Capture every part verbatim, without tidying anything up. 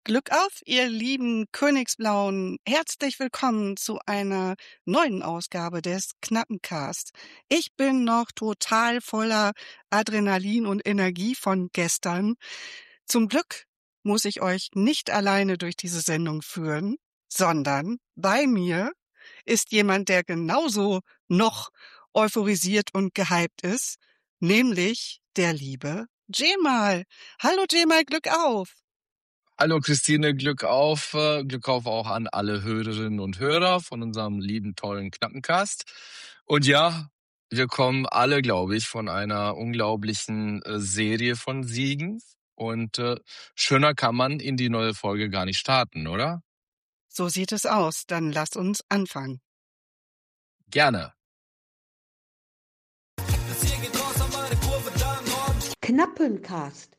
Glück auf, ihr lieben Königsblauen. Herzlich willkommen zu einer neuen Ausgabe des Knappencast. Ich bin noch total voller Adrenalin und Energie von gestern. Zum Glück muss ich euch nicht alleine durch diese Sendung führen, sondern bei mir ist jemand, der genauso noch euphorisiert und gehypt ist, nämlich der liebe Cemal. Hallo Cemal, Glück auf! Hallo Christine, Glück auf, äh, Glück auf auch an alle Hörerinnen und Hörer von unserem lieben, tollen Knappencast. Und ja, wir kommen alle, glaube ich, von einer unglaublichen äh, Serie von Siegen. Und äh, schöner kann man in die neue Folge gar nicht starten, oder? So sieht es aus. Dann lasst uns anfangen. Gerne. Knappencast.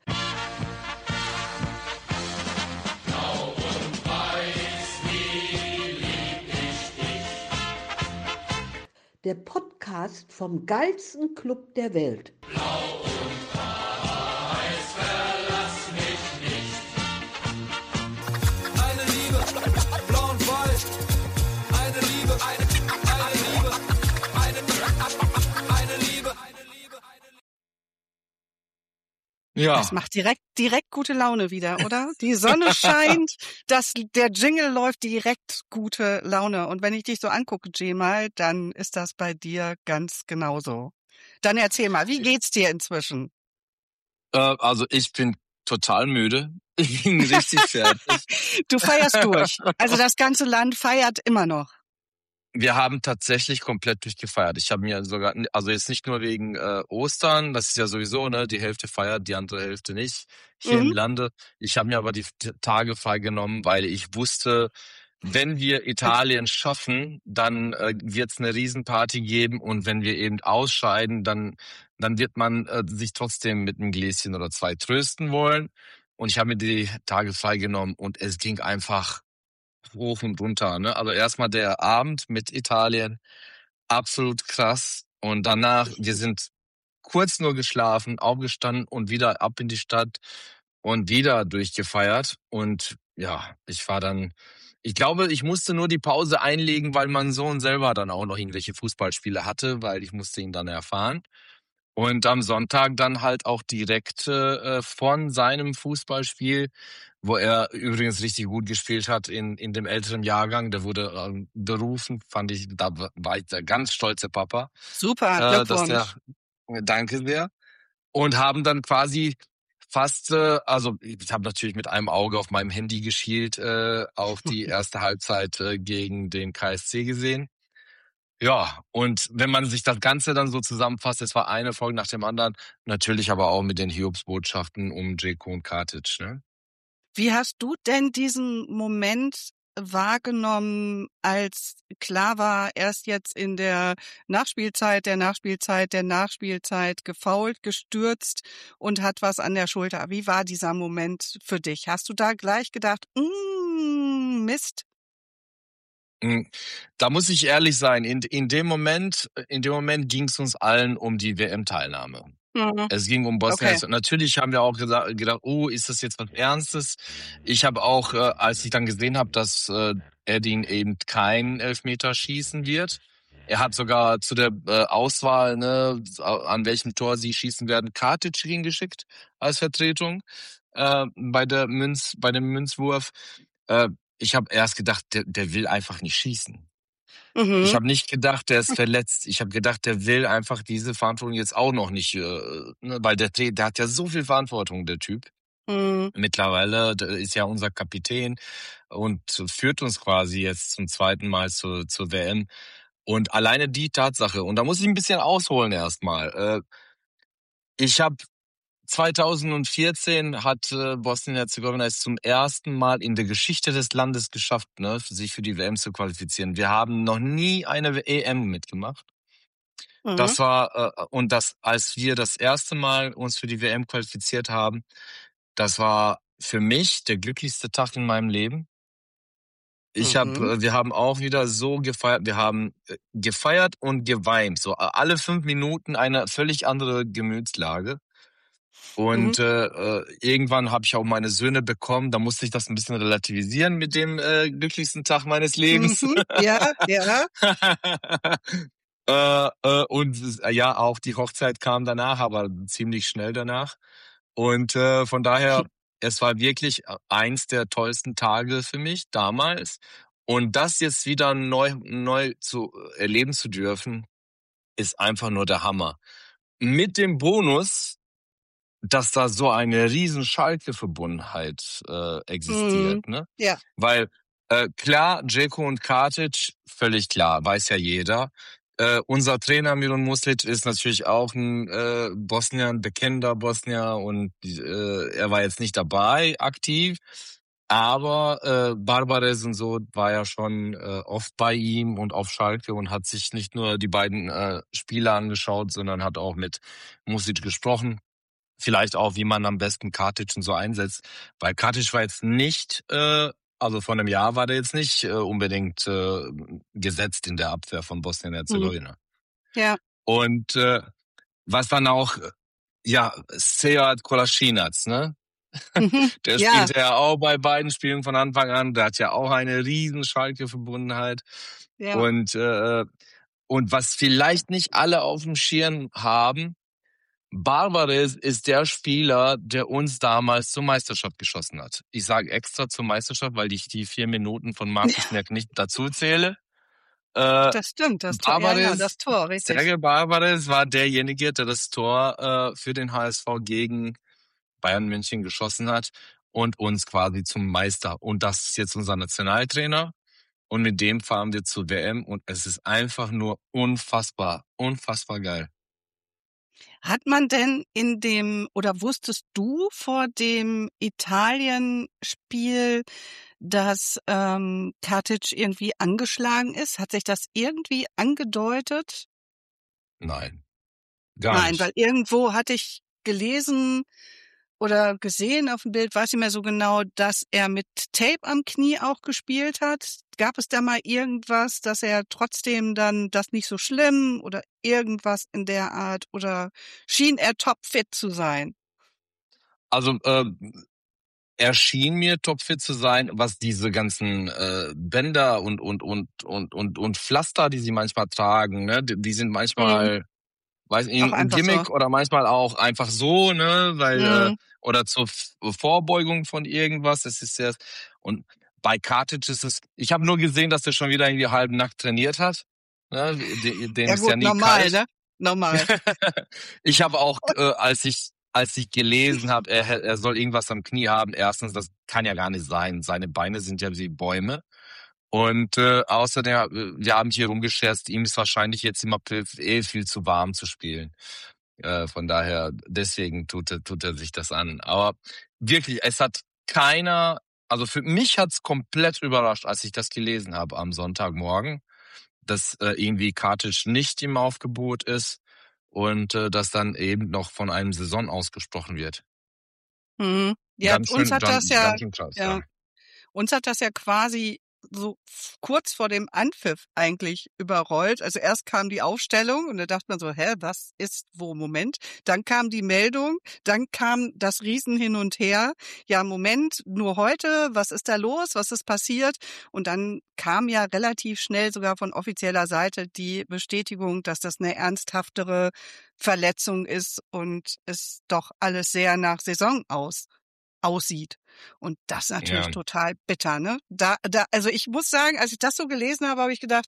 Der Podcast vom geilsten Club der Welt. Blau und weiß, verlass mich nicht. Eine Liebe, blau und weiß. Eine Liebe, eine, eine Liebe, eine, eine Liebe, eine Liebe, eine Liebe. Ja. Das macht direkt, direkt gute Laune wieder, oder? Die Sonne scheint, das, der Jingle läuft, direkt gute Laune. Und wenn ich dich so angucke, Cemal, dann ist das bei dir ganz genauso. Dann erzähl mal, wie geht's dir inzwischen? Äh, also ich bin total müde. Ich bin richtig fertig. Du feierst durch. Also das ganze Land feiert immer noch. Wir haben tatsächlich komplett durchgefeiert. Ich habe mir sogar, also jetzt nicht nur wegen äh, Ostern, das ist ja sowieso, ne, die Hälfte feiert, die andere Hälfte nicht, hier Mhm. im Lande. Ich habe mir aber die T- Tage freigenommen, weil ich wusste, wenn wir Italien schaffen, dann äh, wird es eine Riesenparty geben, und wenn wir eben ausscheiden, dann dann wird man äh, sich trotzdem mit einem Gläschen oder zwei trösten wollen. Und ich habe mir die Tage freigenommen und es ging einfach hoch und runter, ne? Also erstmal der Abend mit Italien, absolut krass. Und danach, wir sind kurz nur geschlafen, aufgestanden und wieder ab in die Stadt und wieder durchgefeiert. Und ja, ich war dann, ich glaube, ich musste nur die Pause einlegen, weil mein Sohn selber dann auch noch irgendwelche Fußballspiele hatte, weil ich musste ihn dann erfahren. Und am Sonntag dann halt auch direkt äh, von seinem Fußballspiel, wo er übrigens richtig gut gespielt hat in in dem älteren Jahrgang, der wurde ähm, berufen, fand ich, da war ich der ganz stolze Papa, Super, äh, dass der, Glückwunsch. danke sehr, und haben dann quasi fast, äh, also ich habe natürlich mit einem Auge auf meinem Handy geschielt, äh, auf die erste Halbzeit äh, gegen den K S C gesehen. Ja, und wenn man sich das Ganze dann so zusammenfasst, es war eine Folge nach dem anderen, natürlich aber auch mit den Hiobsbotschaften um Dzeko und Katic, ne? Wie hast du denn diesen Moment wahrgenommen, als klar war, erst jetzt in der Nachspielzeit, der Nachspielzeit, der Nachspielzeit gefoult, gestürzt und hat was an der Schulter? Wie war dieser Moment für dich? Hast du da gleich gedacht, mm, Mist? Mm, Da muss ich ehrlich sein, in, in dem Moment, in dem Moment ging es uns allen um die W M-Teilnahme. Mhm. Es ging um Bosnien. Okay. Natürlich haben wir auch gesagt, gedacht, oh, ist das jetzt was Ernstes? Ich habe auch, äh, als ich dann gesehen habe, dass äh, Edin eben kein Elfmeter schießen wird. Er hat sogar zu der äh, Auswahl, ne, an welchem Tor sie schießen werden, Katic hingeschickt als Vertretung äh, bei der Münz, bei dem Münzwurf. Äh, ich habe erst gedacht, der, der will einfach nicht schießen. Ich Mhm. habe nicht gedacht, der ist verletzt. Ich habe gedacht, der will einfach diese Verantwortung jetzt auch noch nicht, äh, ne, weil der, der hat ja so viel Verantwortung, der Typ. Mhm. Mittlerweile, der ist ja unser Kapitän und führt uns quasi jetzt zum zweiten Mal zur, zur W M. Und alleine die Tatsache, und da muss ich ein bisschen ausholen erstmal. Äh, ich habe zweitausendvierzehn hat äh, Bosnien-Herzegowina es zum ersten Mal in der Geschichte des Landes geschafft, ne, sich für die W M zu qualifizieren. Wir haben noch nie eine E M mitgemacht. Mhm. Das war äh, und das, als wir das erste Mal uns für die W M qualifiziert haben, das war für mich der glücklichste Tag in meinem Leben. Ich Mhm. habe, wir haben auch wieder so gefeiert. Wir haben äh, gefeiert und geweint. So äh, alle fünf Minuten eine völlig andere Gemütslage. Und Mhm. äh, äh, irgendwann habe ich auch meine Söhne bekommen. Da musste ich das ein bisschen relativisieren mit dem äh, glücklichsten Tag meines Lebens. Mhm. Ja, ja. äh, äh, und es- äh, ja, auch die Hochzeit kam danach, aber ziemlich schnell danach. Und äh, von daher, es war wirklich äh, eins der tollsten Tage für mich damals. Und das jetzt wieder neu, neu zu äh, erleben zu dürfen, ist einfach nur der Hammer. Mit dem Bonus, dass da so eine riesen Schalke-Verbundenheit äh, Mhm. existiert, ne? Ja. Weil äh, klar, Dzeko und Katic, völlig klar, weiß ja jeder. Äh, unser Trainer Miron Muslic ist natürlich auch ein äh, Bosnier, ein bekennender Bosnier und äh, er war jetzt nicht dabei aktiv, aber äh, Barbares und so war ja schon äh, oft bei ihm und auf Schalke und hat sich nicht nur die beiden äh, Spiele angeschaut, sondern hat auch mit Muslic gesprochen. Vielleicht auch, wie man am besten Katic und so einsetzt. Weil Katic war jetzt nicht, äh, also vor einem Jahr war der jetzt nicht äh, unbedingt äh, gesetzt in der Abwehr von Mhm. Bosnien-Herzegowina. Ja. Und äh, was dann auch, äh, ja, Sead Kolasinac, ne? Mhm. Der Ja. spielte ja auch bei beiden Spielen von Anfang an. Der hat ja auch eine riesen Schalke-Verbundenheit. Ja. Und, äh, und was vielleicht nicht alle auf dem Schirm haben, Barbares ist der Spieler, der uns damals zur Meisterschaft geschossen hat. Ich sage extra zur Meisterschaft, weil ich die vier Minuten von Markus Merck nicht dazu zähle. Äh, Das stimmt, das Tor. Ja, ja, das Barbares, Tor, richtig. Sergej Barbares war derjenige, der das Tor äh, für den H S V gegen Bayern München geschossen hat und uns quasi zum Meister. Und das ist jetzt unser Nationaltrainer. Und mit dem fahren wir zur W M und es ist einfach nur unfassbar, unfassbar geil. Hat man denn in dem, oder wusstest du vor dem Italien-Spiel, dass ähm, Katic irgendwie angeschlagen ist? Hat sich das irgendwie angedeutet? Nein, gar Nein, nicht. weil irgendwo hatte ich gelesen oder gesehen auf dem Bild, weiß ich mehr so genau, dass er mit Tape am Knie auch gespielt hat. Gab es da mal irgendwas, dass er trotzdem dann das nicht so schlimm oder irgendwas in der Art, oder schien er topfit zu sein? Also äh, er schien mir topfit zu sein, was diese ganzen äh, Bänder und und und und und und Pflaster, die sie manchmal tragen, ne, die, die sind Mhm. manchmal, weiß ich, Auch ein einfach so. Gimmick oder manchmal auch einfach so, ne, weil äh, Mhm. oder zur F- Vorbeugung von irgendwas. Das ist ja und bei Katic ist es. Ich habe nur gesehen, dass er schon wieder irgendwie halb nackt trainiert hat. Ne, de- dem Ja ist ja gut, nie normal, kalt. ne? Normal. Ich habe auch, äh, als ich als ich gelesen habe, er, er soll irgendwas am Knie haben, erstens, das kann ja gar nicht sein. Seine Beine sind ja wie Bäume. Und äh, außerdem, äh, wir haben hier rumgescherzt, ihm ist wahrscheinlich jetzt im April eh viel zu warm zu spielen. Äh, von daher, deswegen tut er, tut er sich das an. Aber wirklich, es hat keiner, also für mich hat's komplett überrascht, als ich das gelesen habe am Sonntagmorgen, dass äh, irgendwie Katic nicht im Aufgebot ist und äh, das dann eben noch von einem Saison ausgesprochen wird. Mhm. Ja, Ganz uns schön, hat das dann, ja, ganz schön krass, ja, ja. uns hat das ja quasi so f- kurz vor dem Anpfiff eigentlich überrollt. Also erst kam die Aufstellung und da dachte man so, hä, was ist wo? Moment. Dann kam die Meldung, dann kam das Riesen hin und her. Ja, Moment, nur heute, was ist da los? Was ist passiert? Und dann kam ja relativ schnell sogar von offizieller Seite die Bestätigung, dass das eine ernsthaftere Verletzung ist und es doch alles sehr nach Saison aus aussieht. Und das ist natürlich Ja, total bitter, ne? Da, da, also ich muss sagen, als ich das so gelesen habe, habe ich gedacht,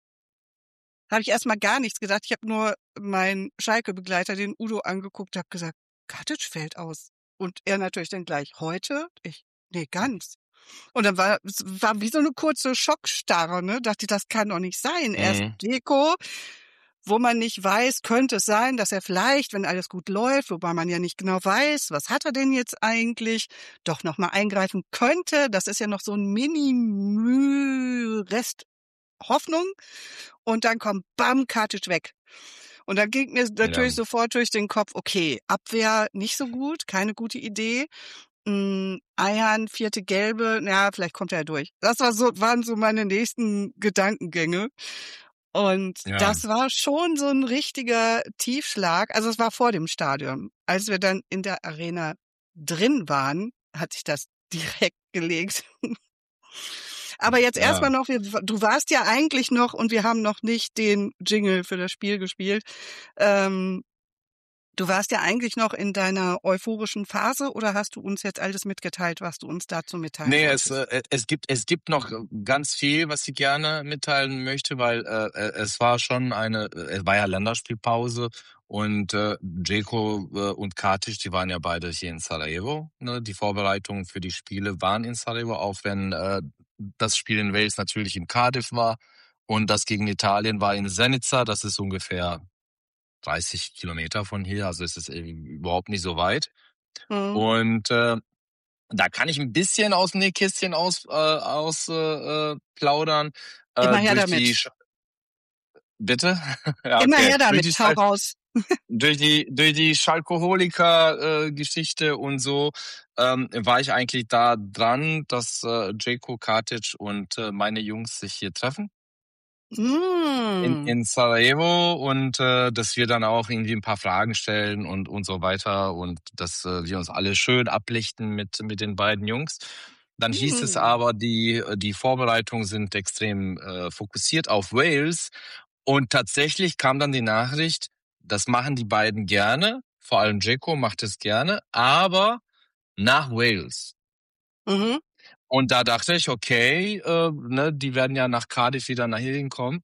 habe ich erstmal gar nichts gedacht. Ich habe nur meinen Schalke-Begleiter, den Udo, angeguckt, habe gesagt, Katic fällt aus. Und er natürlich dann gleich, heute? Ich, nee, ganz. Und dann war es war wie so eine kurze Schockstarre, ne? Dachte ich, das kann doch nicht sein. Erst mhm. Dzeko, wo man nicht weiß, könnte es sein, dass er vielleicht, wenn alles gut läuft, wobei man ja nicht genau weiß, was hat er denn jetzt eigentlich, doch nochmal eingreifen könnte. Das ist ja noch so ein Mini-Rest Hoffnung. Und dann kommt bam, Katic weg. Und dann ging mir natürlich Ja. sofort durch den Kopf, okay, Abwehr nicht so gut, keine gute Idee. Mm, Ayhan, vierte Gelbe, na, vielleicht kommt er ja durch. Das war so, waren so meine nächsten Gedankengänge. Und Ja. das war schon so ein richtiger Tiefschlag. Also es war vor dem Stadion. Als wir dann in der Arena drin waren, hat sich das direkt gelegt. Aber jetzt Ja. erstmal noch, wir, du warst ja eigentlich noch, und wir haben noch nicht den Jingle für das Spiel gespielt, ähm, du warst ja eigentlich noch in deiner euphorischen Phase, oder hast du uns jetzt alles mitgeteilt, was du uns dazu mitteilen Nee, es, wolltest? äh, es gibt es gibt noch ganz viel, was ich gerne mitteilen möchte, weil äh, äh, es war schon eine, es war ja Länderspielpause und äh, Džeko äh, und Katic, die waren ja beide hier in Sarajevo. Ne? Die Vorbereitungen für die Spiele waren in Sarajevo, auch wenn äh, das Spiel in Wales natürlich in Cardiff war und das gegen Italien war in Zenica. Das ist ungefähr dreißig Kilometer von hier, also es ist eben überhaupt nicht so weit. Mhm. Und äh, da kann ich ein bisschen aus dem Nähkästchen aus, äh, aus äh, äh, plaudern. Äh, Immer her durch die damit. Sch Bitte? Ja, Immer okay. her Durch damit, die hau Schal raus. durch die durch die Schalkoholiker-Geschichte und so ähm, war ich eigentlich da dran, dass äh, Džeko, Katic und äh, meine Jungs sich hier treffen in, Mm. in Sarajevo und äh, dass wir dann auch irgendwie ein paar Fragen stellen und und so weiter und dass äh, wir uns alle schön ablichten mit mit den beiden Jungs. Dann hieß es Mm. aber, die die Vorbereitungen sind extrem äh, fokussiert auf Wales und tatsächlich kam dann die Nachricht, das machen die beiden gerne, vor allem Džeko macht es gerne, aber nach Wales. Mhm. Und da dachte ich, okay, äh, ne, die werden ja nach Cardiff wieder nach hier hinkommen.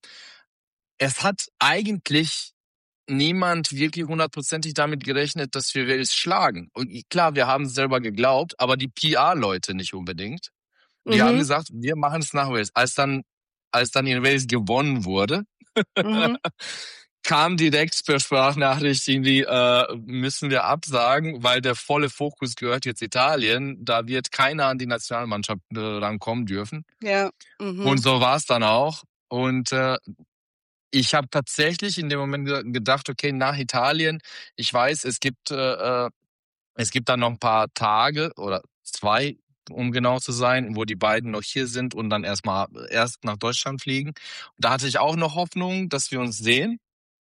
Es hat eigentlich niemand wirklich hundertprozentig damit gerechnet, dass wir Wales schlagen. Und klar, wir haben es selber geglaubt, aber die P R-Leute nicht unbedingt. Die haben Mhm. gesagt, wir machen es nach Wales. Als dann, als dann in Wales gewonnen wurde, Mhm. kam direkt per Sprachnachricht irgendwie, äh, müssen wir absagen, weil der volle Fokus gehört jetzt Italien. Da wird keiner an die Nationalmannschaft äh, rankommen dürfen. Ja. Und Mhm. so war es dann auch. Und äh, ich habe tatsächlich in dem Moment ge- gedacht, okay, nach Italien, ich weiß, es gibt äh, äh, es gibt dann noch ein paar Tage oder zwei, um genau zu sein, wo die beiden noch hier sind und dann erstmal erst nach Deutschland fliegen. Und da hatte ich auch noch Hoffnung, dass wir uns sehen.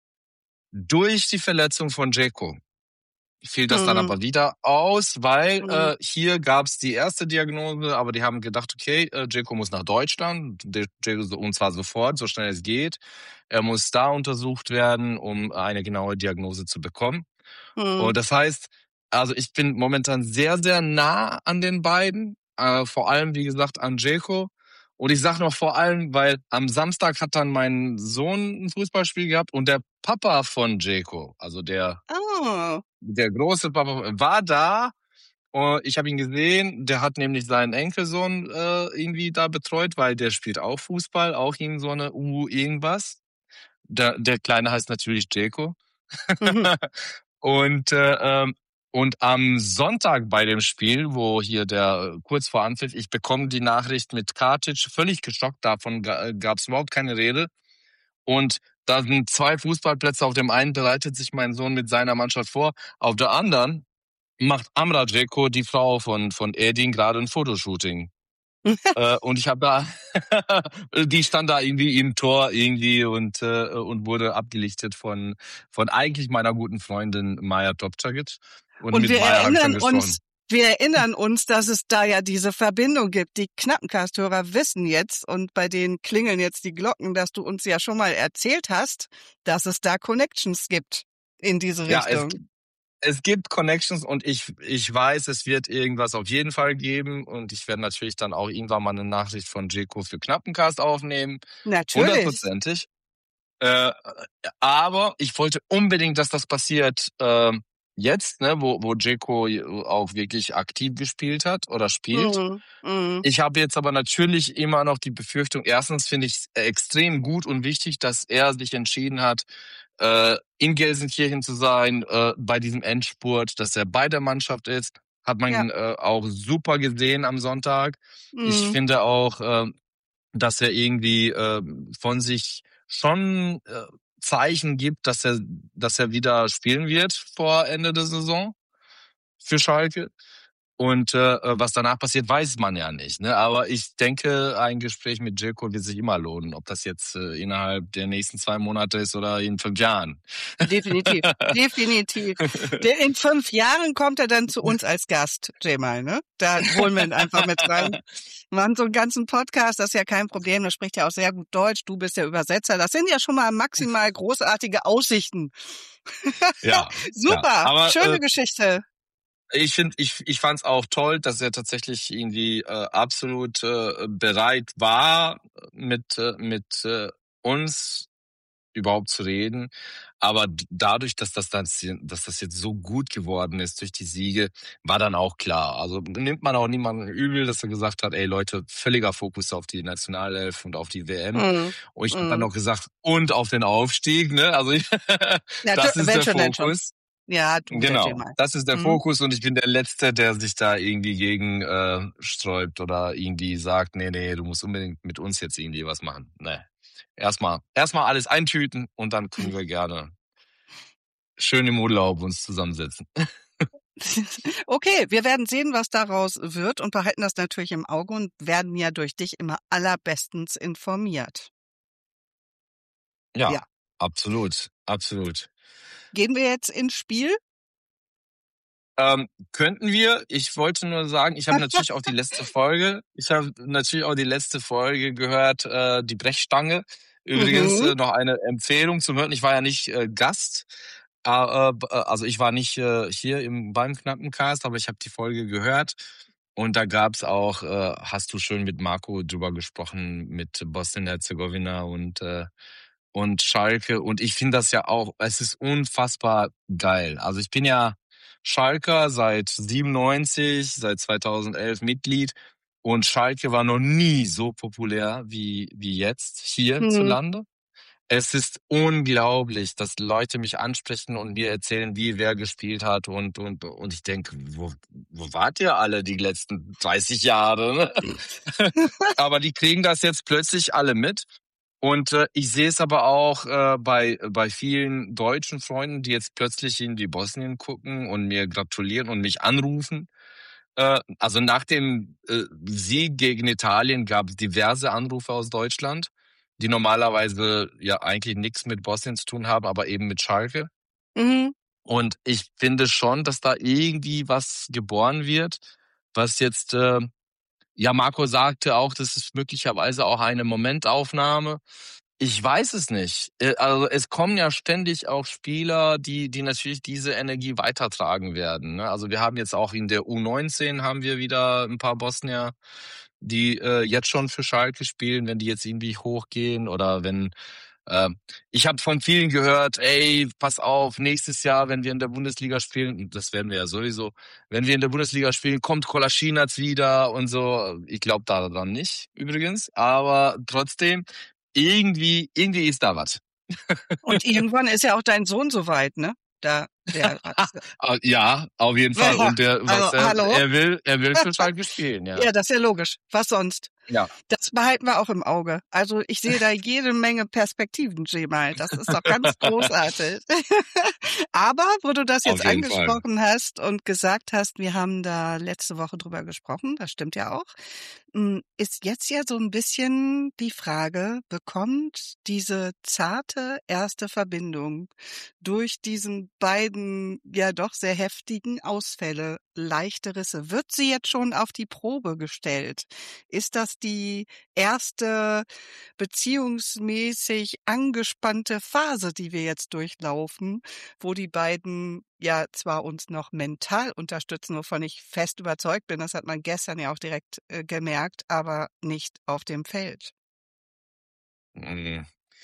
Durch die Verletzung von Džeko fiel das dann Mhm. aber wieder aus, weil Mhm. äh, hier gab's die erste Diagnose, aber die haben gedacht, okay, äh, Džeko muss nach Deutschland, der Džeko so- und zwar sofort, so schnell es geht. Er muss da untersucht werden, um eine genaue Diagnose zu bekommen. Mhm. Und das heißt, also ich bin momentan sehr, sehr nah an den beiden, äh, vor allem, wie gesagt, an Džeko. Und ich sag noch vor allem, weil am Samstag hat dann mein Sohn ein Fußballspiel gehabt und der Papa von Džeko, also der Oh. der große Papa, war da. Und ich habe ihn gesehen, der hat nämlich seinen Enkelsohn äh, irgendwie da betreut, weil der spielt auch Fußball, auch in so eine U irgendwas. Der, der Kleine heißt natürlich Džeko. Mhm. und äh, ähm, und am Sonntag bei dem Spiel, wo hier der äh, kurz vor Anpfiff, ich bekomme die Nachricht mit Katic, völlig geschockt, davon ga, gab es überhaupt keine Rede. Und da sind zwei Fußballplätze, auf dem einen bereitet sich mein Sohn mit seiner Mannschaft vor, auf der anderen macht Amra Džeko, die Frau von von Edin, gerade ein Fotoshooting. äh, und ich habe da, die stand da irgendwie im Tor irgendwie und äh, und wurde abgelichtet von von eigentlich meiner guten Freundin Maja Topčagić. Und, Und mit wir Maja habe ich dann erinnern gesprochen. uns, wir erinnern uns, dass es da ja diese Verbindung gibt. Die Knappencast-Hörer wissen jetzt, und bei denen klingeln jetzt die Glocken, dass du uns ja schon mal erzählt hast, dass es da Connections gibt in diese Ja, es Richtung. es gibt Connections und ich ich weiß, es wird irgendwas auf jeden Fall geben und ich werde natürlich dann auch irgendwann mal eine Nachricht von Džeko für Knappencast aufnehmen, Natürlich. hundertprozentig. Äh, aber ich wollte unbedingt, dass das passiert äh, jetzt, ne, wo wo Džeko auch wirklich aktiv gespielt hat oder spielt. Mhm. Mhm. Ich habe jetzt aber natürlich immer noch die Befürchtung, erstens finde ich es extrem gut und wichtig, dass er sich entschieden hat, äh, in Gelsenkirchen zu sein, äh, bei diesem Endspurt, dass er bei der Mannschaft ist. Hat man Ja. äh, auch super gesehen am Sonntag. Ich Mhm. finde auch, äh, dass er irgendwie äh, von sich schon äh, Zeichen gibt, dass er, dass er wieder spielen wird vor Ende der Saison für Schalke. Und äh, was danach passiert, weiß man ja nicht. Ne? Aber ich denke, ein Gespräch mit Željko wird sich immer lohnen, ob das jetzt äh, innerhalb der nächsten zwei Monate ist oder in fünf Jahren. Definitiv, definitiv. Der, in fünf Jahren kommt er dann zu uns als Gast, Cemal, ne? Da holen wir ihn einfach mit rein. Wir machen so einen ganzen Podcast, das ist ja kein Problem. Da spricht ja auch sehr gut Deutsch. Du bist der Übersetzer. Das sind ja schon mal maximal großartige Aussichten. Ja. Super, ja. Aber, schöne äh, Geschichte. Ich finde, ich, ich fand es auch toll, dass er tatsächlich irgendwie äh, absolut äh, bereit war, mit, äh, mit äh, uns überhaupt zu reden. Aber d- dadurch, dass das, dann, dass das jetzt so gut geworden ist durch die Siege, war dann auch klar. Also nimmt man auch niemanden übel, dass er gesagt hat, ey Leute, völliger Fokus auf die Nationalelf und auf die W M. Mm, Und ich habe mm. dann noch gesagt, und auf den Aufstieg, ne? Also ich, Ja, das du- ist wenn der schon, wenn schon. Fokus. Ja, du, der Genau, Cemal. das ist der Mhm. Fokus und ich bin der Letzte, der sich da irgendwie gegen äh, sträubt oder irgendwie sagt, nee, nee, du musst unbedingt mit uns jetzt irgendwie was machen. Nee. Erstmal, erstmal alles eintüten und dann können wir gerne schön im Urlaub uns zusammensetzen. Okay, wir werden sehen, was daraus wird und behalten das natürlich im Auge und werden ja durch dich immer allerbestens informiert. Ja, Ja. absolut, absolut. Gehen wir jetzt ins Spiel? Ähm, könnten wir, ich wollte nur sagen, ich habe natürlich auch die letzte Folge, ich habe natürlich auch die letzte Folge gehört, äh, die Brechstange. Übrigens Mhm. äh, noch eine Empfehlung zum Hören. Ich war ja nicht äh, Gast, äh, äh, also ich war nicht äh, hier im beim Knappencast, aber ich habe die Folge gehört und da gab's auch, äh, hast du schön mit Marco drüber gesprochen, mit Bosnien-Herzegowina und äh, und Schalke und ich finde das ja auch, es ist unfassbar geil. Also ich bin ja Schalker seit siebenundneunzig, seit zweitausendelf Mitglied und Schalke war noch nie so populär wie wie jetzt Mhm. hierzulande. Es ist unglaublich, dass Leute mich ansprechen und mir erzählen, wie wer gespielt hat und und und ich denke, wo wo wart ihr alle die letzten dreißig Jahre? Ne? Aber die kriegen das jetzt plötzlich alle mit. Und äh, ich sehe es aber auch äh, bei bei vielen deutschen Freunden, die jetzt plötzlich in die Bosnien gucken und mir gratulieren und mich anrufen. Äh, also nach dem äh, Sieg gegen Italien gab es diverse Anrufe aus Deutschland, die normalerweise ja eigentlich nichts mit Bosnien zu tun haben, aber eben mit Schalke. Mhm. Und ich finde schon, dass da irgendwie was geboren wird, was jetzt äh, ja, Marco sagte auch, das ist möglicherweise auch eine Momentaufnahme. Ich weiß es nicht. Äh, Also es kommen ja ständig auch Spieler, die die natürlich diese Energie weitertragen werden. Ne? Also wir haben jetzt auch in der U neunzehn haben wir wieder ein paar Bosnier, die äh, jetzt schon für Schalke spielen, wenn die jetzt irgendwie hochgehen oder wenn äh, ich habe von vielen gehört, ey, pass auf, nächstes Jahr, wenn wir in der Bundesliga spielen, und das werden wir ja sowieso, wenn wir in der Bundesliga spielen, kommt Kolasinac wieder und so. Ich glaube daran nicht, übrigens, aber trotzdem, irgendwie, irgendwie ist da was. Und irgendwann ist ja auch dein Sohn soweit, ne? Da, der hat, Ah, Ja, auf jeden Fall. ja, Und der, was also, er, hallo? er will, er will für Schalke spielen, ja. Ja, das ist ja logisch. Was sonst? Ja. Das behalten wir auch im Auge. Also ich sehe da jede Menge Perspektiven, Cemal. Das ist doch ganz großartig. Aber wo du das jetzt Auf jeden Fall. angesprochen hast und gesagt hast, wir haben da letzte Woche drüber gesprochen, das stimmt ja auch, m, ist jetzt ja so ein bisschen die Frage, bekommt diese zarte erste Verbindung durch diesen beiden ja doch sehr heftigen Ausfälle, leichte Risse, wird sie jetzt schon auf die Probe gestellt? Ist das die erste beziehungsmäßig angespannte Phase, die wir jetzt durchlaufen, wo die beiden ja zwar uns noch mental unterstützen, wovon ich fest überzeugt bin, das hat man gestern ja auch direkt äh, gemerkt, aber nicht auf dem Feld. Mm.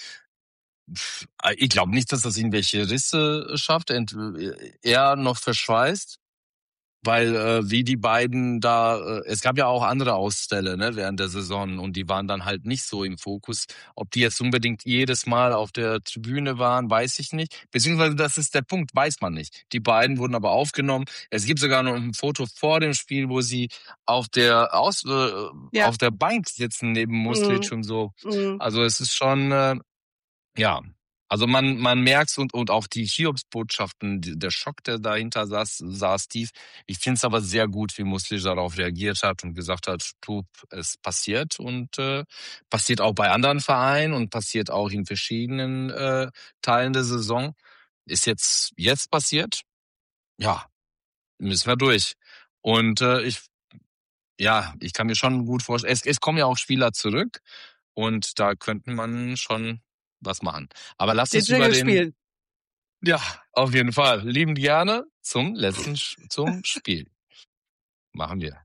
Pff, Ich glaube nicht, dass das irgendwelche Risse schafft, ent- eher noch verschweißt. Weil äh, wie die beiden da, äh, es gab ja auch andere Ausfälle ne, während der Saison und die waren dann halt nicht so im Fokus. Ob die jetzt unbedingt jedes Mal auf der Tribüne waren, weiß ich nicht. Beziehungsweise das ist der Punkt, weiß man nicht. Die beiden wurden aber aufgenommen. Es gibt sogar noch ein Foto vor dem Spiel, wo sie auf der Aus, äh, Ja. auf der Bank sitzen neben Muslic und so. Mhm. Also es ist schon, äh, ja, Also man man merkt's und und auch die Hiobsbotschaften, die, der Schock, der dahinter saß, saß tief. Ich finde es aber sehr gut, wie Muslic darauf reagiert hat und gesagt hat, du, es passiert und äh, passiert auch bei anderen Vereinen und passiert auch in verschiedenen äh, Teilen der Saison. Ist jetzt jetzt passiert? Ja, müssen wir durch. Und äh, ich ja, ich kann mir schon gut vorstellen, es, es kommen ja auch Spieler zurück und da könnte man schon was machen. Aber lass Den uns über Jingle den, spielen. ja, auf jeden Fall, lieben gerne zum letzten, Sch- zum Spiel. Machen wir.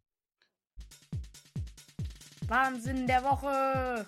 Wahnsinn der Woche.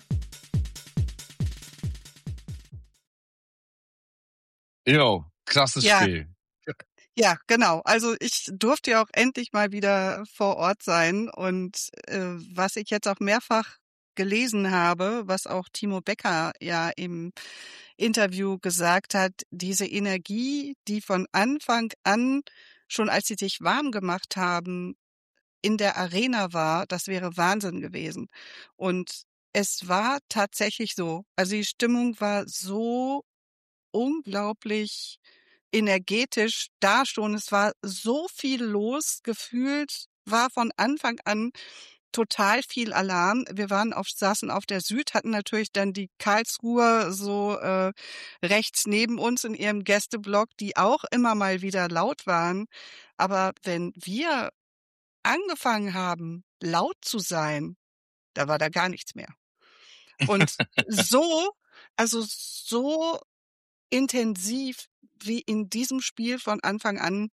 Jo, krasses Ja. Spiel. Ja, genau. Also ich durfte ja auch endlich mal wieder vor Ort sein und äh, was ich jetzt auch mehrfach gelesen habe, was auch Timo Becker ja im Interview gesagt hat, diese Energie, die von Anfang an, schon als sie sich warm gemacht haben, in der Arena war, das wäre Wahnsinn gewesen. Und es war tatsächlich so. Also die Stimmung war so unglaublich energetisch da schon. Es war so viel los. Gefühlt war von Anfang an total viel Alarm. Wir waren auf, saßen auf der Süd, hatten natürlich dann die Karlsruher so äh, rechts neben uns in ihrem Gästeblock, die auch immer mal wieder laut waren. Aber wenn wir angefangen haben, laut zu sein, da war da gar nichts mehr. Und so, also so intensiv wie in diesem Spiel von Anfang an,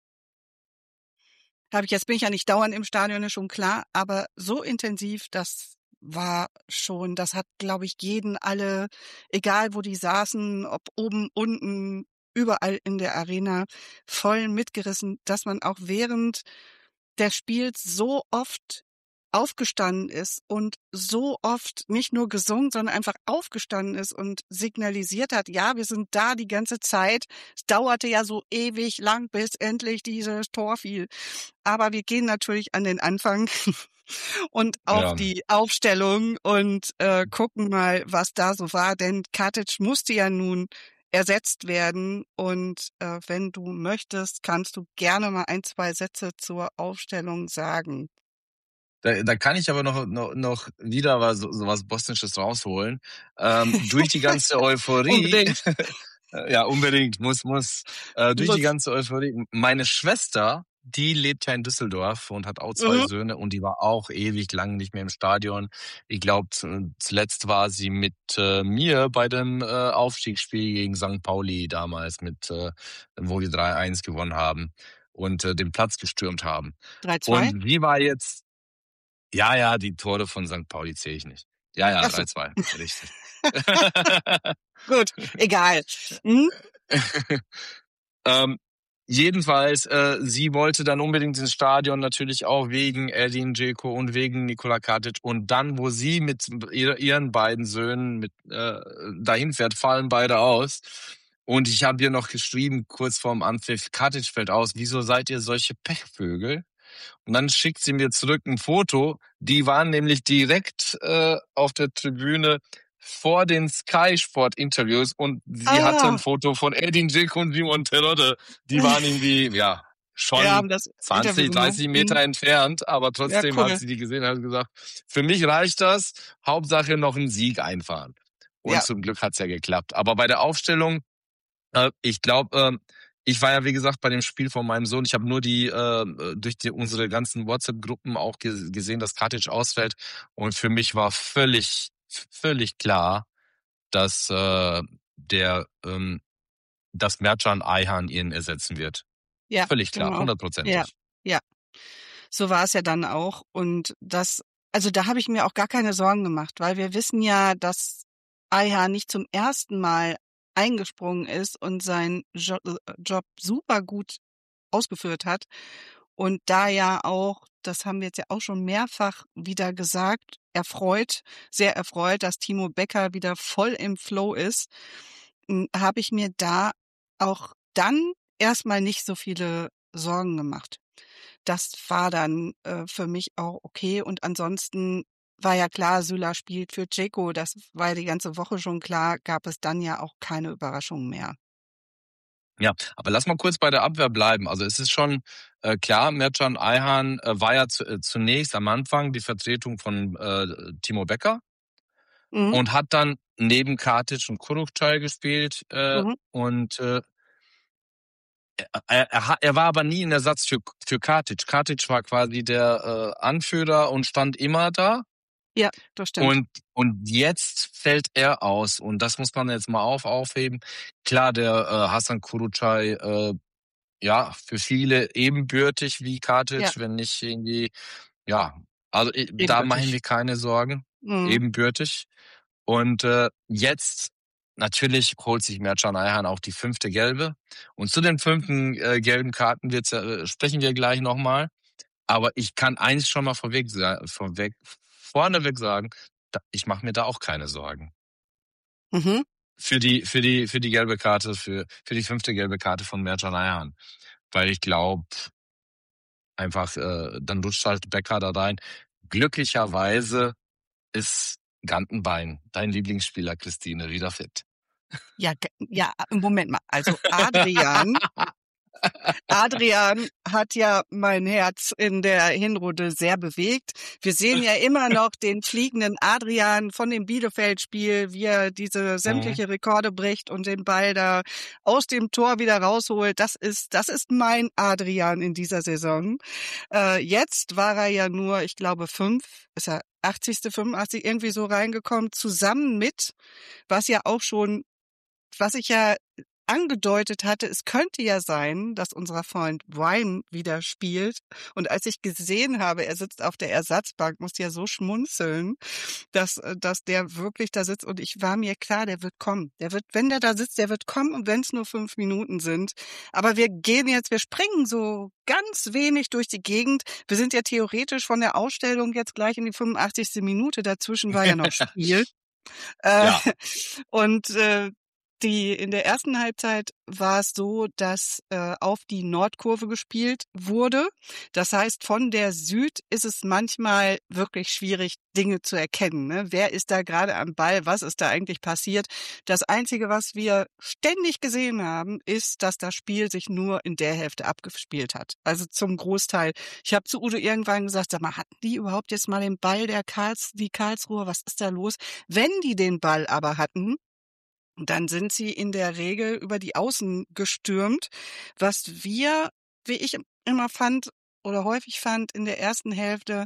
habe ich, jetzt bin ich ja nicht dauernd im Stadion, ist schon klar, aber so intensiv, das war schon, das hat, glaube ich, jeden alle, egal wo die saßen, ob oben, unten, überall in der Arena, voll mitgerissen, dass man auch während des Spiels so oft aufgestanden ist und so oft nicht nur gesungen, sondern einfach aufgestanden ist und signalisiert hat, ja, wir sind da die ganze Zeit. Es dauerte ja so ewig lang, bis endlich dieses Tor fiel. Aber wir gehen natürlich an den Anfang und auf Ja. die Aufstellung und äh, gucken mal, was da so war. Denn Katic musste ja nun ersetzt werden. Und äh, wenn du möchtest, kannst du gerne mal ein, zwei Sätze zur Aufstellung sagen. Da, da kann ich aber noch, noch, noch wieder was, so was Bosnisches rausholen. Ähm, durch die ganze Euphorie. Unbedingt. Ja, unbedingt. Muss, muss. Äh, durch Muss. die ganze Euphorie. Meine Schwester, die lebt ja in Düsseldorf und hat auch zwei Mhm. Söhne und die war auch ewig lang nicht mehr im Stadion. Ich glaube, zuletzt war sie mit äh, mir bei dem äh, Aufstiegsspiel gegen Sankt Pauli damals, mit, äh, wo wir drei eins gewonnen haben und äh, den Platz gestürmt haben. drei zwei? Und sie war jetzt, ja, ja, die Tore von Sankt Pauli zähle ich nicht. Ja, ja, Ach so. drei zwei, richtig. Gut, egal. Hm? ähm, jedenfalls, äh, sie wollte dann unbedingt ins Stadion, natürlich auch wegen Edin Dzeko und wegen Nikola Katic. Und dann, wo sie mit ihre, ihren beiden Söhnen mit äh, dahin fährt, fallen beide aus. Und ich habe ihr noch geschrieben, kurz vorm Anpfiff, Katic fällt aus, wieso seid ihr solche Pechvögel? Und dann schickt sie mir zurück ein Foto. Die waren nämlich direkt äh, auf der Tribüne vor den Sky Sport Interviews und sie Ah. hatte ein Foto von Edin Dzeko und Simon Terodde. Die waren irgendwie, ja, schon Wir haben das Interview zwanzig, gemacht. dreißig Meter Hm. entfernt, aber trotzdem Ja, cool. hat sie die gesehen und hat gesagt, für mich reicht das, Hauptsache noch einen Sieg einfahren. Und Ja. zum Glück hat's ja geklappt. Aber bei der Aufstellung, äh, ich glaube, äh, ich war ja, wie gesagt, bei dem Spiel von meinem Sohn. Ich habe nur die äh, durch die, unsere ganzen WhatsApp-Gruppen auch ge- gesehen, dass Katic ausfällt. Und für mich war völlig, völlig klar, dass äh, der ähm, dass Mertcan Ayhan ihn ersetzen wird. Ja, Völlig klar, genau. hundertprozentig. Ja, ja. So war es ja dann auch. Und das, also da habe ich mir auch gar keine Sorgen gemacht, weil wir wissen ja, dass Ayhan nicht zum ersten Mal eingesprungen ist und seinen jo Job super gut ausgeführt hat. Und da ja auch, das haben wir jetzt ja auch schon mehrfach wieder gesagt, erfreut, sehr erfreut, dass Timo Becker wieder voll im Flow ist, habe ich mir da auch dann erstmal nicht so viele Sorgen gemacht. Das war dann äh, für mich auch okay. Und ansonsten war ja klar, Süle spielt für Dzeko. Das war ja die ganze Woche schon klar, gab es dann ja auch keine Überraschungen mehr. Ja, aber lass mal kurz bei der Abwehr bleiben. Also es ist schon äh, klar, Mertcan Ayhan äh, war ja zu, äh, zunächst am Anfang die Vertretung von äh, Timo Becker Mhm. und hat dann neben Katic und Kurucay gespielt äh, Mhm. und äh, er, er, er war aber nie ein Ersatz für, für Katic. Katic war quasi der äh, Anführer und stand immer da. Ja, das stimmt. Und, und jetzt fällt er aus. Und das muss man jetzt mal auf, aufheben. Klar, der äh, Hasan Kurucay, äh, ja, für viele ebenbürtig wie Katic, Ja. wenn nicht irgendwie, ja, also äh, da Ebenbürtig. mache ich mir keine Sorgen. Mhm. Ebenbürtig. Und äh, jetzt natürlich holt sich Mertcan Ayhan auch die fünfte gelbe. Und zu den fünften äh, gelben Karten wird's, äh, sprechen wir gleich nochmal. Aber ich kann eins schon mal vorweg, sa- vorweg vorneweg sagen, da, ich mache mir da auch keine Sorgen. Mhm. Für die, für die, für die gelbe Karte, für, für die fünfte gelbe Karte von Mertcan Ayhan. Weil ich glaube, einfach, äh, dann rutscht halt Becker da rein. Glücklicherweise ist Gantenbein, dein Lieblingsspieler, Christine, wieder fit. Ja, ge- ja, Moment mal. Also Adrian, Adrian hat ja mein Herz in der Hinrunde sehr bewegt. Wir sehen ja immer noch den fliegenden Adrian von dem Bielefeld-Spiel, wie er diese sämtliche Rekorde bricht und den Ball da aus dem Tor wieder rausholt. Das ist, das ist mein Adrian in dieser Saison. Äh, jetzt war er ja nur, ich glaube, fünf, ist er achtzigste, fünfundachtzig irgendwie so reingekommen, zusammen mit, was ja auch schon, was ich ja angedeutet hatte, es könnte ja sein, dass unser Freund Brian wieder spielt. Und als ich gesehen habe, er sitzt auf der Ersatzbank, musste ja so schmunzeln, dass, äh, dass der wirklich da sitzt. Und ich war mir klar, der wird kommen. Der wird, wenn der da sitzt, der wird kommen. Und wenn es nur fünf Minuten sind. Aber wir gehen jetzt, wir springen so ganz wenig durch die Gegend. Wir sind ja theoretisch von der Ausstellung jetzt gleich in die fünfundachtzigste Minute. Dazwischen war ja noch Spiel. Äh, Ja. Und äh, die in der ersten Halbzeit war es so, dass äh, auf die Nordkurve gespielt wurde. Das heißt, von der Süd ist es manchmal wirklich schwierig, Dinge zu erkennen. Ne? Wer ist da gerade am Ball? Was ist da eigentlich passiert? Das Einzige, was wir ständig gesehen haben, ist, dass das Spiel sich nur in der Hälfte abgespielt hat. Also zum Großteil. Ich habe zu Udo irgendwann gesagt, sag mal, hatten die überhaupt jetzt mal den Ball der Karls, die Karlsruher? Was ist da los? Wenn die den Ball aber hatten, dann sind sie in der Regel über die Außen gestürmt, was wir, wie ich immer fand oder häufig fand, in der ersten Hälfte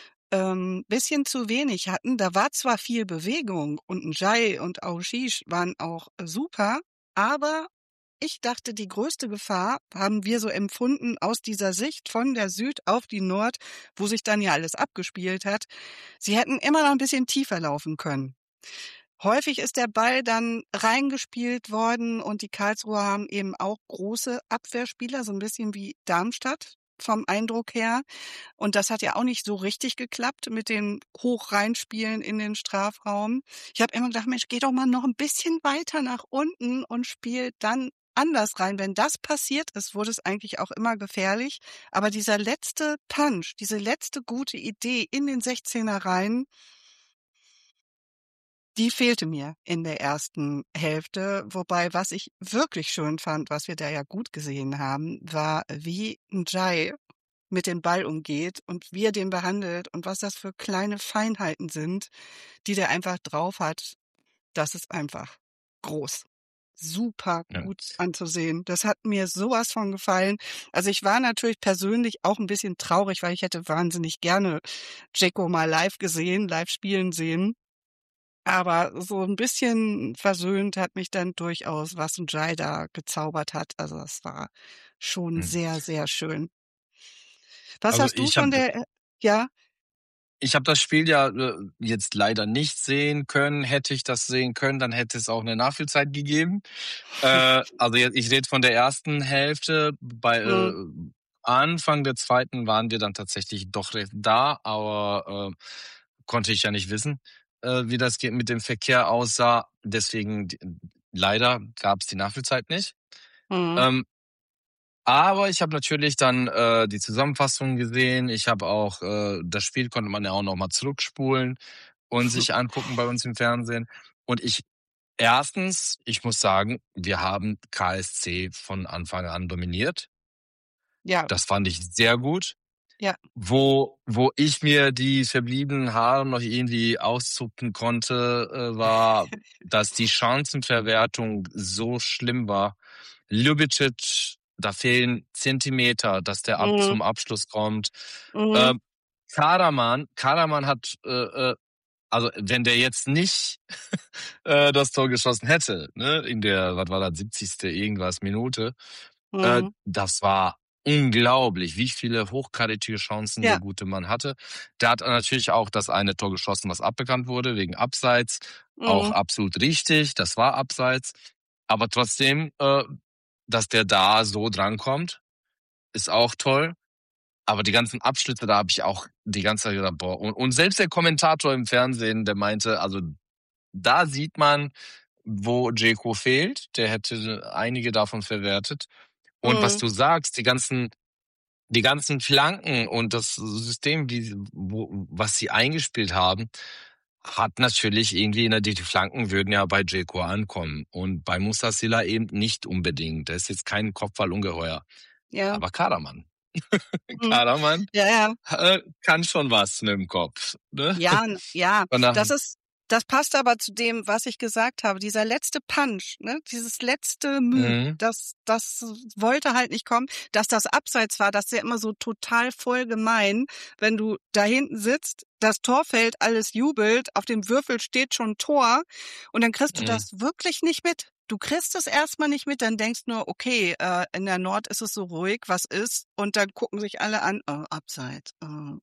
ähm, bisschen zu wenig hatten. Da war zwar viel Bewegung und Njai und Aouchiche waren auch super, aber ich dachte, die größte Gefahr haben wir so empfunden aus dieser Sicht von der Süd auf die Nord, wo sich dann ja alles abgespielt hat. Sie hätten immer noch ein bisschen tiefer laufen können. Häufig ist der Ball dann reingespielt worden und die Karlsruher haben eben auch große Abwehrspieler, so ein bisschen wie Darmstadt vom Eindruck her. Und das hat ja auch nicht so richtig geklappt mit dem Hochreinspielen in den Strafraum. Ich habe immer gedacht, Mensch, geh doch mal noch ein bisschen weiter nach unten und spiel dann anders rein. Wenn das passiert ist, wurde es eigentlich auch immer gefährlich. Aber dieser letzte Punch, diese letzte gute Idee in den sechzehner rein, die fehlte mir in der ersten Hälfte. Wobei, was ich wirklich schön fand, was wir da ja gut gesehen haben, war, wie Njai mit dem Ball umgeht und wie er den behandelt und was das für kleine Feinheiten sind, die der einfach drauf hat. Das ist einfach groß. Super Ja. gut anzusehen. Das hat mir sowas von gefallen. Also ich war natürlich persönlich auch ein bisschen traurig, weil ich hätte wahnsinnig gerne Dzeko mal live gesehen, live spielen sehen. Aber so ein bisschen versöhnt hat mich dann durchaus, was Njai da gezaubert hat. Also das war schon Hm. sehr, sehr schön. Was Also hast du ich von habe der, äh, ja? ich hab das Spiel ja äh, jetzt leider nicht sehen können. Hätte ich das sehen können, dann hätte es auch eine Nachspielzeit gegeben. Äh, also jetzt, ich rede von der ersten Hälfte. Bei äh, Hm. Anfang der zweiten waren wir dann tatsächlich doch recht da, aber äh, konnte ich ja nicht wissen, äh, wie das geht mit dem Verkehr aussah. Deswegen die, leider gab es die Nachspielzeit nicht. Hm. Ähm, Aber ich habe natürlich dann äh, die Zusammenfassung gesehen. Ich habe auch, äh, das Spiel konnte man ja auch noch mal zurückspulen und sich angucken bei uns im Fernsehen. Und ich, erstens, ich muss sagen, wir haben K S C von Anfang an dominiert. Ja, Das fand ich sehr gut. ja. Wo, wo ich mir die verbliebenen Haare noch irgendwie auszucken konnte, äh, war, dass die Chancenverwertung so schlimm war. Ljubicic, da fehlen Zentimeter, dass der ab Mhm. zum Abschluss kommt. Mhm. Ähm, Karaman, Karaman hat, äh, äh, also wenn der jetzt nicht äh, das Tor geschossen hätte, ne, in der, was war das, siebzigste irgendwas Minute, äh, Mhm. das war unglaublich, wie viele hochkarätige Chancen Ja. der gute Mann hatte. Der hat natürlich auch das eine Tor geschossen, was abbekannt wurde, wegen Abseits. Auch Mhm. absolut richtig, das war Abseits. Aber trotzdem, äh, dass der da so drankommt, ist auch toll. Aber die ganzen Abschnitte, da habe ich auch die ganze Zeit gedacht, boah. Und, und selbst der Kommentator im Fernsehen, der meinte, also da sieht man, wo Dzeko fehlt. Der hätte einige davon verwertet. Und was Mhm. du sagst, die ganzen, die ganzen Flanken und das System, wie, wo, was sie eingespielt haben, hat natürlich irgendwie, in der, die Flanken würden ja bei Dzeko ankommen. Und bei Musasila eben nicht unbedingt. Der ist jetzt kein Kopfballungeheuer. Ja. Aber Karaman. Mhm. Karaman Ja, ja. äh, kann schon was mit dem Kopf. Ne? Ja, n- ja. Von daher, Das ist, das passt aber zu dem, was ich gesagt habe. Dieser letzte Punch, ne, dieses letzte Müh, mhm. das, das wollte halt nicht kommen. Dass das Abseits war, das ist ja immer so total voll gemein, wenn du da hinten sitzt, das Tor fällt, alles jubelt, auf dem Würfel steht schon Tor und dann kriegst du Mhm. das wirklich nicht mit. Du kriegst es erstmal nicht mit, dann denkst nur, okay, äh, in der Nord ist es so ruhig, was ist? Und dann gucken sich alle an, oh, Abseits. Oh.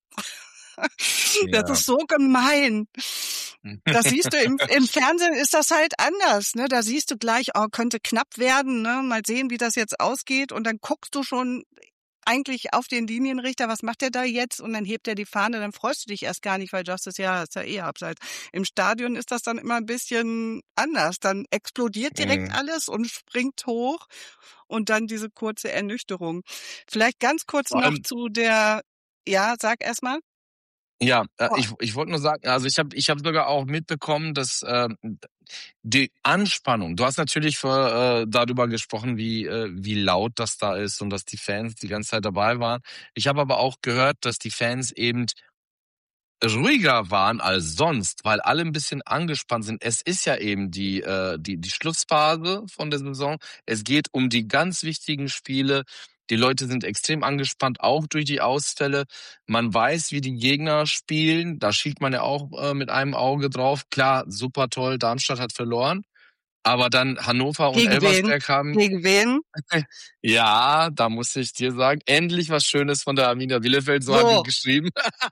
Das Ja. ist so gemein. Das siehst du im, im Fernsehen ist das halt anders, ne? Da siehst du gleich, oh, könnte knapp werden, ne? Mal sehen, wie das jetzt ausgeht. Und dann guckst du schon eigentlich auf den Linienrichter, was macht der da jetzt? Und dann hebt er die Fahne, dann freust du dich erst gar nicht, weil Justice, ja, ist ja eh Abseits. Im Stadion ist das dann immer ein bisschen anders. Dann explodiert direkt Mhm. alles und springt hoch und dann diese kurze Ernüchterung. Vielleicht ganz kurz Vor noch allem, zu der, ja, sag erst mal. ja, äh, Oh. ich, ich wollte nur sagen, also ich habe ich hab sogar auch mitbekommen, dass ähm, die Anspannung, du hast natürlich für, äh, darüber gesprochen, wie, äh, wie laut das da ist und dass die Fans die ganze Zeit dabei waren. Ich habe aber auch gehört, dass die Fans eben ruhiger waren als sonst, weil alle ein bisschen angespannt sind. Es ist ja eben die, äh, die, die Schlussphase von der Saison. Es geht um die ganz wichtigen Spiele. Die Leute sind extrem angespannt, auch durch die Ausfälle. Man weiß, wie die Gegner spielen. Da schielt man ja auch äh, mit einem Auge drauf. Klar, super toll, Darmstadt hat verloren. Aber dann Hannover und Gegen wen? Elversberg haben, Gegen wen? ja, da muss ich dir sagen, endlich was Schönes von der Arminia Bielefeld, so, so. habe ich geschrieben.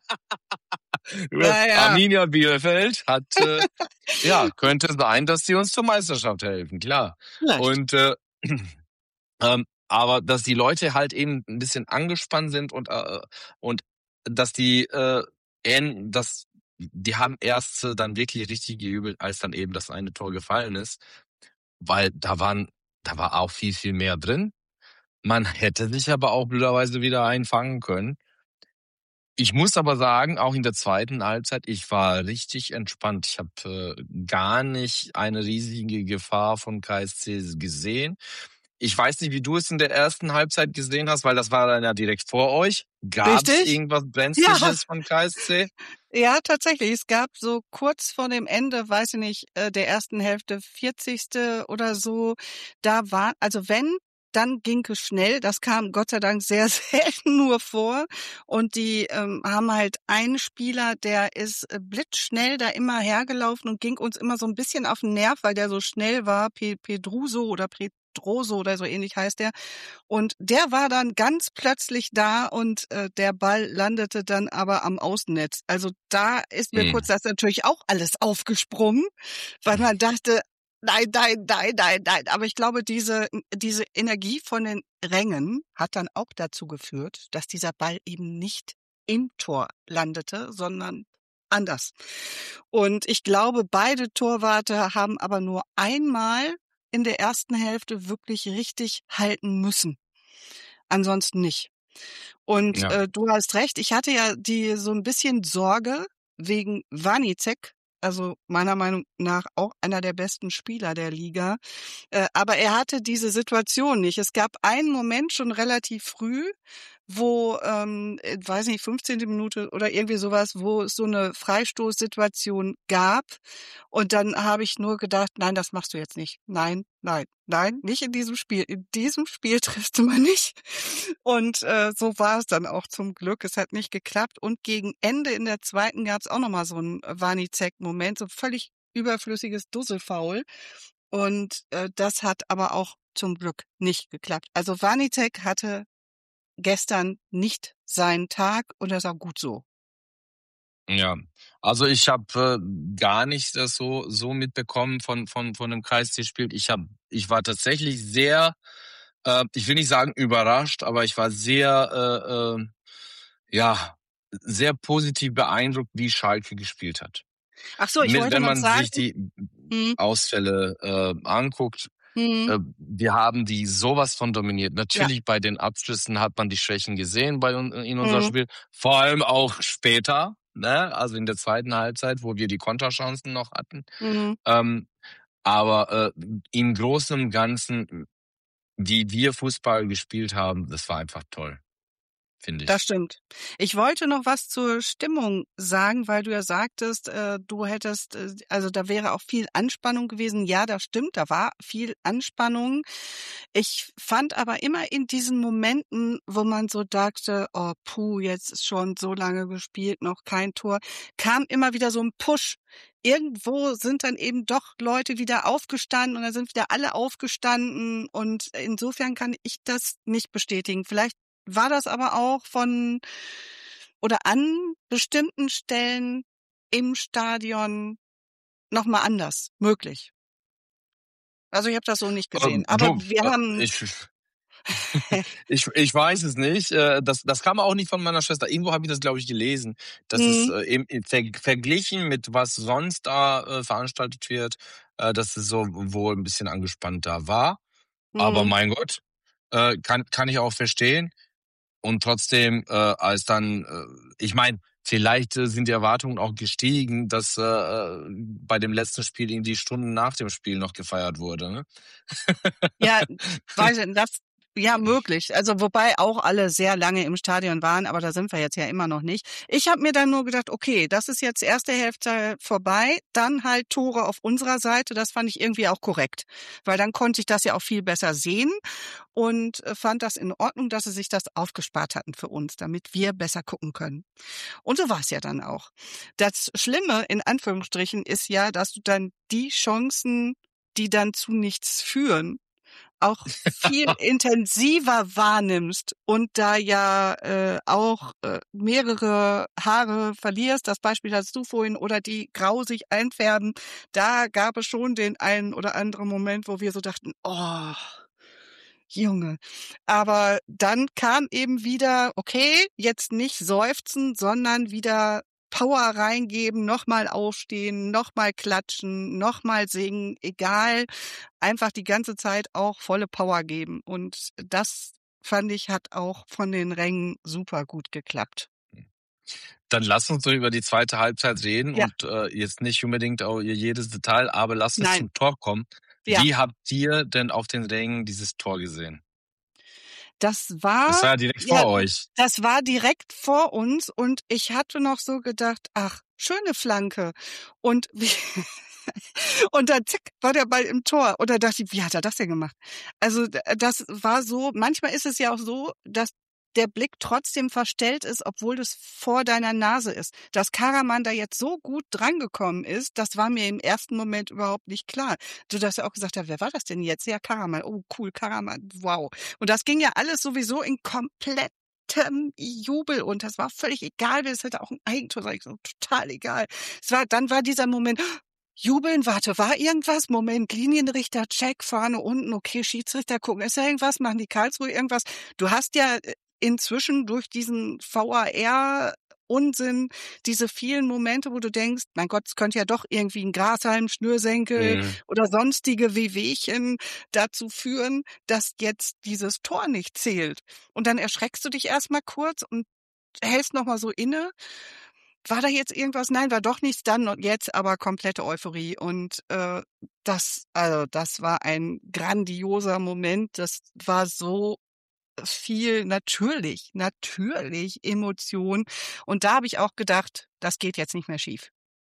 Ja, ja. Arminia Bielefeld hat, äh, ja, könnte sein, dass die uns zur Meisterschaft helfen, klar. Vielleicht. Und, äh, ähm, aber dass die Leute halt eben ein bisschen angespannt sind und, äh, und dass die, äh, dass die haben erst dann wirklich richtig gejubelt, als dann eben das eine Tor gefallen ist, weil da waren, da war auch viel, viel mehr drin. Man hätte sich aber auch blöderweise wieder einfangen können. Ich muss aber sagen, auch in der zweiten Halbzeit, ich war richtig entspannt. Ich habe äh, gar nicht eine riesige Gefahr von K S C gesehen. Ich weiß nicht, wie du es in der ersten Halbzeit gesehen hast, weil das war dann ja direkt vor euch. Gab es irgendwas Brenzliches ja. von K S C? Ja, tatsächlich. Es gab so kurz vor dem Ende, weiß ich nicht, der ersten Hälfte, vierzigste oder so, da war, also wenn, dann ging es schnell. Das kam Gott sei Dank sehr selten nur vor. Und die ähm, haben halt einen Spieler, der ist äh, blitzschnell da immer hergelaufen und ging uns immer so ein bisschen auf den Nerv, weil der so schnell war. Pe- Pedruso oder Pedroso oder so ähnlich heißt der. Und der war dann ganz plötzlich da und äh, der Ball landete dann aber am Außennetz. Also da ist mir Mhm. kurz das natürlich auch alles aufgesprungen, weil man dachte, Nein, nein, nein, nein, nein. Aber ich glaube, diese, diese Energie von den Rängen hat dann auch dazu geführt, dass dieser Ball eben nicht im Tor landete, sondern anders. Und ich glaube, beide Torwarte haben aber nur einmal in der ersten Hälfte wirklich richtig halten müssen. ansonsten nicht. Und Ja. äh, du hast recht, ich hatte ja die so ein bisschen Sorge wegen Vanecek, also meiner Meinung nach auch einer der besten Spieler der Liga. Äh, aber er hatte diese Situation nicht. Es gab einen Moment schon relativ früh, wo, ähm, äh, weiß nicht, fünfzehnte Minute oder irgendwie sowas, wo es so eine Freistoßsituation gab. Und dann habe ich nur gedacht, nein, das machst du jetzt nicht. Nein, nein, nein, nicht in diesem Spiel. In diesem Spiel triffst du mal nicht. Und äh, so war es dann auch zum Glück. Es hat nicht geklappt. Und gegen Ende in der zweiten gab es auch nochmal so einen Vanecek-Moment, so völlig überflüssiges Dusselfoul. Und äh, das hat aber auch zum Glück nicht geklappt. Also Vanecek hatte gestern nicht seinen Tag und das ist auch gut so. Ja, also ich habe äh, gar nicht das so so mitbekommen von von von dem Kreisliga-Spiel. Ich habe, ich war tatsächlich sehr, äh, ich will nicht sagen überrascht, aber ich war sehr, äh, äh, ja, sehr positiv beeindruckt, wie Schalke gespielt hat. Ach so, ich Mit, wollte wenn noch man sagen, sich die hm, Ausfälle äh, anguckt, hm, äh, wir haben die sowas von dominiert. ja, Natürlich bei den Abschlüssen hat man die Schwächen gesehen bei un in unserem hm, Spiel, vor allem auch später, ne? Also in der zweiten Halbzeit, wo wir die Konterchancen noch hatten. hm. Ähm, aber äh, im Großen und Ganzen, wie wir Fußball gespielt haben, das war einfach toll, finde Das ich. stimmt. Ich wollte noch was zur Stimmung sagen, weil du ja sagtest, äh, du hättest, äh, also da wäre auch viel Anspannung gewesen. Ja, das stimmt, da war viel Anspannung. Ich fand aber immer in diesen Momenten, wo man so dachte, oh puh, jetzt ist schon so lange gespielt, noch kein Tor, kam immer wieder so ein Push. Irgendwo sind dann eben doch Leute wieder aufgestanden und dann sind wieder alle aufgestanden und insofern kann ich das nicht bestätigen. Vielleicht war das aber auch von oder an bestimmten Stellen im Stadion nochmal anders möglich. Also ich habe das so nicht gesehen. Ähm, Aber du, wir äh, haben ich Ich, ich weiß es nicht. Äh, Das, das kam auch nicht von meiner Schwester. Irgendwo habe ich das, glaube ich, gelesen, dass es hm, äh, eben ver verglichen mit was sonst da äh, veranstaltet wird, äh, dass es so wohl ein bisschen angespannter war. Aber hm. mein Gott, äh, kann kann ich auch verstehen. Und trotzdem, äh, als dann, äh, ich meine, vielleicht äh, sind die Erwartungen auch gestiegen, dass äh, äh, bei dem letzten Spiel irgendwie Stunden nach dem Spiel noch gefeiert wurde. Ne? Ja, weiß ich, das, ja, möglich. Also wobei auch alle sehr lange im Stadion waren, aber da sind wir jetzt ja immer noch nicht. Ich habe mir dann nur gedacht, okay, das ist jetzt erste Hälfte vorbei, dann halt Tore auf unserer Seite, das fand ich irgendwie auch korrekt, weil dann konnte ich das ja auch viel besser sehen und äh, fand das in Ordnung, dass sie sich das aufgespart hatten für uns, damit wir besser gucken können. Und so war es ja dann auch. Das Schlimme, in Anführungsstrichen, ist ja, dass du dann die Chancen, die dann zu nichts führen, auch viel intensiver wahrnimmst und da ja äh, auch äh, mehrere Haare verlierst, das Beispiel hast du vorhin, oder die grau sich einfärben, da gab es schon den einen oder anderen Moment, wo wir so dachten, oh, Junge. Aber dann kam eben wieder, okay, jetzt nicht seufzen, sondern wieder Power reingeben, nochmal aufstehen, nochmal klatschen, nochmal singen, egal, einfach die ganze Zeit auch volle Power geben. Und das, fand ich, hat auch von den Rängen super gut geklappt. Dann lass uns doch über die zweite Halbzeit reden Ja, und äh, jetzt nicht unbedingt auch jedes Detail, aber lass uns nein, zum Tor kommen. ja, Wie habt ihr denn auf den Rängen dieses Tor gesehen? das Das war, war ja direkt ja, vor euch. das war direkt vor uns und ich hatte noch so gedacht, ach, schöne Flanke. Und wie, und dann zack, war der Ball im Tor. Und da dachte ich, wie hat er das denn gemacht? Also d- das war so, manchmal ist es ja auch so, dass der Blick trotzdem verstellt ist, obwohl das vor deiner Nase ist. Dass Karaman da jetzt so gut drangekommen ist, das war mir im ersten Moment überhaupt nicht klar. Du hast ja auch gesagt, ja, wer war das denn jetzt? Ja, Karaman. Oh, cool, Karaman. Wow. Und das ging ja alles sowieso in komplettem Jubel und das war völlig egal, es hätte auch ein Eigentor sein, so total egal. Es war, dann war dieser Moment, Jubeln, warte, war irgendwas? Moment, Linienrichter, check, vorne, unten, okay, Schiedsrichter gucken, ist da irgendwas? Machen die Karlsruhe irgendwas? Du hast ja inzwischen durch diesen V A R Unsinn, diese vielen Momente, wo du denkst, mein Gott, es könnte ja doch irgendwie ein Grashalm, Schnürsenkel Mhm. oder sonstige Wehwehchen dazu führen, dass jetzt dieses Tor nicht zählt. Und dann erschreckst du dich erstmal kurz und hältst nochmal so inne. War da jetzt irgendwas? Nein, war doch nichts. Dann und jetzt aber komplette Euphorie. Und äh, das, also das war ein grandioser Moment. Das war so viel natürlich, natürlich Emotion. Und da habe ich auch gedacht, das geht jetzt nicht mehr schief.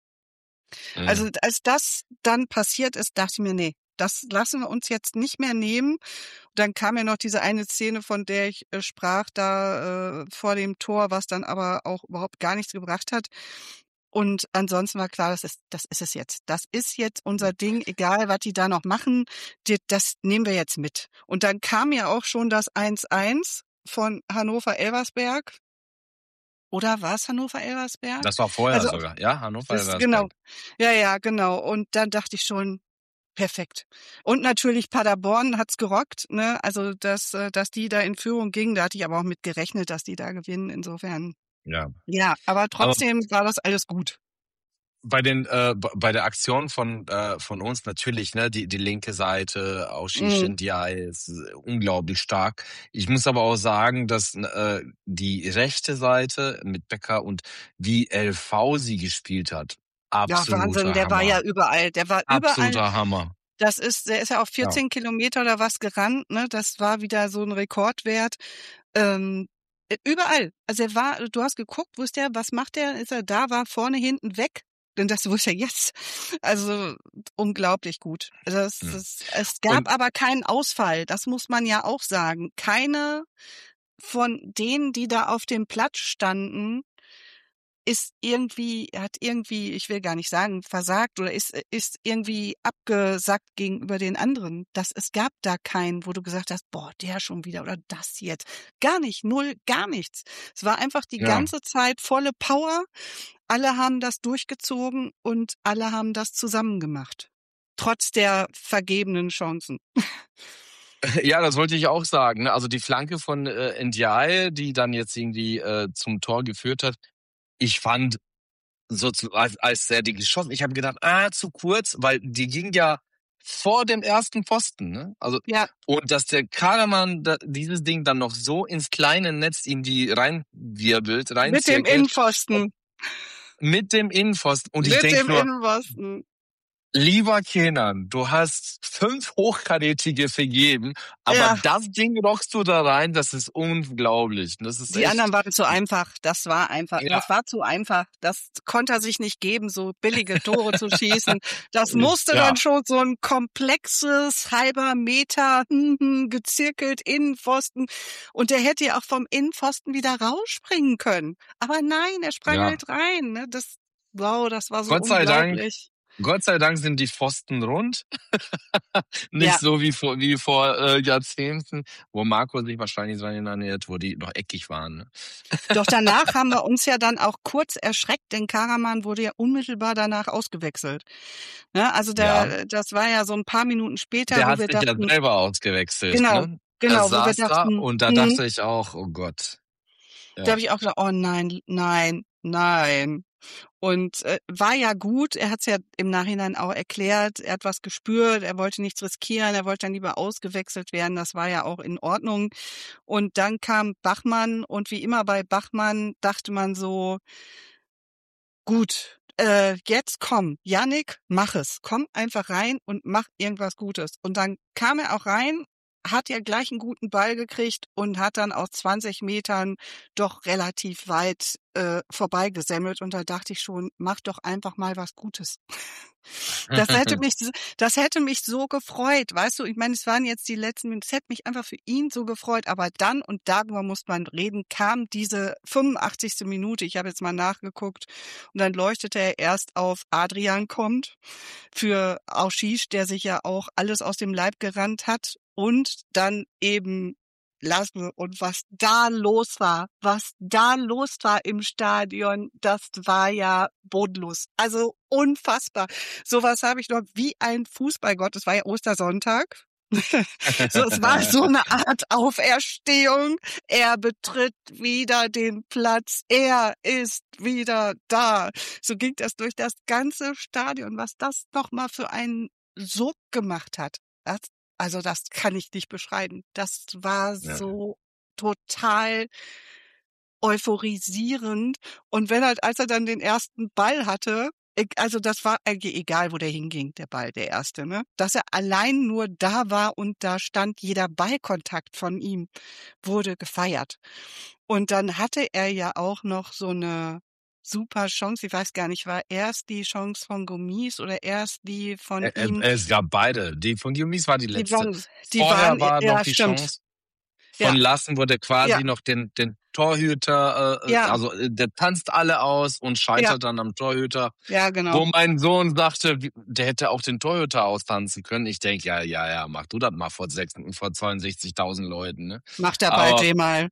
Mhm. Also als das dann passiert ist, dachte ich mir, nee, das lassen wir uns jetzt nicht mehr nehmen. Und dann kam ja noch diese eine Szene, von der ich äh, sprach, da äh, vor dem Tor, was dann aber auch überhaupt gar nichts gebracht hat. Und ansonsten war klar, das ist, das ist es jetzt. Das ist jetzt unser Ding, egal was die da noch machen, die, das nehmen wir jetzt mit. Und dann kam ja auch schon das eins eins von Hannover-Elversberg. Oder war es Hannover-Elversberg? Das war vorher Also sogar, ja, Hannover das, Elversberg. genau. Ja, ja, genau. Und dann dachte ich schon, perfekt. Und natürlich Paderborn hat's gerockt, ne? Also dass, äh, dass die da in Führung gingen, da hatte ich aber auch mit gerechnet, dass die da gewinnen. Insofern. Ja. Ja, aber Aber trotzdem war das alles gut. bei den äh, b- bei der Aktion von äh, von uns natürlich, ne, die die linke Seite, Auchiche Mhm. Ndiaye ist äh, unglaublich stark. Ich muss aber auch sagen, dass äh, die rechte Seite mit Becker und wie L V sie gespielt hat, Ja, Wahnsinn, absoluter der war ja Hammer. überall. Der war überall. Absoluter Hammer. Das ist, der ist ja auf Ja. vierzehn Kilometer oder was gerannt, ne? Das war wieder so ein Rekordwert. Ähm, äh, überall. Also er war, du hast geguckt, wo ist der, was macht der? Ist er da, war vorne, hinten weg? Denn das wusste er jetzt. Also unglaublich gut. Also es, Hm. es, es gab Und aber keinen Ausfall. Das muss man ja auch sagen. Keine von denen, die da auf dem Platz standen, ist irgendwie, hat irgendwie, ich will gar nicht sagen, versagt oder ist, ist irgendwie abgesackt gegenüber den anderen. Das, es gab da keinen, wo du gesagt hast, boah, der schon wieder oder das jetzt. Gar nicht, null, gar nichts. Es war einfach die ja, ganze Zeit volle Power. Alle haben das durchgezogen und alle haben das zusammen gemacht. Trotz der vergebenen Chancen. ja, das wollte ich auch sagen. Ne? Also die Flanke von äh, Ndiaye, die dann jetzt irgendwie äh, zum Tor geführt hat, ich fand so zu, als, als er die geschossen, ich habe gedacht, ah, zu kurz, weil die ging ja vor dem ersten Pfosten, ne? Also Ja, und dass der Karaman da, dieses Ding dann noch so ins kleine Netz in die reinwirbelt, mit dem reinzirkelt Innenpfosten. mit dem Innenpfosten und ich Mit denk dem nur, Innenpfosten. lieber Kenan, du hast fünf Hochkarätige vergeben, aber Ja. das Ding rockst du da rein, das ist unglaublich. Das ist Die echt, anderen waren zu einfach. Das war einfach. ja, Das war zu einfach. Das konnte er sich nicht geben, so billige Tore zu schießen. Das musste ja. dann schon so ein komplexes halber Meter hm, hm, gezirkelt Innenpfosten. Und der hätte ja auch vom Innenpfosten wieder rausspringen können. Aber nein, er sprang Ja. halt rein. Ne? Das, wow, das war so Gott sei Dank, unglaublich. Gott sei Dank sind die Pfosten rund. Nicht Ja. so wie vor, wie vor äh, Jahrzehnten, wo Marco sich wahrscheinlich dran erinnert, wo die noch eckig waren. Ne? Doch danach haben wir uns ja dann auch kurz erschreckt, denn Karaman wurde ja unmittelbar danach ausgewechselt. Ne? Also Ja, der, das war ja so ein paar Minuten später, der wo hat wir sich ja dachten, selber ausgewechselt. genau, Ne? Er genau, wo wir saß da dachten, und da hm, dachte ich auch, oh Gott. da Ja. habe ich auch gedacht, oh nein, nein, nein. Und äh, war ja gut, er hat es ja im Nachhinein auch erklärt, er hat was gespürt, er wollte nichts riskieren, er wollte dann lieber ausgewechselt werden, das war ja auch in Ordnung. Und dann kam Bachmann und wie immer bei Bachmann dachte man so, gut, äh, jetzt komm, Yannick, mach es. Komm einfach rein und mach irgendwas Gutes. Und dann kam er auch rein, hat ja gleich einen guten Ball gekriegt und hat dann aus zwanzig Metern doch relativ weit äh, vorbeigesemmelt. Und da dachte ich schon, mach doch einfach mal was Gutes. Das hätte mich, das hätte mich so gefreut, weißt du? Ich meine, es waren jetzt die letzten Minuten, es hätte mich einfach für ihn so gefreut. Aber dann, und darüber muss man reden, kam diese fünfundachtzigste Minute. Ich habe jetzt mal nachgeguckt und dann leuchtete er erst auf Adrian kommt für Auchiche, der sich ja auch alles aus dem Leib gerannt hat. Und dann eben Lasme. Und was da los war, was da los war im Stadion, das war ja bodenlos. Also unfassbar. Sowas habe ich noch wie ein Fußballgott. Es war ja Ostersonntag. So, es war so eine Art Auferstehung. Er betritt wieder den Platz. Er ist wieder da. So ging das durch das ganze Stadion, was das nochmal für einen Sog gemacht hat. Das, also das kann ich nicht beschreiben. Das war Ja. so total euphorisierend. Und wenn er, als er dann den ersten Ball hatte, ich- also das war eigentlich egal, wo der hinging, der Ball, der erste, ne? Dass er allein nur da war und da stand, jeder Ballkontakt von ihm wurde gefeiert. Und dann hatte er ja auch noch so eine super Chance. Ich weiß gar nicht, war erst die Chance von Gommis oder erst die von Ä- ä- ihm? Es gab beide. Die von Jumis war die Die letzte. waren, die Vorher waren, war ja, noch die stimmt. Chance Ja, von Lassen, wo der quasi ja, noch den, den Torhüter, äh, äh, ja, also äh, der tanzt alle aus und ja, scheitert dann am Torhüter. ja, Wo genau. mein Sohn sagte, wie- der hätte auch den Torhüter austanzen können. Ich denke, ja, ja, ja, mach du das mal vor, sechs, vor zweiundsechzigtausend Leuten. Ne? Macht er bald Aber, eh mal.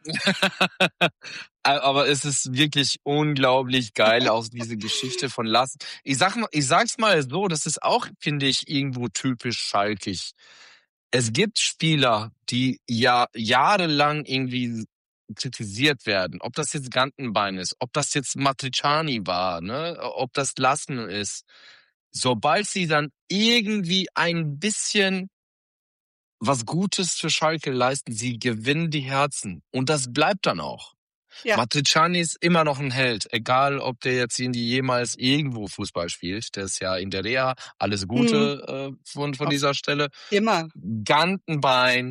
aber es ist wirklich unglaublich geil, auch diese Geschichte von Lassen. Ich sag mal, ich sag's mal so, das ist auch, finde ich, irgendwo typisch schalkig. Es gibt Spieler, die ja jahrelang irgendwie kritisiert werden. Ob das jetzt Gantenbein ist, ob das jetzt Matriciani war, ne, ob das Lassen ist. Sobald sie dann irgendwie ein bisschen was Gutes für Schalke leisten, sie gewinnen die Herzen. Und das bleibt dann auch. Ja. Matriciani ist immer noch ein Held, egal ob der jetzt irgendwie jemals irgendwo Fußball spielt. Der ist ja in der Reha, alles Mhm. Gute äh, von, von Auf dieser Stelle. immer. Gantenbein,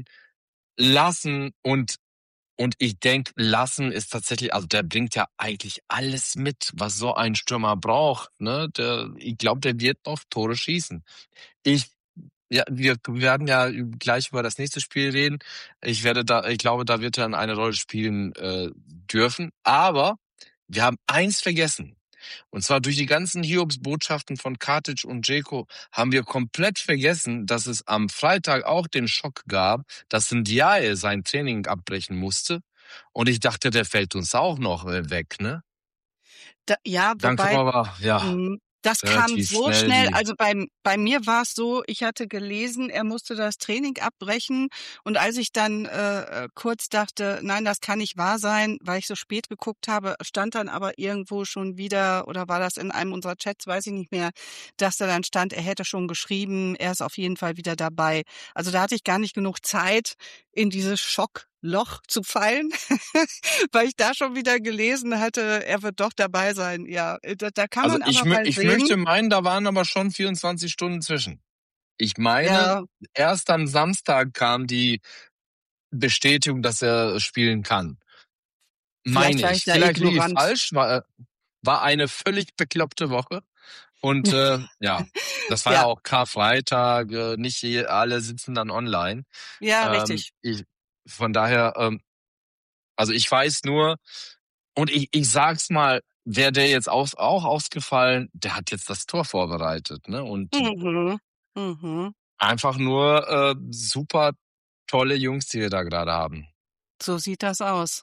Lassen und und ich denke, Lassen ist tatsächlich, also der bringt ja eigentlich alles mit, was so ein Stürmer braucht. Ne? Der, ich glaube, der wird noch Tore schießen. Ich, ja, wir werden ja gleich über das nächste Spiel reden. Ich werde da, ich glaube, da wird er eine Rolle spielen äh, dürfen. Aber wir haben eins vergessen. Und zwar durch die ganzen Hiobs-Botschaften von Katic und Dzeko haben wir komplett vergessen, dass es am Freitag auch den Schock gab, dass Ndiaye sein Training abbrechen musste. Und ich dachte, der fällt uns auch noch äh, weg, ne? Da, ja, Dann wobei, kam aber, ja, mh, das kam relativ so schnell schnell. die, Also bei, bei mir war es so, ich hatte gelesen, er musste das Training abbrechen. Und als ich dann äh, äh, kurz dachte, nein, das kann nicht wahr sein, weil ich so spät geguckt habe, stand dann aber irgendwo schon wieder, oder war das in einem unserer Chats, weiß ich nicht mehr, dass da dann stand, er hätte schon geschrieben, er ist auf jeden Fall wieder dabei. Also da hatte ich gar nicht genug Zeit, in dieses Schockloch zu fallen, weil ich da schon wieder gelesen hatte, er wird doch dabei sein. Ja, da, da kann also man ich, aber mö- mal ich möchte sehen. meinen, da waren aber schon vierundzwanzig Stunden zwischen. Ich meine, Ja, erst am Samstag kam die Bestätigung, dass er spielen kann. vielleicht Meine war ich. ich da Vielleicht liege ich ignorant. falsch, war, war eine völlig bekloppte Woche. Und äh, ja, das war ja Ja, auch Karfreitag, äh, nicht je, alle sitzen dann online. ja, Ähm, richtig. ich, von daher, ähm, also ich weiß nur, und ich, ich sag's mal, wäre der jetzt aus, auch ausgefallen, der hat jetzt das Tor vorbereitet, ne? Und Mhm. Mhm. einfach nur äh, super tolle Jungs, die wir da gerade haben. So sieht das aus.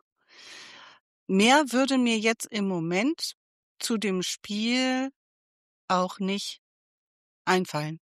Mehr würde mir jetzt im Moment zu dem Spiel auch nicht einfallen.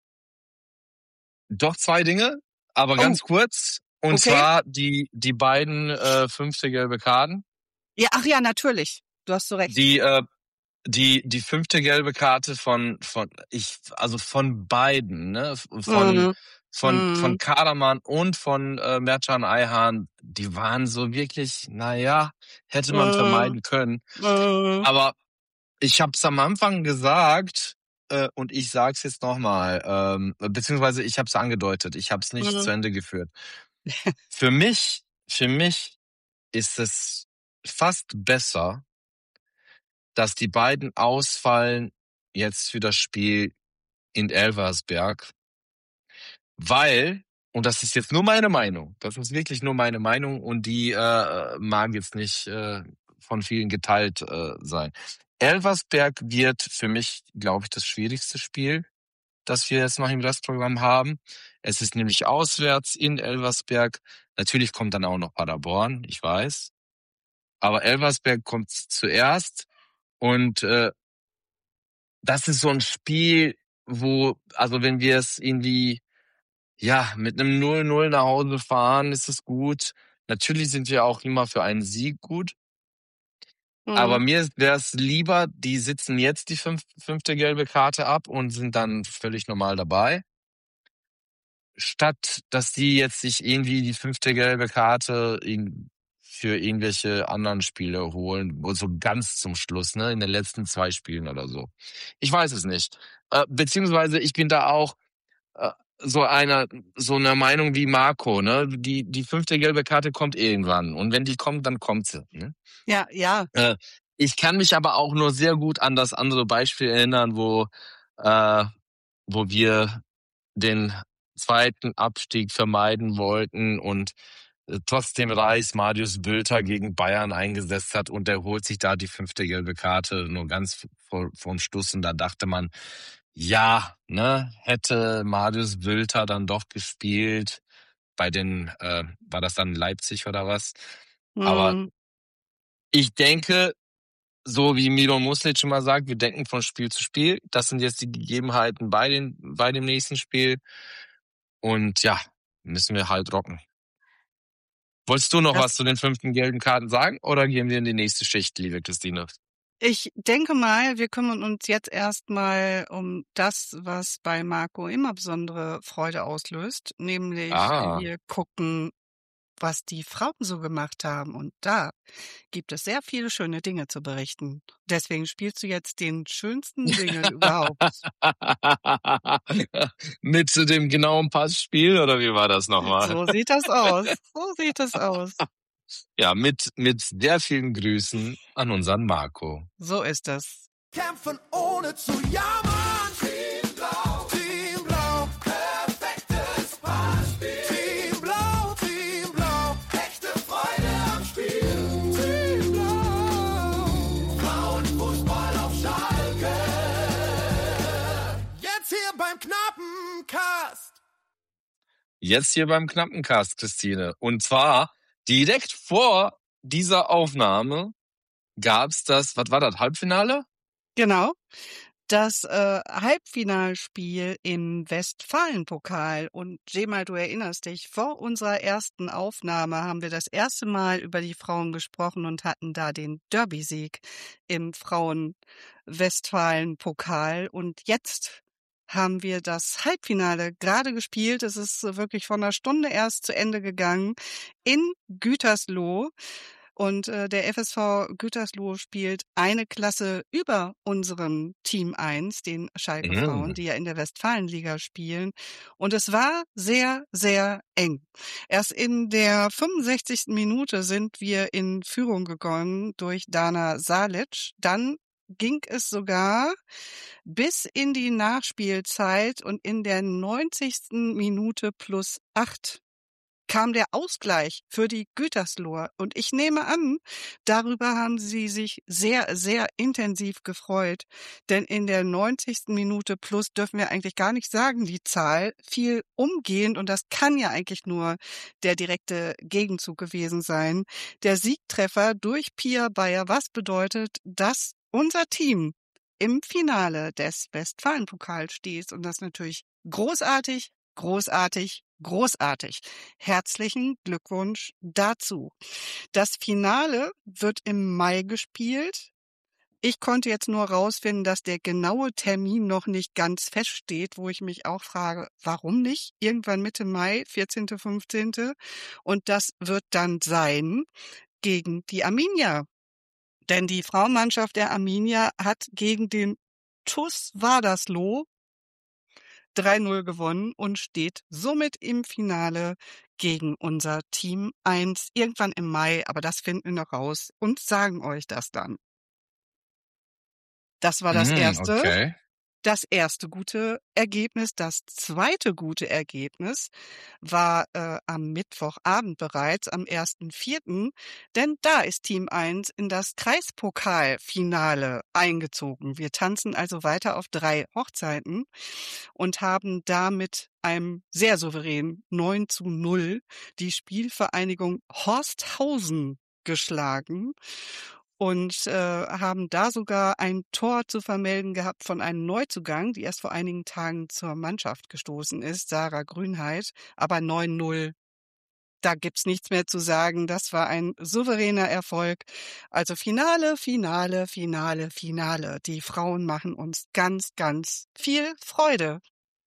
Doch zwei Dinge, aber Oh, ganz kurz. Und okay. zwar die die beiden äh, fünfte gelbe Karten. Ja, ach ja, natürlich. Du hast so recht. Die äh, die die fünfte gelbe Karte von von ich also von beiden, ne, von Mhm. von von Mhm. Karaman und von äh, Mertcan Ayhan, die waren so wirklich, naja, hätte man Mhm. vermeiden können. Mhm. Aber ich habe es am Anfang gesagt äh, und ich sag's jetzt nochmal, ähm, beziehungsweise ich habe es angedeutet, ich habe es nicht zu Mhm. Ende geführt. Für mich, für mich ist es fast besser, dass die beiden ausfallen jetzt für das Spiel in Elversberg, weil, und das ist jetzt nur meine Meinung, das ist wirklich nur meine Meinung und die äh, mag jetzt nicht äh, von vielen geteilt äh, sein. Elversberg wird für mich, glaube ich, das schwierigste Spiel, das wir jetzt noch im Restprogramm haben. Es ist nämlich auswärts in Elversberg. Natürlich kommt dann auch noch Paderborn, ich weiß. Aber Elversberg kommt zuerst und äh, das ist so ein Spiel, wo, also wenn wir es irgendwie ja, mit einem null null nach Hause fahren ist es gut. Natürlich sind wir auch immer für einen Sieg gut. Aber Mhm. mir wäre es lieber, die sitzen jetzt die fünf, fünfte gelbe Karte ab und sind dann völlig normal dabei. Statt, dass die jetzt sich irgendwie die fünfte gelbe Karte in, für irgendwelche anderen Spiele holen, wo so ganz zum Schluss, ne, in den letzten zwei Spielen oder so. Ich weiß es nicht. Äh, beziehungsweise ich bin da auch äh, so einer, so einer Meinung wie Marco, ne? Die, die fünfte gelbe Karte kommt irgendwann. Und wenn die kommt, dann kommt sie, ne? Ja, ja. Äh, ich kann mich aber auch nur sehr gut an das andere Beispiel erinnern, wo, äh, wo wir den zweiten Abstieg vermeiden wollten und äh, trotzdem Reis Marius Bülter gegen Bayern eingesetzt hat und der holt sich da die fünfte gelbe Karte nur ganz vor, vorm Schluss und da dachte man, ja, ne, hätte Marius Bülter dann doch gespielt bei den, äh, war das dann Leipzig oder was? Aber Mhm. ich denke, so wie Milan Muslic immer sagt, wir denken von Spiel zu Spiel. Das sind jetzt die Gegebenheiten bei, den, bei dem nächsten Spiel. Und ja, müssen wir halt rocken. Wolltest du noch Das was zu den fünften gelben Karten sagen oder gehen wir in die nächste Schicht, liebe Christine? Ich denke mal, wir kümmern uns jetzt erstmal um das, was bei Marco immer besondere Freude auslöst, nämlich Ah. wir gucken, was die Frauen so gemacht haben. Und da gibt es sehr viele schöne Dinge zu berichten. Deswegen spielst du jetzt den schönsten Jingle überhaupt. Mit zu dem genauen Passspiel oder wie war das nochmal? So sieht das aus. So sieht das aus. Ja, mit, mit sehr vielen Grüßen an unseren Marco. So ist das. Kämpfen ohne zu jammern. Team Blau, Team Blau, perfektes Passspiel. Team Blau, Team Blau, echte Freude am Spiel. Team Blau, Frauenfußball auf Schalke. Jetzt hier beim Knappencast. Jetzt hier beim Knappencast, Christine. Und zwar direkt vor dieser Aufnahme gab's das, was war das, Halbfinale? Genau. Das äh, Halbfinalspiel im Westfalenpokal. Und Cemal, du erinnerst dich, vor unserer ersten Aufnahme haben wir das erste Mal über die Frauen gesprochen und hatten da den Derby-Sieg im Frauen-Westfalen-Pokal. Und jetzt haben wir das Halbfinale gerade gespielt. Es ist wirklich von einer Stunde erst zu Ende gegangen in Gütersloh. Und äh, der F S V Gütersloh spielt eine Klasse über unserem Team eins, den Schalke Mhm. Frauen, die ja in der Westfalenliga spielen. Und es war sehr, sehr eng. Erst in der fünfundsechzigsten Minute sind wir in Führung gegangen durch Dana Salic. Dann ging es sogar bis in die Nachspielzeit und in der neunzigsten Minute plus acht kam der Ausgleich für die Gütersloher. Und ich nehme an, darüber haben sie sich sehr, sehr intensiv gefreut. Denn in der neunzigsten Minute plus dürfen wir eigentlich gar nicht sagen, die Zahl fiel umgehend. Und das kann ja eigentlich nur der direkte Gegenzug gewesen sein. Der Siegtreffer durch Pia Bayer, was bedeutet, dass unser Team im Finale des Westfalenpokals steht. Und das natürlich großartig, großartig, großartig. Herzlichen Glückwunsch dazu. Das Finale wird im Mai gespielt. Ich konnte jetzt nur rausfinden, dass der genaue Termin noch nicht ganz feststeht, wo ich mich auch frage, warum nicht? Irgendwann Mitte Mai, vierzehnten, fünfzehnten Und das wird dann sein gegen die Arminia. Denn die Frauenmannschaft der Arminia hat gegen den T U S Wadersloh drei null gewonnen und steht somit im Finale gegen unser Team eins irgendwann im Mai, aber das finden wir noch raus und sagen euch das dann. Das war das Mhm, erste. okay. Das erste gute Ergebnis. Das zweite gute Ergebnis war äh, am Mittwochabend bereits, am ersten vierten Denn da ist Team eins in das Kreispokalfinale eingezogen. Wir tanzen also weiter auf drei Hochzeiten und haben da mit einem sehr souveränen neun zu null die Spielvereinigung Horsthausen geschlagen. und äh, haben da sogar ein Tor zu vermelden gehabt von einem Neuzugang, die erst vor einigen Tagen zur Mannschaft gestoßen ist, Sarah Grünheit, aber neun null. Da gibt's nichts mehr zu sagen. Das war ein souveräner Erfolg. Also Finale, Finale, Finale, Finale. Die Frauen machen uns ganz, ganz viel Freude.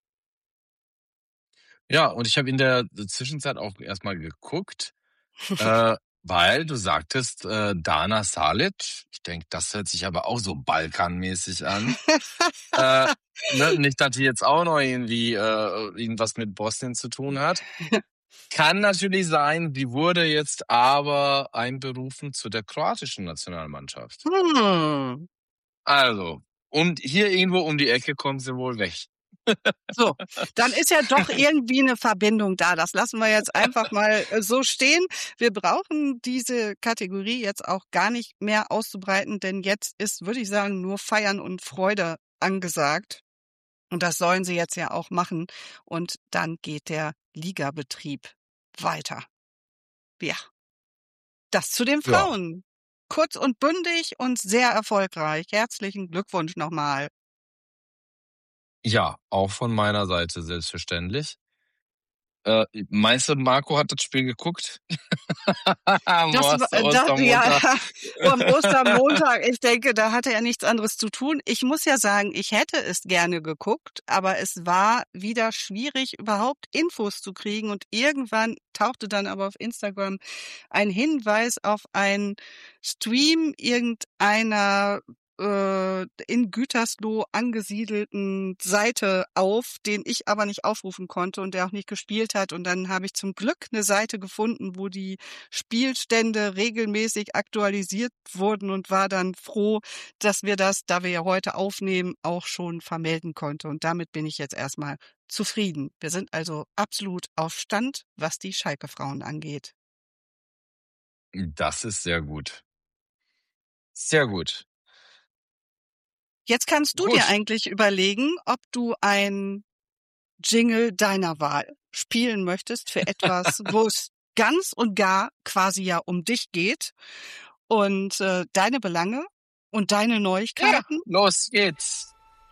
Ja, und ich habe in der Zwischenzeit auch erstmal geguckt, äh, weil du sagtest, äh, Dana Salic. Ich denke, das hört sich aber auch so balkanmäßig an. äh, ne, nicht, dass die jetzt auch noch irgendwie äh, irgendwas mit Bosnien zu tun hat. Kann natürlich sein, die wurde jetzt aber einberufen zu der kroatischen Nationalmannschaft. Hm. Also, und hier irgendwo um die Ecke kommt sie wohl weg. So, dann ist ja doch irgendwie eine Verbindung da. Das lassen wir jetzt einfach mal äh, so stehen. Wir brauchen diese Kategorie jetzt auch gar nicht mehr auszubreiten, denn jetzt ist, würde ich sagen, nur Feiern und Freude angesagt. Und das sollen sie jetzt ja auch machen. Und dann geht der Ligabetrieb weiter. Ja, das zu den Ja. Frauen. Kurz und bündig und sehr erfolgreich. Herzlichen Glückwunsch nochmal. Ja, auch von meiner Seite selbstverständlich. Äh, meinst du, Marco hat das Spiel geguckt? Am Das, Oster- war- das, ja, Ostermontag. am Ostermontag, ich denke, da hatte er nichts anderes zu tun. Ich muss ja sagen, ich hätte es gerne geguckt, aber es war wieder schwierig, überhaupt Infos zu kriegen. Und irgendwann tauchte dann aber auf Instagram ein Hinweis auf einen Stream irgendeiner äh, in Gütersloh angesiedelten Seite auf, den ich aber nicht aufrufen konnte und der auch nicht gespielt hat. Und dann habe ich zum Glück eine Seite gefunden, wo die Spielstände regelmäßig aktualisiert wurden und war dann froh, dass wir das, da wir ja heute aufnehmen, auch schon vermelden konnten. Und damit bin ich jetzt erstmal zufrieden. Wir sind also absolut auf Stand, was die Schalke-Frauen angeht. Das ist sehr gut. Sehr gut. Jetzt kannst du Gut. dir eigentlich überlegen, ob du ein Jingle deiner Wahl spielen möchtest für etwas, wo es ganz und gar quasi ja um dich geht und äh, deine Belange und deine Ja, Neuigkeiten. los geht's.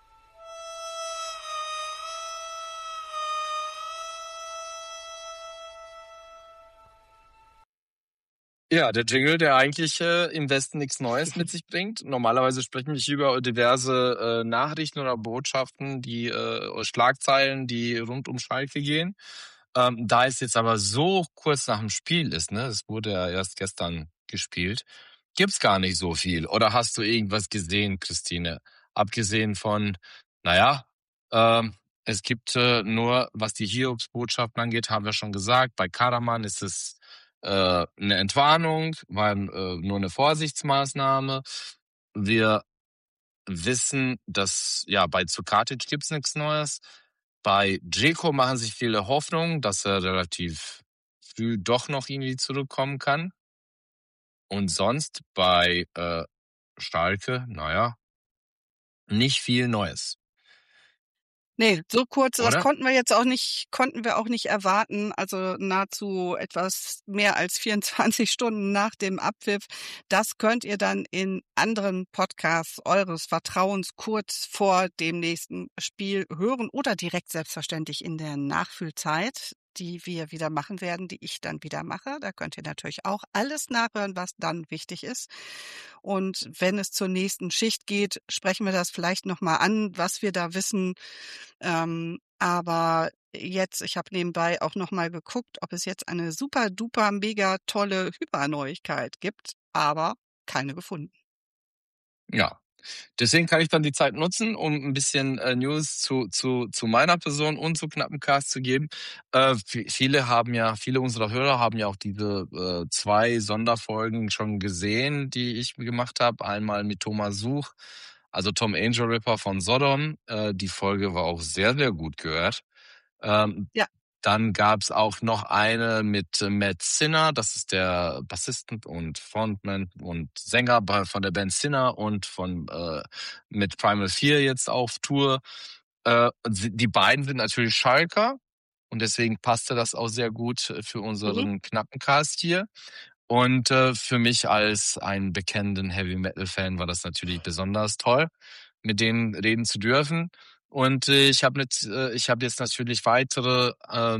Ja, der Jingle, der eigentlich äh, im Westen nichts Neues mit sich bringt. Normalerweise sprechen wir über diverse äh, Nachrichten oder Botschaften, die äh, Schlagzeilen, die rund um Schalke gehen. Ähm, da es jetzt aber so kurz nach dem Spiel ist, ne, es wurde ja erst gestern gespielt, gibt's gar nicht so viel. Oder hast du irgendwas gesehen, Christine? Abgesehen von, naja, ähm, es gibt äh, nur, was die Hiobsbotschaften angeht, haben wir schon gesagt, bei Karaman ist es äh, eine Entwarnung, war äh, nur eine Vorsichtsmaßnahme. Wir wissen, dass ja bei Zukatic gibt's nichts Neues. Bei Dzeko machen sich viele Hoffnungen, dass er relativ früh doch noch irgendwie zurückkommen kann. Und sonst bei äh, Schalke, naja, nicht viel Neues, Nee, so kurz, das oder? konnten wir jetzt auch nicht, konnten wir auch nicht erwarten. Also nahezu etwas mehr als vierundzwanzig Stunden nach dem Abpfiff. Das könnt ihr dann in anderen Podcasts eures Vertrauens kurz vor dem nächsten Spiel hören oder direkt selbstverständlich in der Nachfühlzeit, die wir wieder machen werden, die ich dann wieder mache. Da könnt ihr natürlich auch alles nachhören, was dann wichtig ist. Und wenn es zur nächsten Schicht geht, sprechen wir das vielleicht nochmal an, was wir da wissen. Ähm, aber jetzt, ich habe nebenbei auch nochmal geguckt, ob es jetzt eine super duper mega tolle Hyperneuigkeit gibt, aber keine gefunden. Ja. Deswegen kann ich dann die Zeit nutzen, um ein bisschen äh, News zu, zu, zu meiner Person und zu knappen Cast zu geben. Äh, v- viele haben ja, viele unserer Hörer haben ja auch diese äh, zwei Sonderfolgen schon gesehen, die ich gemacht habe. Einmal mit Thomas Such, also Tom Angel Ripper von Sodom. Äh, die Folge war auch sehr, sehr gut gehört. Ähm, Ja. Dann gab's auch noch eine mit äh, Matt Sinner, das ist der Bassist und Frontman und Sänger bei, von der Band Sinner und von äh, mit Primal vier jetzt auf Tour. Äh, sie- die beiden sind natürlich Schalker und deswegen passte das auch sehr gut für unseren Mhm. knappen Cast hier. Und äh, für mich als einen bekennenden Heavy-Metal-Fan war das natürlich besonders toll, mit denen reden zu dürfen. Und äh, ich habe nicht, äh, ich habe jetzt natürlich weitere äh,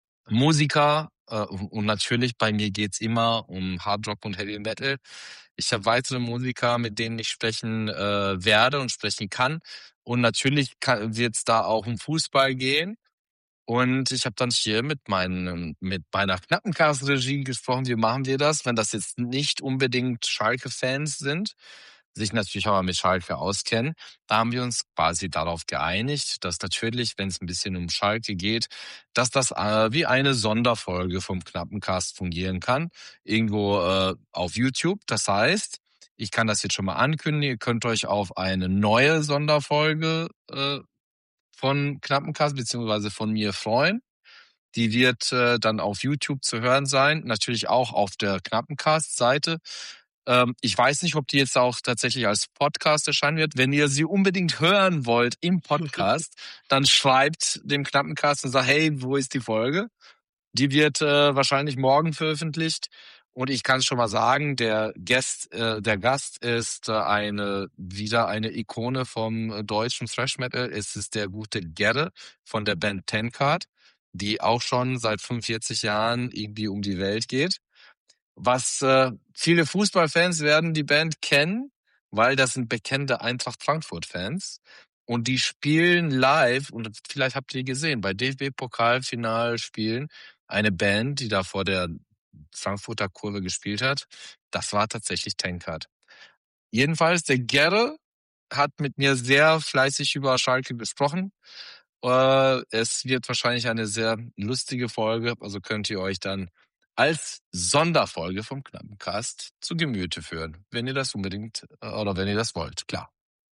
Musiker äh, und natürlich bei mir geht's immer um Hardrock und Heavy Metal. Ich habe weitere Musiker, mit denen ich sprechen äh, werde und sprechen kann. Und natürlich wird es da auch um Fußball gehen. Und ich habe dann hier mit meinen, mit meiner Knappencast-Regie gesprochen, wie machen wir das, wenn das jetzt nicht unbedingt Schalke-Fans sind, sich natürlich aber mit Schalke auskennen. Da haben wir uns quasi darauf geeinigt, dass natürlich, wenn es ein bisschen um Schalke geht, dass das äh, wie eine Sonderfolge vom Knappencast fungieren kann, irgendwo äh, auf YouTube. Das heißt, ich kann das jetzt schon mal ankündigen, ihr könnt euch auf eine neue Sonderfolge äh, von Knappencast beziehungsweise von mir freuen. Die wird äh, dann auf YouTube zu hören sein, natürlich auch auf der Knappencast-Seite. Ähm, ich weiß nicht, ob die jetzt auch tatsächlich als Podcast erscheinen wird. Wenn ihr sie unbedingt hören wollt im Podcast, dann schreibt dem Knappencast und sagt, hey, wo ist die Folge? Die wird äh, wahrscheinlich morgen veröffentlicht. Und ich kann schon mal sagen, der Gast, äh, der Gast ist äh, eine wieder eine Ikone vom äh, deutschen Thrash Metal. Es ist der gute Gerre von der Band Ten Card, die auch schon seit fünfundvierzig Jahren irgendwie um die Welt geht. Was äh, viele Fußballfans werden die Band kennen, weil das sind bekannte Eintracht Frankfurt-Fans. Und die spielen live, und vielleicht habt ihr die gesehen, bei D F B-Pokalfinalspielen eine Band, die da vor der Frankfurter Kurve gespielt hat. Das war tatsächlich Ten Card. Jedenfalls, der Gerre hat mit mir sehr fleißig über Schalke gesprochen. Äh, es wird wahrscheinlich eine sehr lustige Folge, also könnt ihr euch dann als Sonderfolge vom Knappencast zu Gemüte führen, wenn ihr das unbedingt äh, oder wenn ihr das wollt, klar.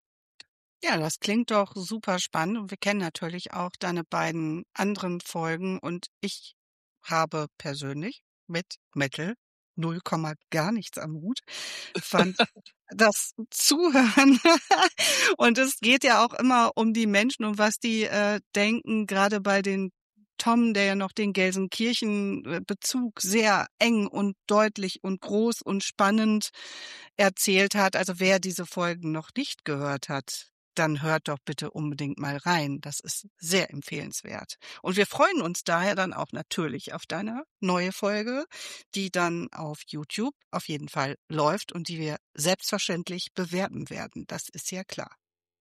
Ja, das klingt doch super spannend und wir kennen natürlich auch deine beiden anderen Folgen und ich habe persönlich mit Metal null Komma gar nichts am Hut, fand das Zuhören und es geht ja auch immer um die Menschen und was die äh, denken, gerade bei den Tom, der ja noch den Gelsenkirchen-Bezug sehr eng und deutlich und groß und spannend erzählt hat. Also wer diese Folgen noch nicht gehört hat, dann hört doch bitte unbedingt mal rein. Das ist sehr empfehlenswert. Und wir freuen uns daher dann auch natürlich auf deine neue Folge, die dann auf YouTube auf jeden Fall läuft und die wir selbstverständlich bewerben werden. Das ist ja klar.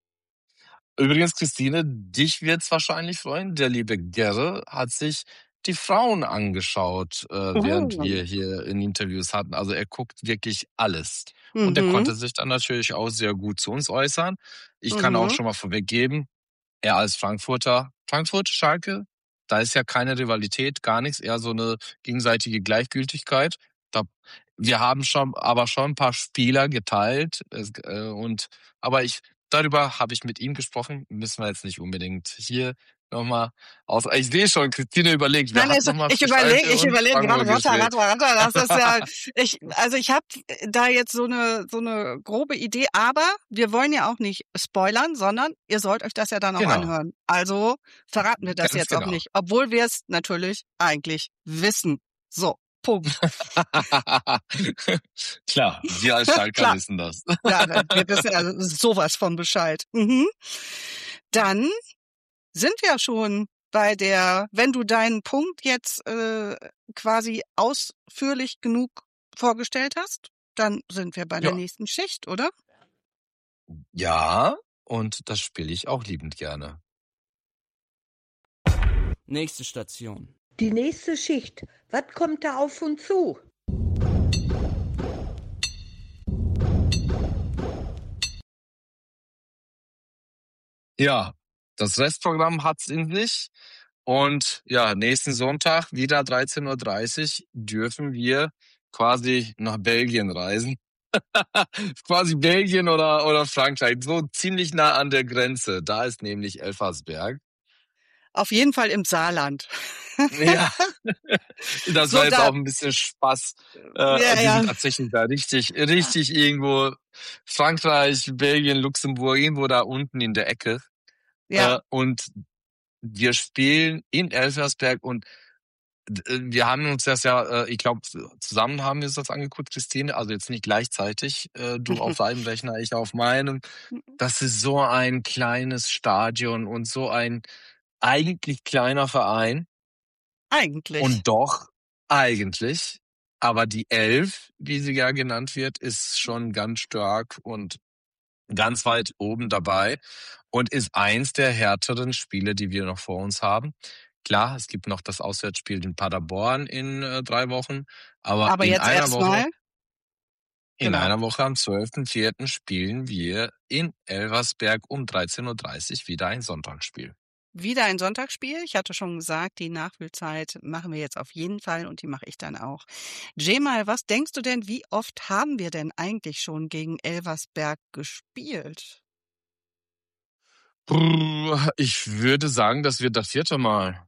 Übrigens, Christine, dich wird's wahrscheinlich freuen. Der liebe Gerre hat sich die Frauen angeschaut, äh, während wir hier in Interviews hatten. Also er guckt wirklich alles. Mhm. Und er konnte sich dann natürlich auch sehr gut zu uns äußern. Ich mhm. kann auch schon mal vorweggeben, er als Frankfurter, Frankfurt, Schalke, da ist ja keine Rivalität, gar nichts, eher so eine gegenseitige Gleichgültigkeit. Da, wir haben schon, aber schon ein paar Spieler geteilt. Äh, und aber ich Darüber habe ich mit ihm gesprochen. Müssen wir jetzt nicht unbedingt hier nochmal aus. Ich sehe schon, Christine überlegt. Nein, also ich überlege, ich überlege gerade, warte, warte, warte, das ist ja, ich, also ich habe da jetzt so eine so eine grobe Idee, aber wir wollen ja auch nicht spoilern, sondern ihr sollt euch das ja dann auch genau. anhören. Also verraten wir das Ganz jetzt genau. auch nicht, obwohl wir es natürlich eigentlich wissen. So. Punkt. Klar, wir als Schalker wissen das. Ja, wir wissen ja sowas von Bescheid. Mhm. Dann sind wir schon bei der, wenn du deinen Punkt jetzt äh, quasi ausführlich genug vorgestellt hast, dann sind wir bei ja. der nächsten Schicht, oder? Ja, und das spiele ich auch liebend gerne. Nächste Station. Die nächste Schicht. Was kommt da auf uns zu? Ja, das Restprogramm hat's in sich. Und ja, nächsten Sonntag, wieder dreizehn Uhr dreißig, dürfen wir quasi nach Belgien reisen. Quasi Belgien oder, oder Frankreich. So ziemlich nah an der Grenze. Da ist nämlich Elversberg. Auf jeden Fall im Saarland. Ja, das so war jetzt da, auch ein bisschen Spaß. Äh, ja, wir ja. sind tatsächlich da richtig, richtig irgendwo Frankreich, Belgien, Luxemburg, irgendwo da unten in der Ecke. Ja. Äh, und wir spielen in Elversberg und Wir haben uns das ja, ich glaube, zusammen haben wir uns das angeguckt, Christine, also jetzt nicht gleichzeitig, du auf deinem Rechner, ich auf meinem. Das ist so ein kleines Stadion und so ein eigentlich kleiner Verein. Eigentlich. Und doch, eigentlich. Aber die Elf, wie sie ja genannt wird, ist schon ganz stark und ganz weit oben dabei und ist eins der härteren Spiele, die wir noch vor uns haben. Klar, es gibt noch das Auswärtsspiel in Paderborn in äh, drei Wochen, aber, Aber in jetzt einer Woche, erstmal. in Genau. einer Woche am zwölften vierten spielen wir in Elversberg um dreizehn Uhr dreißig wieder ein Sonntagsspiel. Wieder ein Sonntagsspiel. Ich hatte schon gesagt, die Nachspielzeit machen wir jetzt auf jeden Fall und die mache ich dann auch. Cemal, was denkst du denn, wie oft haben wir denn eigentlich schon gegen Elversberg gespielt? Ich würde sagen, das wird das vierte Mal.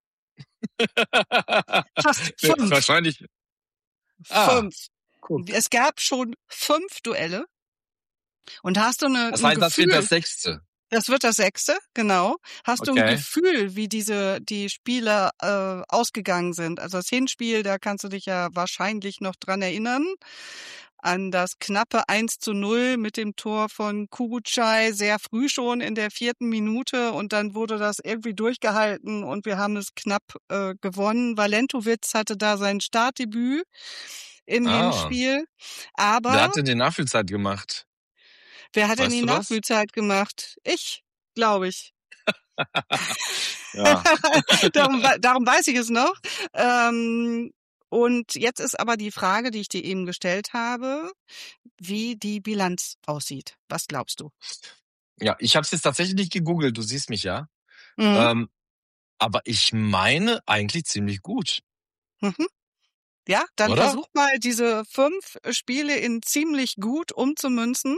Fast fünf. Wahrscheinlich. Ah, Fünf. guck. Es gab schon fünf Duelle. Und hast du eine, Das ein heißt, das wird Gefühl? das sechste. Das wird das sechste, genau. Hast du ein Okay. Gefühl, wie diese die Spiele äh, ausgegangen sind? Also das Hinspiel, da kannst du dich ja wahrscheinlich noch dran erinnern, an das knappe eins zu null mit dem Tor von Kurucay sehr früh schon in der vierten Minute und dann wurde das irgendwie durchgehalten und wir haben es knapp äh, gewonnen. Valentowitz hatte da sein Startdebüt im Ah. Hinspiel, aber Wer hat denn die Nachspielzeit gemacht? wer hat denn Weißt die du das? Nachspielzeit gemacht? Ich, glaube ich. Ja. darum, wei- darum weiß ich es noch. Ähm, und jetzt ist aber die Frage, die ich dir eben gestellt habe, wie die Bilanz aussieht. Was glaubst du? Ja, ich habe es jetzt tatsächlich nicht gegoogelt, du siehst mich ja. Mhm. Ähm, aber ich meine eigentlich ziemlich gut, Mhm. Ja, dann oder? versuch mal diese fünf Spiele in ziemlich gut umzumünzen.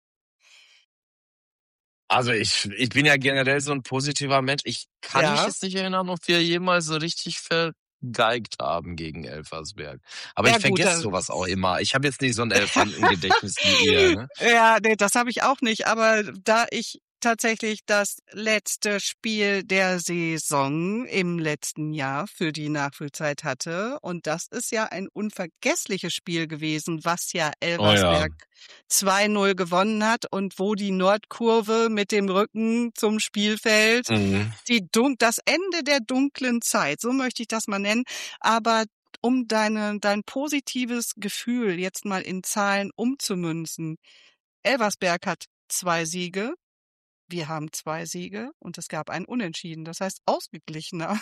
Also ich, ich bin ja generell so ein positiver Mensch. Ich kann mich Ja. jetzt nicht erinnern, ob wir jemals so richtig vergeigt haben gegen Elversberg. Aber Ja, ich gut, vergesse da- sowas auch immer. Ich habe jetzt nicht so ein Elefantengedächtnis wie ihr. Ne? Ja, nee, das habe ich auch nicht. Aber da ich tatsächlich das letzte Spiel der Saison im letzten Jahr für die Nachspielzeit hatte. Und das ist ja ein unvergessliches Spiel gewesen, was ja Elversberg zwei null gewonnen hat und wo die Nordkurve mit dem Rücken zum Spielfeld, Mhm. die dun das Ende der dunklen Zeit, so möchte ich das mal nennen. Aber um deine, dein positives Gefühl jetzt mal in Zahlen umzumünzen. Elversberg hat zwei Siege. Wir haben zwei Siege und es gab ein Unentschieden. Das heißt, ausgeglichener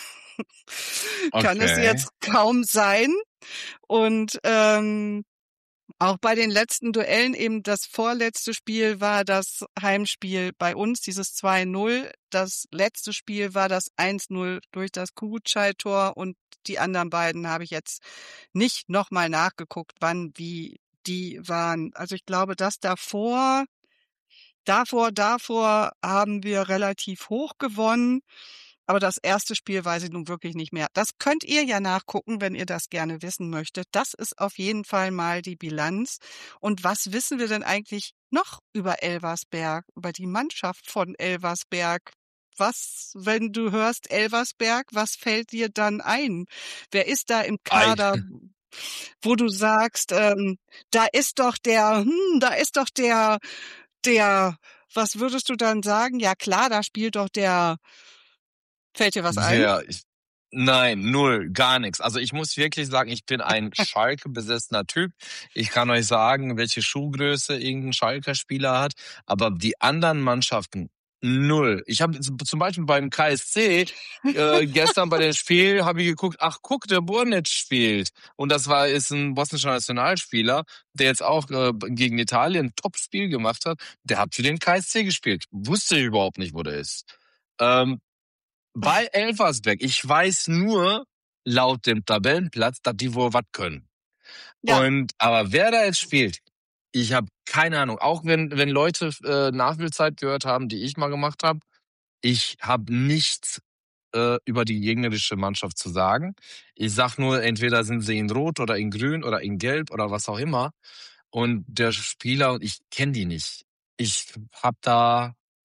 kann es Okay. jetzt kaum sein. Und ähm, auch bei den letzten Duellen, eben das vorletzte Spiel war das Heimspiel bei uns, dieses zwei null. Das letzte Spiel war das eins null durch das Kurucay-Tor und die anderen beiden habe ich jetzt nicht nochmal nachgeguckt, wann, wie die waren. Also ich glaube, das davor, davor, davor haben wir relativ hoch gewonnen. Aber das erste Spiel weiß ich nun wirklich nicht mehr. Das könnt ihr ja nachgucken, wenn ihr das gerne wissen möchtet. Das ist auf jeden Fall mal die Bilanz. Und was wissen wir denn eigentlich noch über Elversberg, über die Mannschaft von Elversberg? Was, wenn du hörst Elversberg, was fällt dir dann ein? Wer ist da im Kader, wo du sagst, ähm, da ist doch der, hm, da ist doch der, der, was würdest du dann sagen? Ja klar, da spielt doch der, fällt dir was ein? Ja, ich, nein, null, gar nichts. Also ich muss wirklich sagen, ich bin ein Schalke-besessener Typ. Ich kann euch sagen, welche Schuhgröße irgendein Schalker-Spieler hat, aber die anderen Mannschaften, null. Ich habe zum Beispiel beim K S C äh, gestern bei dem Spiel habe ich geguckt, ach guck, der Burnic spielt. Und das war ist ein bosnischer Nationalspieler, der jetzt auch äh, gegen Italien ein Top-Spiel gemacht hat. Der hat für den K S C gespielt. Wusste ich überhaupt nicht, wo der ist. Ähm, Bei Elversberg, ich weiß nur laut dem Tabellenplatz, dass die wohl was können. Ja. Und aber wer da jetzt spielt, ich habe keine Ahnung. Auch wenn wenn Leute äh, Nachspielzeit gehört haben, die ich mal gemacht habe, ich habe nichts äh, über die gegnerische Mannschaft zu sagen. Ich sag nur, entweder sind sie in Rot oder in Grün oder in Gelb oder was auch immer. Und der Spieler, ich kenne die nicht. Ich habe da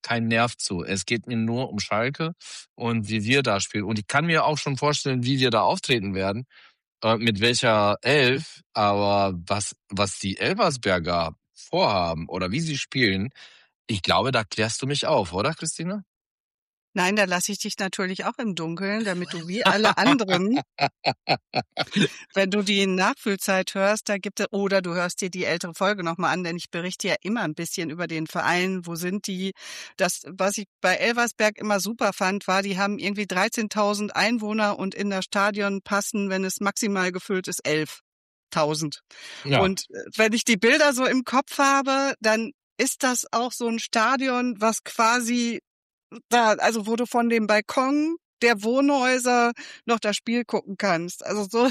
keinen Nerv zu. Es geht mir nur um Schalke und wie wir da spielen. Und ich kann mir auch schon vorstellen, wie wir da auftreten werden, äh, mit welcher Elf. Aber was, was die Elversberger vorhaben oder wie sie spielen, ich glaube, da klärst du mich auf, oder Christina? Nein, da lasse ich dich natürlich auch im Dunkeln, damit du wie alle anderen, wenn du die Nachfühlzeit hörst, da gibt es, oder du hörst dir die ältere Folge nochmal an, denn ich berichte ja immer ein bisschen über den Verein, wo sind die. Das, was ich bei Elversberg immer super fand, war, die haben irgendwie dreizehntausend Einwohner und in das Stadion passen, wenn es maximal gefüllt ist, elftausend. Ja. Und äh, wenn ich die Bilder so im Kopf habe, dann ist das auch so ein Stadion, was quasi da, also wo du von dem Balkon der Wohnhäuser noch das Spiel gucken kannst. Also so,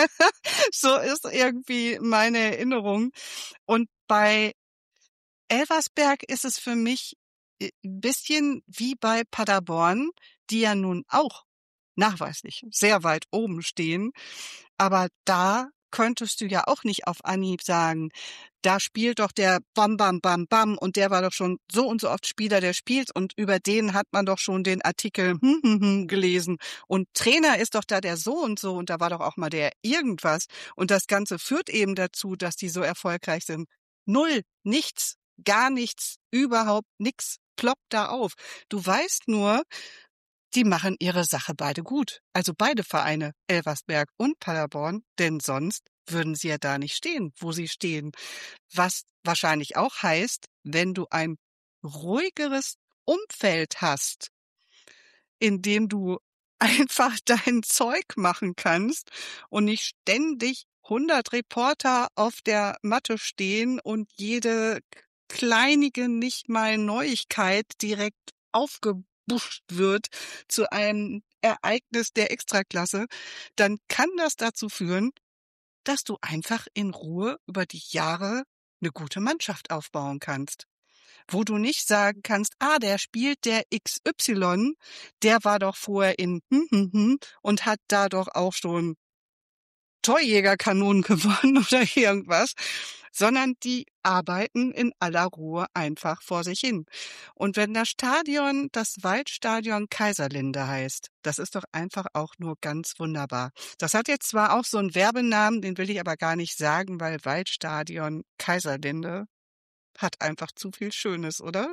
so ist irgendwie meine Erinnerung. Und bei Elversberg ist es für mich ein bisschen wie bei Paderborn, die ja nun auch nachweislich sehr weit oben stehen. Aber da könntest du ja auch nicht auf Anhieb sagen, da spielt doch der Bam, Bam, Bam, Bam und der war doch schon so und so oft Spieler, der spielt und über den hat man doch schon den Artikel hm, hm, hm, gelesen und Trainer ist doch da der so und so und da war doch auch mal der irgendwas und das Ganze führt eben dazu, dass die so erfolgreich sind. Null, nichts, gar nichts, überhaupt nichts ploppt da auf. Du weißt nur, die machen ihre Sache beide gut. Also beide Vereine, Elversberg und Paderborn, denn sonst würden sie ja da nicht stehen, wo sie stehen. Was wahrscheinlich auch heißt, wenn du ein ruhigeres Umfeld hast, in dem du einfach dein Zeug machen kannst und nicht ständig hundert Reporter auf der Matte stehen und jede kleinige, nicht mal Neuigkeit direkt aufgebuscht wird zu einem Ereignis der Extraklasse, dann kann das dazu führen, dass du einfach in Ruhe über die Jahre eine gute Mannschaft aufbauen kannst. Wo du nicht sagen kannst, ah, der spielt der X Y, der war doch vorher in hm, hm, hm, und hat da doch auch schon Torjägerkanonen gewonnen oder irgendwas, sondern die arbeiten in aller Ruhe einfach vor sich hin. Und wenn das Stadion das Waldstadion Kaiserlinde heißt, das ist doch einfach auch nur ganz wunderbar. Das hat jetzt zwar auch so einen Werbenamen, den will ich aber gar nicht sagen, weil Waldstadion Kaiserlinde hat einfach zu viel Schönes, oder?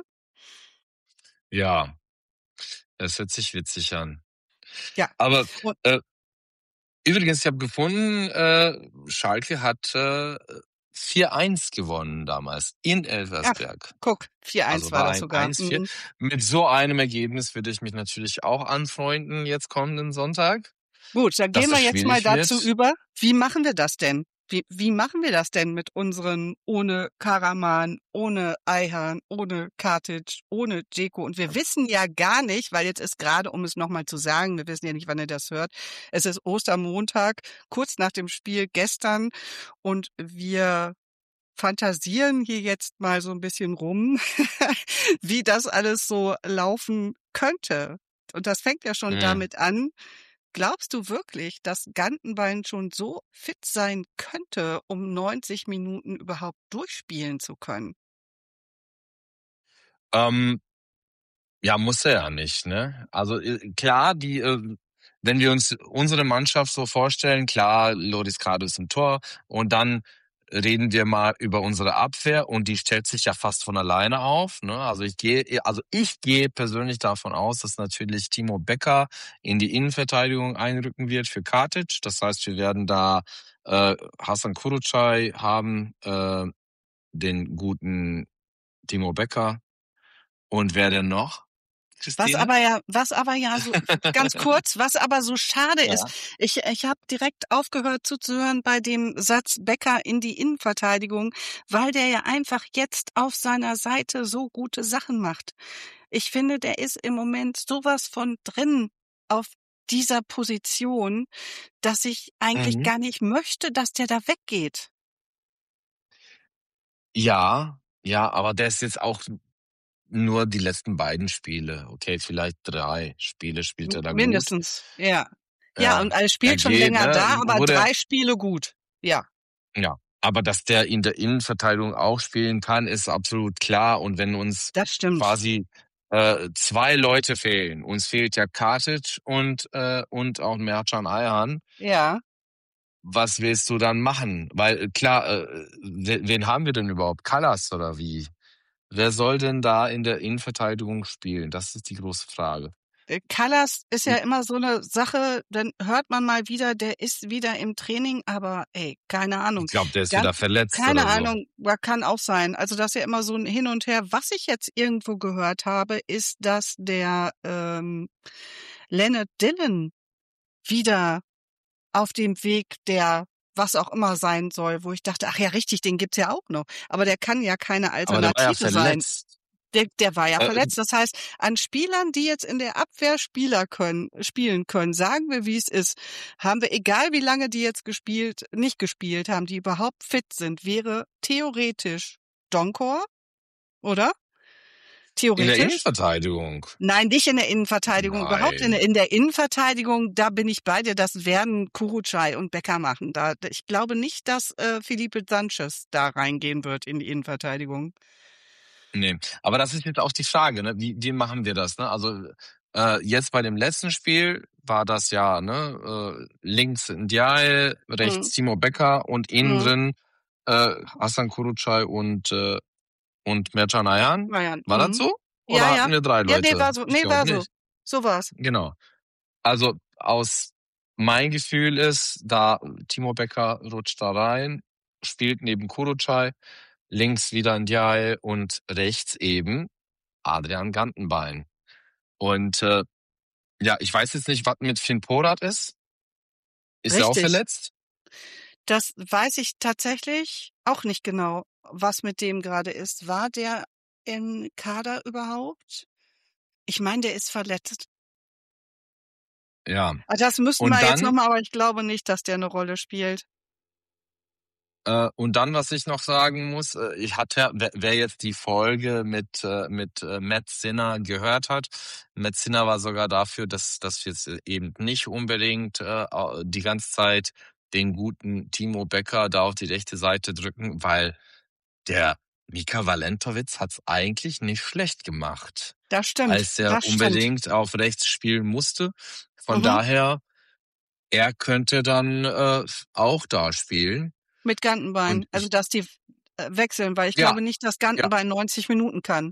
Ja, das hört sich witzig an. Ja. Aber Und äh, übrigens, ich habe gefunden, äh, Schalke hat äh, vier eins gewonnen damals in ach, Elversberg. guck, vier eins Also war war das ein sogar. eins vier. Mhm. Mit so einem Ergebnis würde ich mich natürlich auch anfreunden jetzt kommenden Sonntag, Gut, dann dass gehen das wir jetzt mal schwierig dazu wird. über, wie machen wir das denn? Wie, wie machen wir das denn mit unseren ohne Karaman, ohne Ayhan, ohne Katic, ohne Dzeko? Und wir wissen ja gar nicht, weil jetzt ist gerade, um es nochmal zu sagen, wir wissen ja nicht, wann ihr das hört, es ist Ostermontag, kurz nach dem Spiel gestern und wir fantasieren hier jetzt mal so ein bisschen rum, wie das alles so laufen könnte. Und das fängt ja schon Hm. damit an. Glaubst du wirklich, dass Gantenbein schon so fit sein könnte, um neunzig Minuten überhaupt durchspielen zu können? Ähm, ja, muss er ja nicht, ne? Also äh, klar, die, äh, wenn wir uns unsere Mannschaft so vorstellen, klar, Loris Karius ist im Tor und dann reden wir mal über unsere Abwehr und die stellt sich ja fast von alleine auf, ne? Also ich gehe, also ich gehe persönlich davon aus, dass natürlich Timo Becker in die Innenverteidigung einrücken wird für Katic. Das heißt, wir werden da äh, Hasan Kurucay haben, äh, den guten Timo Becker und wer denn noch? Was Christine? aber ja, was aber ja so ganz kurz, was aber so schade ist. Ja. Ich ich habe direkt aufgehört zuzuhören bei dem Satz Becker in die Innenverteidigung, weil der ja einfach jetzt auf seiner Seite so gute Sachen macht. Ich finde, der ist im Moment sowas von drin auf dieser Position, dass ich eigentlich Mhm. gar nicht möchte, dass der da weggeht. Ja, ja, aber der ist jetzt auch nur die letzten beiden Spiele. Okay, vielleicht drei Spiele spielt er da gut. Mindestens, ja. Ja, und Ja, er er spielt schon geht, länger ne? da, aber Wurde, drei Spiele gut. Ja. ja. Aber dass der in der Innenverteidigung auch spielen kann, ist absolut klar. Und wenn uns Das stimmt. quasi äh, zwei Leute fehlen. Uns fehlt ja Katic und, äh, und auch Mercan Ayhan. Ja. Was willst du dann machen? Weil klar, äh, wen haben wir denn überhaupt? Kallas oder wie? Wer soll denn da in der Innenverteidigung spielen? Das ist die große Frage. Kallas ist ja immer so eine Sache, dann hört man mal wieder, der ist wieder im Training, aber ey, keine Ahnung. Ich glaube, der ist Ganz, wieder verletzt keine oder so. Ahnung, kann auch sein. Also das ist ja immer so ein Hin und Her. Was ich jetzt irgendwo gehört habe, ist, dass der ähm, Leonard Dillon wieder auf dem Weg der was auch immer sein soll, wo ich dachte, ach ja, richtig, den gibt's ja auch noch. Aber der kann ja keine Aber der war ja Alternative sein. verletzt. Der, der war ja Äh, verletzt. Das heißt, an Spielern, die jetzt in der Abwehr Spieler können, spielen können, sagen wir, wie es ist, haben wir, egal wie lange die jetzt gespielt, nicht gespielt haben, die überhaupt fit sind, wäre theoretisch Donkor, oder? In der Theoretisch? Innenverteidigung. Nein, nicht in der Innenverteidigung. Überhaupt in, Nein. in der Innenverteidigung, da bin ich bei dir, das werden Kurucay und Becker machen. Da, ich glaube nicht, dass äh, Felipe Sanchez da reingehen wird in die Innenverteidigung. Nee, aber das ist jetzt auch die Frage, ne? Wie, wie machen wir das, ne? Also äh, jetzt bei dem letzten Spiel war das ja, ne, äh, links Ndiaye, rechts Mhm. Timo Becker und innen Mhm. drin äh, Hasan Kurucay und äh, und Mercan Ayhan. Ja, ja. War das Mhm. so? Oder Ja, ja. hatten wir drei Ja, Leute? nee, war so. Ich Nee, glaube war so. nicht. So war's. Genau. Also aus mein Gefühl ist, da Timo Becker rutscht da rein, spielt neben Kurucay, links wieder Ndiaye und rechts eben Adrian Gantenbein. Und äh, ja, ich weiß jetzt nicht, was mit Finn Porat ist. Ist er auch Richtig. verletzt? Das weiß ich tatsächlich auch nicht genau, was mit dem gerade ist. War der im Kader überhaupt? Ich meine, der ist verletzt. Ja. Ah, das müssten Und wir jetzt dann, nochmal, aber ich glaube nicht, dass der eine Rolle spielt. äh, und dann, was ich noch sagen muss, äh, ich hatte, ja- wer, wer jetzt die Folge mit äh, mit äh, Matt Sinner gehört hat, Matt Sinner war sogar dafür, dass dass wir jetzt eben nicht unbedingt äh, au- die ganze Zeit den guten Timo Becker da auf die rechte Seite drücken, weil der Mika Valentovic hat's eigentlich nicht schlecht gemacht, Das stimmt. als er Das stimmt. unbedingt auf rechts spielen musste. Von Mhm. daher, er könnte dann äh, auch da spielen. Mit Gantenbein. Und Also, ich, dass die äh, wechseln, weil ich ja, glaube nicht, dass ja, Gantenbein neunzig Minuten kann.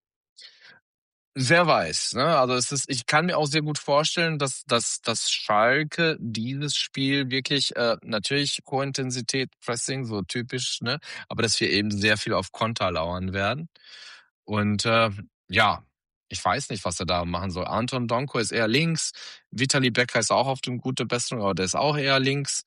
wer weiß, ne? Also es ist, ich kann mir auch sehr gut vorstellen, dass, dass, dass Schalke dieses Spiel wirklich, äh, natürlich hohe Intensität, Pressing, so typisch, ne? Aber dass wir eben sehr viel auf Konter lauern werden. Und äh, ja, ich weiß nicht, was er da machen soll. Anton Donko ist eher links, Vitali Becker ist auch auf dem gute Besserung, aber der ist auch eher links.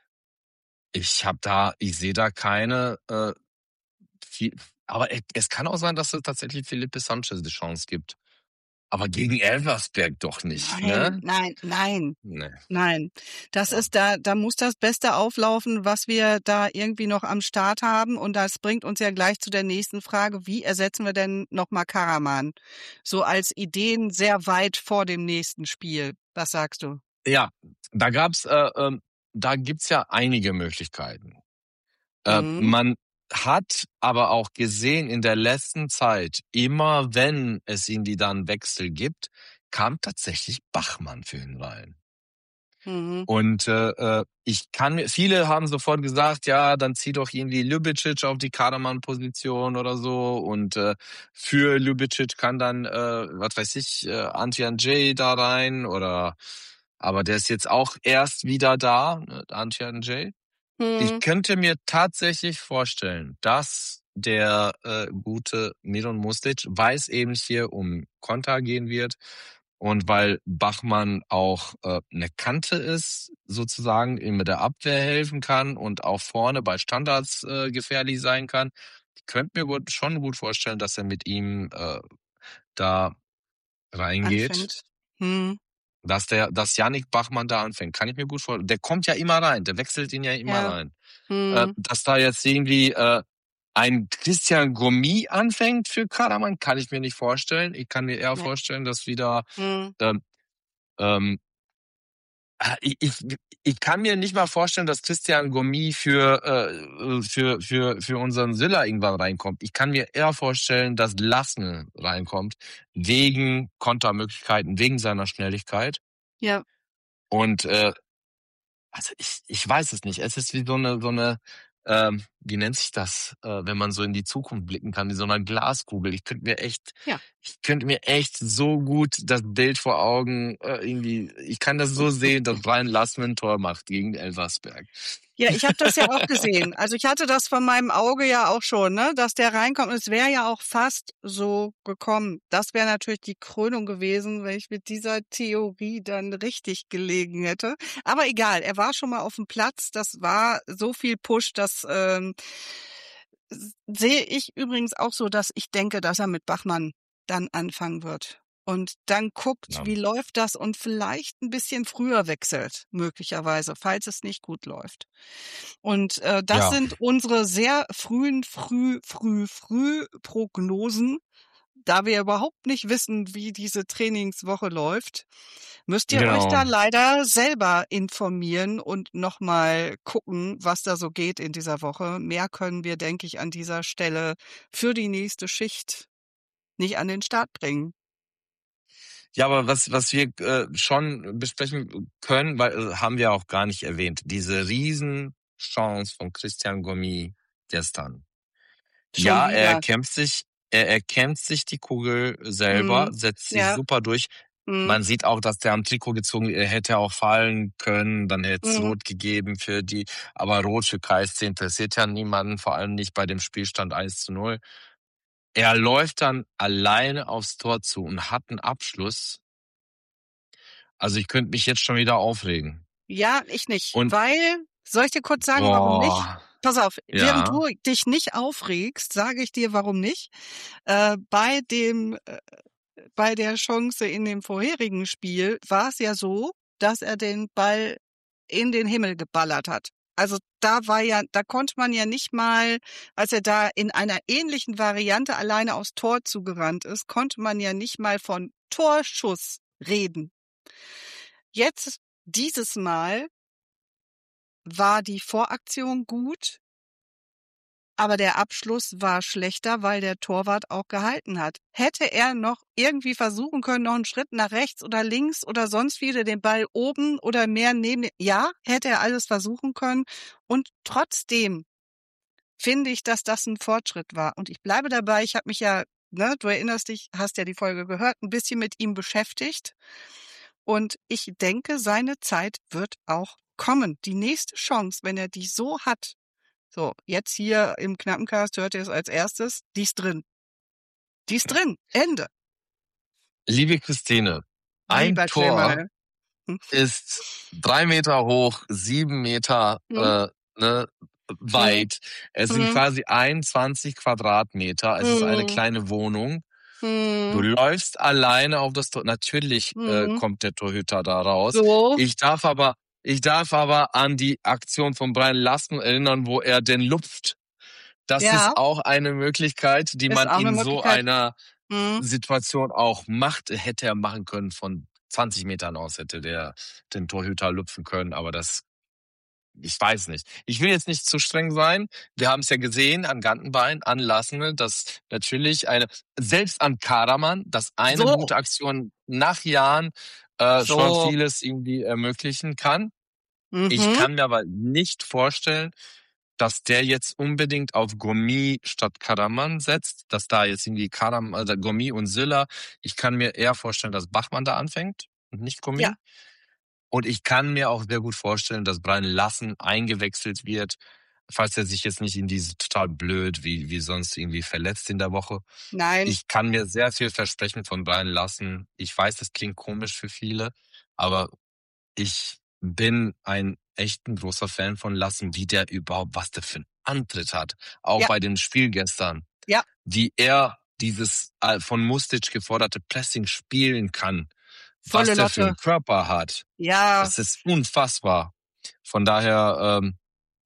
Ich habe da, ich sehe da keine äh, viel, aber es es kann auch sein, dass es tatsächlich Felipe Sanchez die Chance gibt. Aber gegen Elversberg doch nicht, Nein, ne? nein, nein, Nee. nein. Das Ja. ist da, da muss das Beste auflaufen, was wir da irgendwie noch am Start haben. Und das bringt uns ja gleich zu der nächsten Frage. Wie ersetzen wir denn nochmal Karaman? So als Ideen sehr weit vor dem nächsten Spiel. Was sagst du? Ja, da gab's, äh, ähm, da gibt's ja einige Möglichkeiten. Äh, Mhm. man hat aber auch gesehen in der letzten Zeit, immer wenn es in die dann Wechsel gibt, kam tatsächlich Bachmann für ihn rein. Mhm. Und äh, äh, ich kann mir, viele haben sofort gesagt, ja, dann zieh doch irgendwie Ljubicic auf die Karaman-Position oder so. Und äh, für Ljubicic kann dann, äh, was weiß ich, äh, Antian J da rein oder, aber der ist jetzt auch erst wieder da, ne, Antian J. Ich Mhm. könnte mir tatsächlich vorstellen, dass der äh, gute Miron Muslic, weil es eben hier um Konter gehen wird und weil Bachmann auch äh, eine Kante ist, sozusagen ihm mit der Abwehr helfen kann und auch vorne bei Standards äh, gefährlich sein kann. Ich könnte mir gut, schon gut vorstellen, dass er mit ihm äh, da reingeht. Anfängt. Mhm. Dass der, dass Yannick Bachmann da anfängt, kann ich mir gut vorstellen. Der kommt ja immer rein, der wechselt ihn ja immer Ja. rein. Äh, Mhm. dass da jetzt irgendwie äh, ein Christian Gomis anfängt für Karaman, kann ich mir nicht vorstellen. Ich kann mir eher Nee. vorstellen, dass wieder Mhm. ähm, ähm, Ich, ich, ich kann mir nicht mal vorstellen, dass Christian Gomis für, äh, für, für, für unseren Silla irgendwann reinkommt. Ich kann mir eher vorstellen, dass Lassen reinkommt, wegen Kontermöglichkeiten, wegen seiner Schnelligkeit. Ja. Und äh, also ich, ich weiß es nicht. Es ist wie so eine, so eine, ähm, wie nennt sich das, äh, wenn man so in die Zukunft blicken kann, wie so eine Glaskugel. Ich könnte mir echt, Ja. ich könnte mir echt so gut das Bild vor Augen äh, irgendwie, ich kann das so sehen, dass Brian Lassmann ein Tor macht gegen Elversberg. Ja, ich habe das ja auch gesehen. Also ich hatte das von meinem Auge ja auch schon, ne, dass der reinkommt. Und es wäre ja auch fast so gekommen. Das wäre natürlich die Krönung gewesen, wenn ich mit dieser Theorie dann richtig gelegen hätte. Aber egal, er war schon mal auf dem Platz. Das war so viel Push, das ähm, sehe ich übrigens auch so, dass ich denke, dass er mit Bachmann dann anfangen wird. Und dann guckt, Ja. wie läuft das und vielleicht ein bisschen früher wechselt, möglicherweise, falls es nicht gut läuft. Und äh, das Ja. sind unsere sehr frühen, früh, früh, früh Prognosen. Da wir überhaupt nicht wissen, wie diese Trainingswoche läuft, müsst ihr euch Genau. da leider selber informieren und nochmal gucken, was da so geht in dieser Woche. Mehr können wir, denke ich, an dieser Stelle für die nächste Schicht nicht an den Start bringen. Ja, aber was was wir äh, schon besprechen können, weil äh, haben wir auch gar nicht erwähnt, diese Riesenchance von Christian Gomis gestern. Schon Ja, er wieder. erkämpft sich, er erkämpft sich die Kugel selber, Mhm. setzt sich Ja. super durch. Mhm. Man sieht auch, dass der am Trikot gezogen, er hätte auch fallen können, dann hätte es Mhm. Rot gegeben für die, aber Rot für K S C interessiert ja niemanden, vor allem nicht bei dem Spielstand eins zu null. Er läuft dann alleine aufs Tor zu und hat einen Abschluss. Also ich könnte mich jetzt schon wieder aufregen. Ja, ich nicht. Und Weil, soll ich dir kurz sagen, warum nicht? boah, Pass auf, während ja, du dich nicht aufregst, sage ich dir, warum nicht. Äh, bei dem, äh, bei der Chance in dem vorherigen Spiel war es ja so, dass er den Ball in den Himmel geballert hat. Also da war ja, da konnte man ja nicht mal, als er da in einer ähnlichen Variante alleine aufs Tor zugerannt ist, konnte man ja nicht mal von Torschuss reden. Jetzt, dieses Mal, war die Voraktion gut, aber der Abschluss war schlechter, weil der Torwart auch gehalten hat. Hätte er noch irgendwie versuchen können, noch einen Schritt nach rechts oder links oder sonst wieder den Ball oben oder mehr neben den, ja, hätte er alles versuchen können. Und trotzdem finde ich, dass das ein Fortschritt war. Und ich bleibe dabei, ich habe mich ja, ne, du erinnerst dich, hast ja die Folge gehört, ein bisschen mit ihm beschäftigt. Und ich denke, seine Zeit wird auch kommen. Die nächste Chance, wenn er die so hat, so, jetzt hier im Knappencast hört ihr es als erstes, die ist drin. Die ist drin. Ende. liebe Christine, ein Lieber Tor Cemal. Hm? ist drei Meter hoch, sieben Meter Hm? äh, ne, weit. Es sind Hm? quasi einundzwanzig Quadratmeter. Es ist eine Hm? kleine Wohnung. Du Hm? läufst alleine auf das Tor. Natürlich äh, Hm? kommt der Torhüter da raus. So. Ich darf aber, ich darf aber an die Aktion von Brian Lassen erinnern, wo er den lupft. Das Ja, ist auch eine Möglichkeit, die ist man auch eine in so Möglichkeit. einer Hm? Situation auch macht. Hätte er machen können, von zwanzig Metern aus hätte der den Torhüter lupfen können, aber das, ich weiß nicht. Ich will jetzt nicht zu streng sein. Wir haben es ja gesehen an Gantenbein, an Lassene, dass natürlich eine, selbst an Karaman, dass eine So. gute Aktion nach Jahren äh, schon So. vieles irgendwie ermöglichen kann. Ich Mhm. kann mir aber nicht vorstellen, dass der jetzt unbedingt auf Gomis statt Karaman setzt, dass da jetzt irgendwie Karaman, also Gomis und Silla. Ich kann mir eher vorstellen, dass Bachmann da anfängt und nicht Gomis. Ja. Und ich kann mir auch sehr gut vorstellen, dass Brian Lassen eingewechselt wird, falls er sich jetzt nicht in diese total blöd wie wie sonst irgendwie verletzt in der Woche. Nein. Ich kann mir sehr viel versprechen von Brian Lassen. Ich weiß, das klingt komisch für viele, aber ich bin ein echt ein großer Fan von Lassen, wie der überhaupt, was der für einen Antritt hat. Auch Ja. bei dem Spiel gestern. Ja. Wie er dieses äh, von Mustic geforderte Pressing spielen kann. Volle Was der für Lotte. einen Körper hat. Ja. Das ist unfassbar. Von daher, ähm,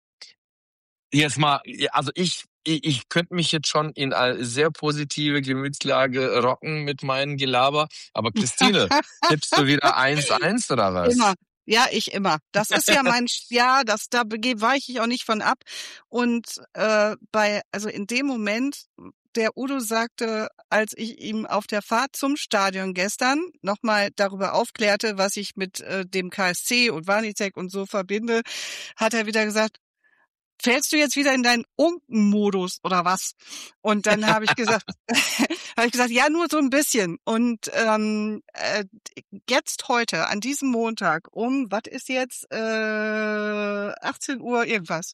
jetzt mal, also ich, ich, ich könnte mich jetzt schon in eine sehr positive Gemütslage rocken mit meinem Gelaber. Aber Christine, tippst du wieder eins eins oder was? Immer. Ja, ich immer. Das ist ja mein, ja, das, da bege- weiche ich auch nicht von ab. Und äh, bei, also in dem Moment, der Udo sagte, als ich ihm auf der Fahrt zum Stadion gestern nochmal darüber aufklärte, was ich mit äh, dem K S C und Warnicek und so verbinde, hat er wieder gesagt, fällst du jetzt wieder in deinen Unken-Modus oder was? Und dann habe ich gesagt, habe ich gesagt, ja, nur so ein bisschen. Und ähm, äh, jetzt heute, an diesem Montag, um, was ist jetzt, äh, achtzehn Uhr irgendwas,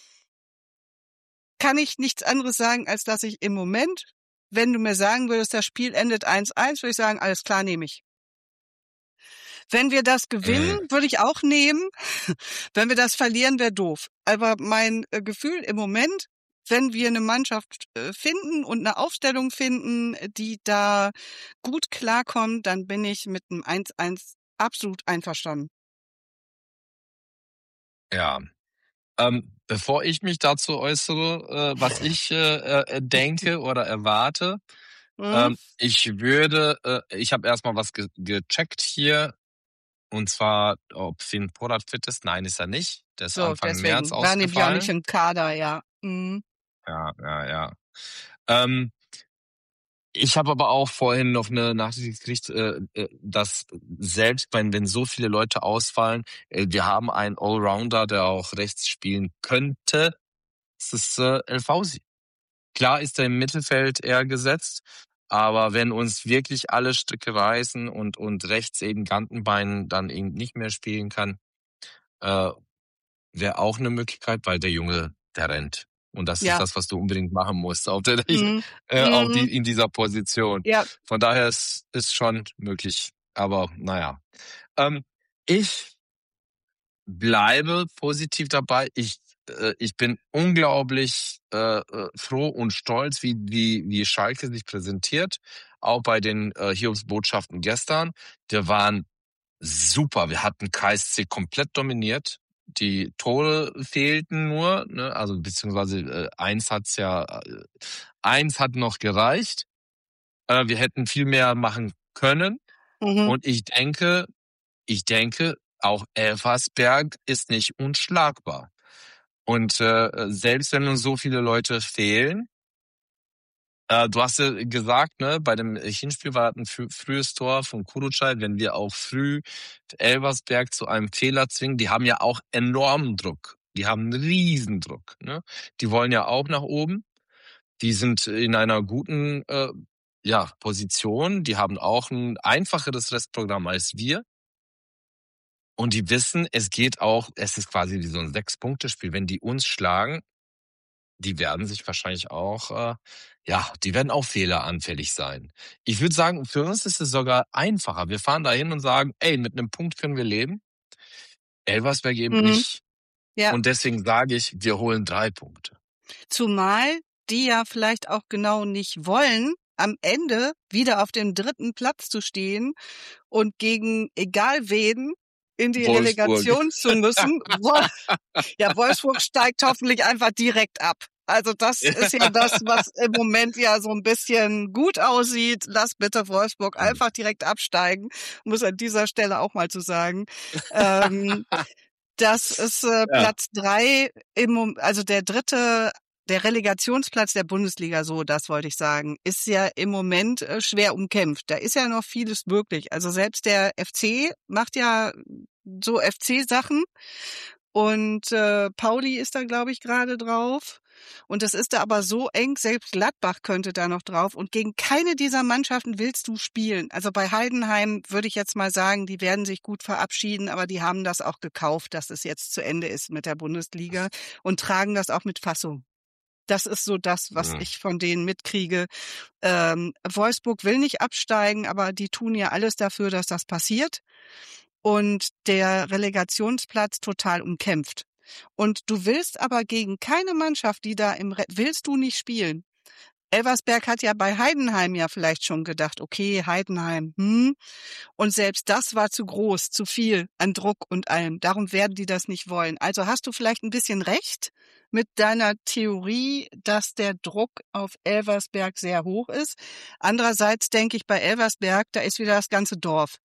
kann ich nichts anderes sagen, als dass ich im Moment, wenn du mir sagen würdest, das Spiel endet eins eins, würde ich sagen, alles klar, nehme ich. Wenn wir das gewinnen, Mhm. würde ich auch nehmen. Wenn wir das verlieren, wäre doof. Aber mein äh, Gefühl im Moment, wenn wir eine Mannschaft äh, finden und eine Aufstellung finden, die da gut klarkommt, dann bin ich mit einem eins eins absolut einverstanden. Ja. Ähm, bevor ich mich dazu äußere, äh, was ich äh, äh, denke oder erwarte, Mhm. ähm, ich würde, äh, ich habe erstmal was ge gecheckt hier, und zwar, ob Finn Porat fit ist. Nein, ist er nicht. Der ist So, Anfang März deswegen war nämlich auch nicht ausgefallen. im Kader, ja. Mhm. Ja, ja, ja. Ähm, ich habe aber auch vorhin noch eine Nachricht gekriegt, äh, äh, dass selbst wenn, wenn so viele Leute ausfallen, äh, wir haben einen Allrounder, der auch rechts spielen könnte. Das ist äh, El Fauzi. Klar ist er im Mittelfeld eher gesetzt, aber wenn uns wirklich alle Stricke reißen und, und rechts eben Gantenbein dann eben nicht mehr spielen kann, äh, wäre auch eine Möglichkeit, weil der Junge, der rennt. Und das ist Ja. das, was du unbedingt machen musst, auf, der, Mhm. äh, auf Mhm. die, in dieser Position. Ja. Von daher ist ist schon möglich. Aber naja. Ähm, ich bleibe positiv dabei. Ich äh, ich bin unglaublich äh, äh, froh und stolz, wie wie wie Schalke sich präsentiert. Auch bei den äh, Hiobsbotschaften gestern. Wir waren super. Wir hatten K S C komplett dominiert. Die Tore fehlten nur, ne? Also beziehungsweise äh, eins hat's ja, äh, eins hat noch gereicht. Äh, wir hätten viel mehr machen können. Mhm. Und ich denke, ich denke, auch Elversberg ist nicht unschlagbar. Und äh, selbst wenn uns so viele Leute fehlen, äh, du hast ja gesagt, ne, bei dem Hinspiel war ein frü frühes Tor von Kurucay, wenn wir auch früh Elversberg zu einem Fehler zwingen, die haben ja auch enormen Druck. Die haben einen Riesendruck. Ne? Die wollen ja auch nach oben. Die sind in einer guten äh, ja, Position. Die haben auch ein einfacheres Restprogramm als wir. Und die wissen, es geht auch, es ist quasi wie so ein Sechs-Punkte-Spiel. Wenn die uns schlagen, die werden sich wahrscheinlich auch, äh, ja, die werden auch fehleranfällig sein. Ich würde sagen, für uns ist es sogar einfacher. Wir fahren da hin und sagen, ey, mit einem Punkt können wir leben. Elversberg eben Mhm. nicht. Ja. Und deswegen sage ich, wir holen drei Punkte. Zumal die ja vielleicht auch genau nicht wollen, am Ende wieder auf dem dritten Platz zu stehen und gegen egal wen in die Wolfsburg. Relegation zu müssen. Wol- Ja, Wolfsburg steigt hoffentlich einfach direkt ab. Also das ist ja das, was im Moment ja so ein bisschen gut aussieht. Lass bitte Wolfsburg einfach direkt absteigen. Muss an dieser Stelle auch mal zu sagen. Ähm, das ist äh, Ja. Platz drei, im, Mom- also der dritte, der Relegationsplatz der Bundesliga, so das wollte ich sagen, ist ja im Moment äh, schwer umkämpft. Da ist ja noch vieles möglich. Also selbst der F C macht ja so F C-Sachen und äh, Pauli ist da, glaube ich, gerade drauf. Und das ist da aber so eng, selbst Gladbach könnte da noch drauf. Und gegen keine dieser Mannschaften willst du spielen. Also bei Heidenheim würde ich jetzt mal sagen, die werden sich gut verabschieden, aber die haben das auch gekauft, dass es jetzt zu Ende ist mit der Bundesliga und tragen das auch mit Fassung. Das ist so das, was Mhm. ich von denen mitkriege. Ähm, Wolfsburg will nicht absteigen, aber die tun ja alles dafür, dass das passiert. Und der Relegationsplatz total umkämpft. Und du willst aber gegen keine Mannschaft, die da im Re willst du nicht spielen. Elversberg hat ja bei Heidenheim ja vielleicht schon gedacht, okay, Heidenheim, hm. Und selbst das war zu groß, zu viel an Druck und allem. Darum werden die das nicht wollen. Also hast du vielleicht ein bisschen recht mit deiner Theorie, dass der Druck auf Elversberg sehr hoch ist. Andererseits denke ich bei Elversberg, da ist wieder das ganze Dorf.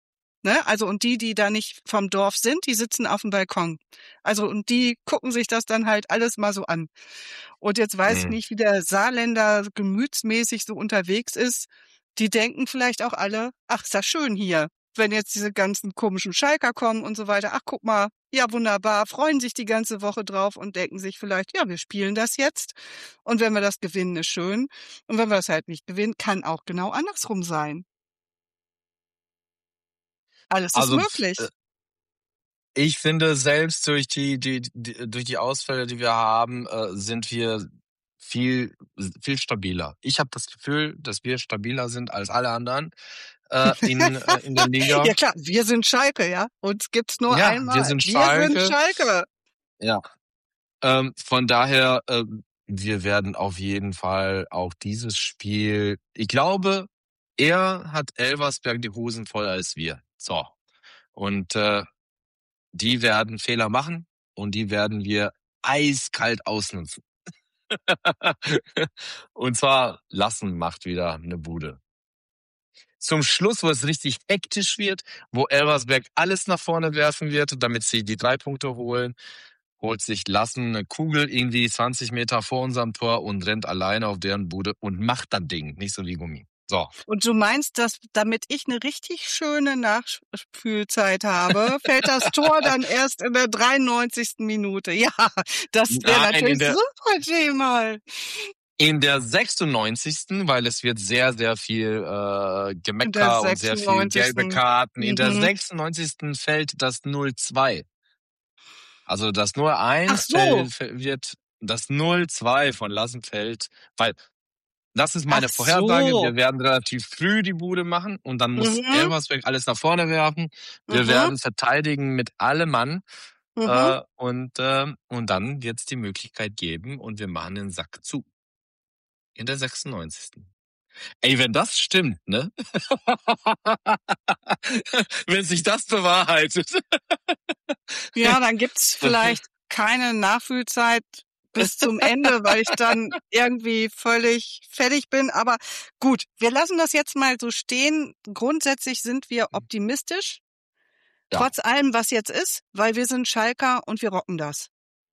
Ne? Also und die, die da nicht vom Dorf sind, die sitzen auf dem Balkon. Also und die gucken sich das dann halt alles mal so an. Und jetzt weiß ich Mhm. nicht, wie der Saarländer gemütsmäßig so unterwegs ist. Die denken vielleicht auch alle, ach, ist das schön hier. Wenn jetzt diese ganzen komischen Schalker kommen und so weiter, ach, guck mal, ja, wunderbar, freuen sich die ganze Woche drauf und denken sich vielleicht, ja, wir spielen das jetzt. Und wenn wir das gewinnen, ist schön. Und wenn wir das halt nicht gewinnen, kann auch genau andersrum sein. Alles ist Also möglich. äh, ich finde, selbst durch die, die, die durch die Ausfälle, die wir haben, äh, sind wir viel viel stabiler. Ich habe das Gefühl, dass wir stabiler sind als alle anderen äh, in äh, in der Liga. Ja klar, wir sind Schalke, ja. Uns gibt's nur Ja, einmal. wir sind Wir sind Schalke. Schalke. Ja. Ähm, von daher, äh, wir werden auf jeden Fall auch dieses Spiel. Ich glaube, er hat Elversberg die Hosen voll als wir. So. Und äh, die werden Fehler machen und die werden wir eiskalt ausnutzen. Und zwar Lassen macht wieder eine Bude. Zum Schluss, wo es richtig hektisch wird, wo Elversberg alles nach vorne werfen wird, damit sie die drei Punkte holen, holt sich Lassen eine Kugel irgendwie zwanzig Meter vor unserem Tor und rennt alleine auf deren Bude und macht das Ding, nicht so wie Gummi. So. Und du meinst, dass damit ich eine richtig schöne Nachspielzeit habe, fällt das Tor dann erst in der dreiundneunzigsten Minute. Ja, das wäre Nein, natürlich in der, super, Jamal. in der sechsundneunzigsten, weil es wird sehr, sehr viel äh, In der Gemecker und sehr viel gelbe sechsundneunzigsten Karten. In der Mhm. sechsundneunzigsten fällt das null zwei. Also das null Ach eins so. fällt, wird das null zwei von Lassen fällt, weil das ist Ach meine Vorhersage. so. Wir werden relativ früh die Bude machen und dann muss Mhm. Elversberg alles nach vorne werfen. Wir Mhm. werden verteidigen mit allem Mann Mhm. äh, und äh, und dann wird es die Möglichkeit geben und wir machen den Sack zu. In der sechsundneunzigsten Ey, wenn das stimmt, ne? Wenn sich das bewahrheitet. Ja, dann gibt's vielleicht keine Nachfühlzeit bis zum Ende, weil ich dann irgendwie völlig fertig bin. Aber gut, wir lassen das jetzt mal so stehen. Grundsätzlich sind wir optimistisch, Ja, trotz allem, was jetzt ist, weil wir sind Schalker und wir rocken das.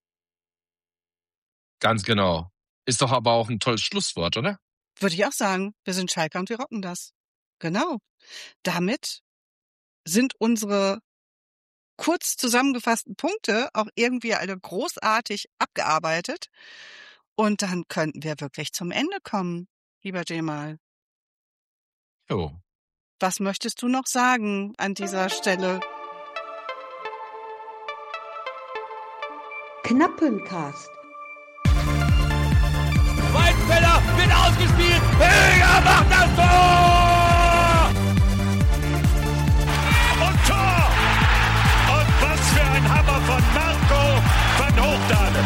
ganz genau. Ist doch aber auch ein tolles Schlusswort, oder? Würde ich auch sagen, wir sind Schalker und wir rocken das. Genau. Damit sind unsere kurz zusammengefassten Punkte auch irgendwie alle großartig abgearbeitet. Und dann könnten wir wirklich zum Ende kommen, lieber Jamal. Jo. Was möchtest du noch sagen an dieser Stelle? Knappencast. Weidenfeller wird ausgespielt. Höger macht das Tor! Und Tor! Und was für ein Hammer von Marco van Hochdaden.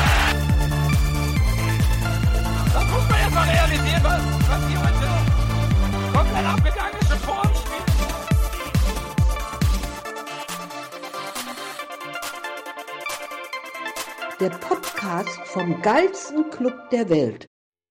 Da muss man erst mal realisieren, was, was hier heute komplett abgegangen ist vor dem Spiel. Der Podcast vom geilsten Club der Welt.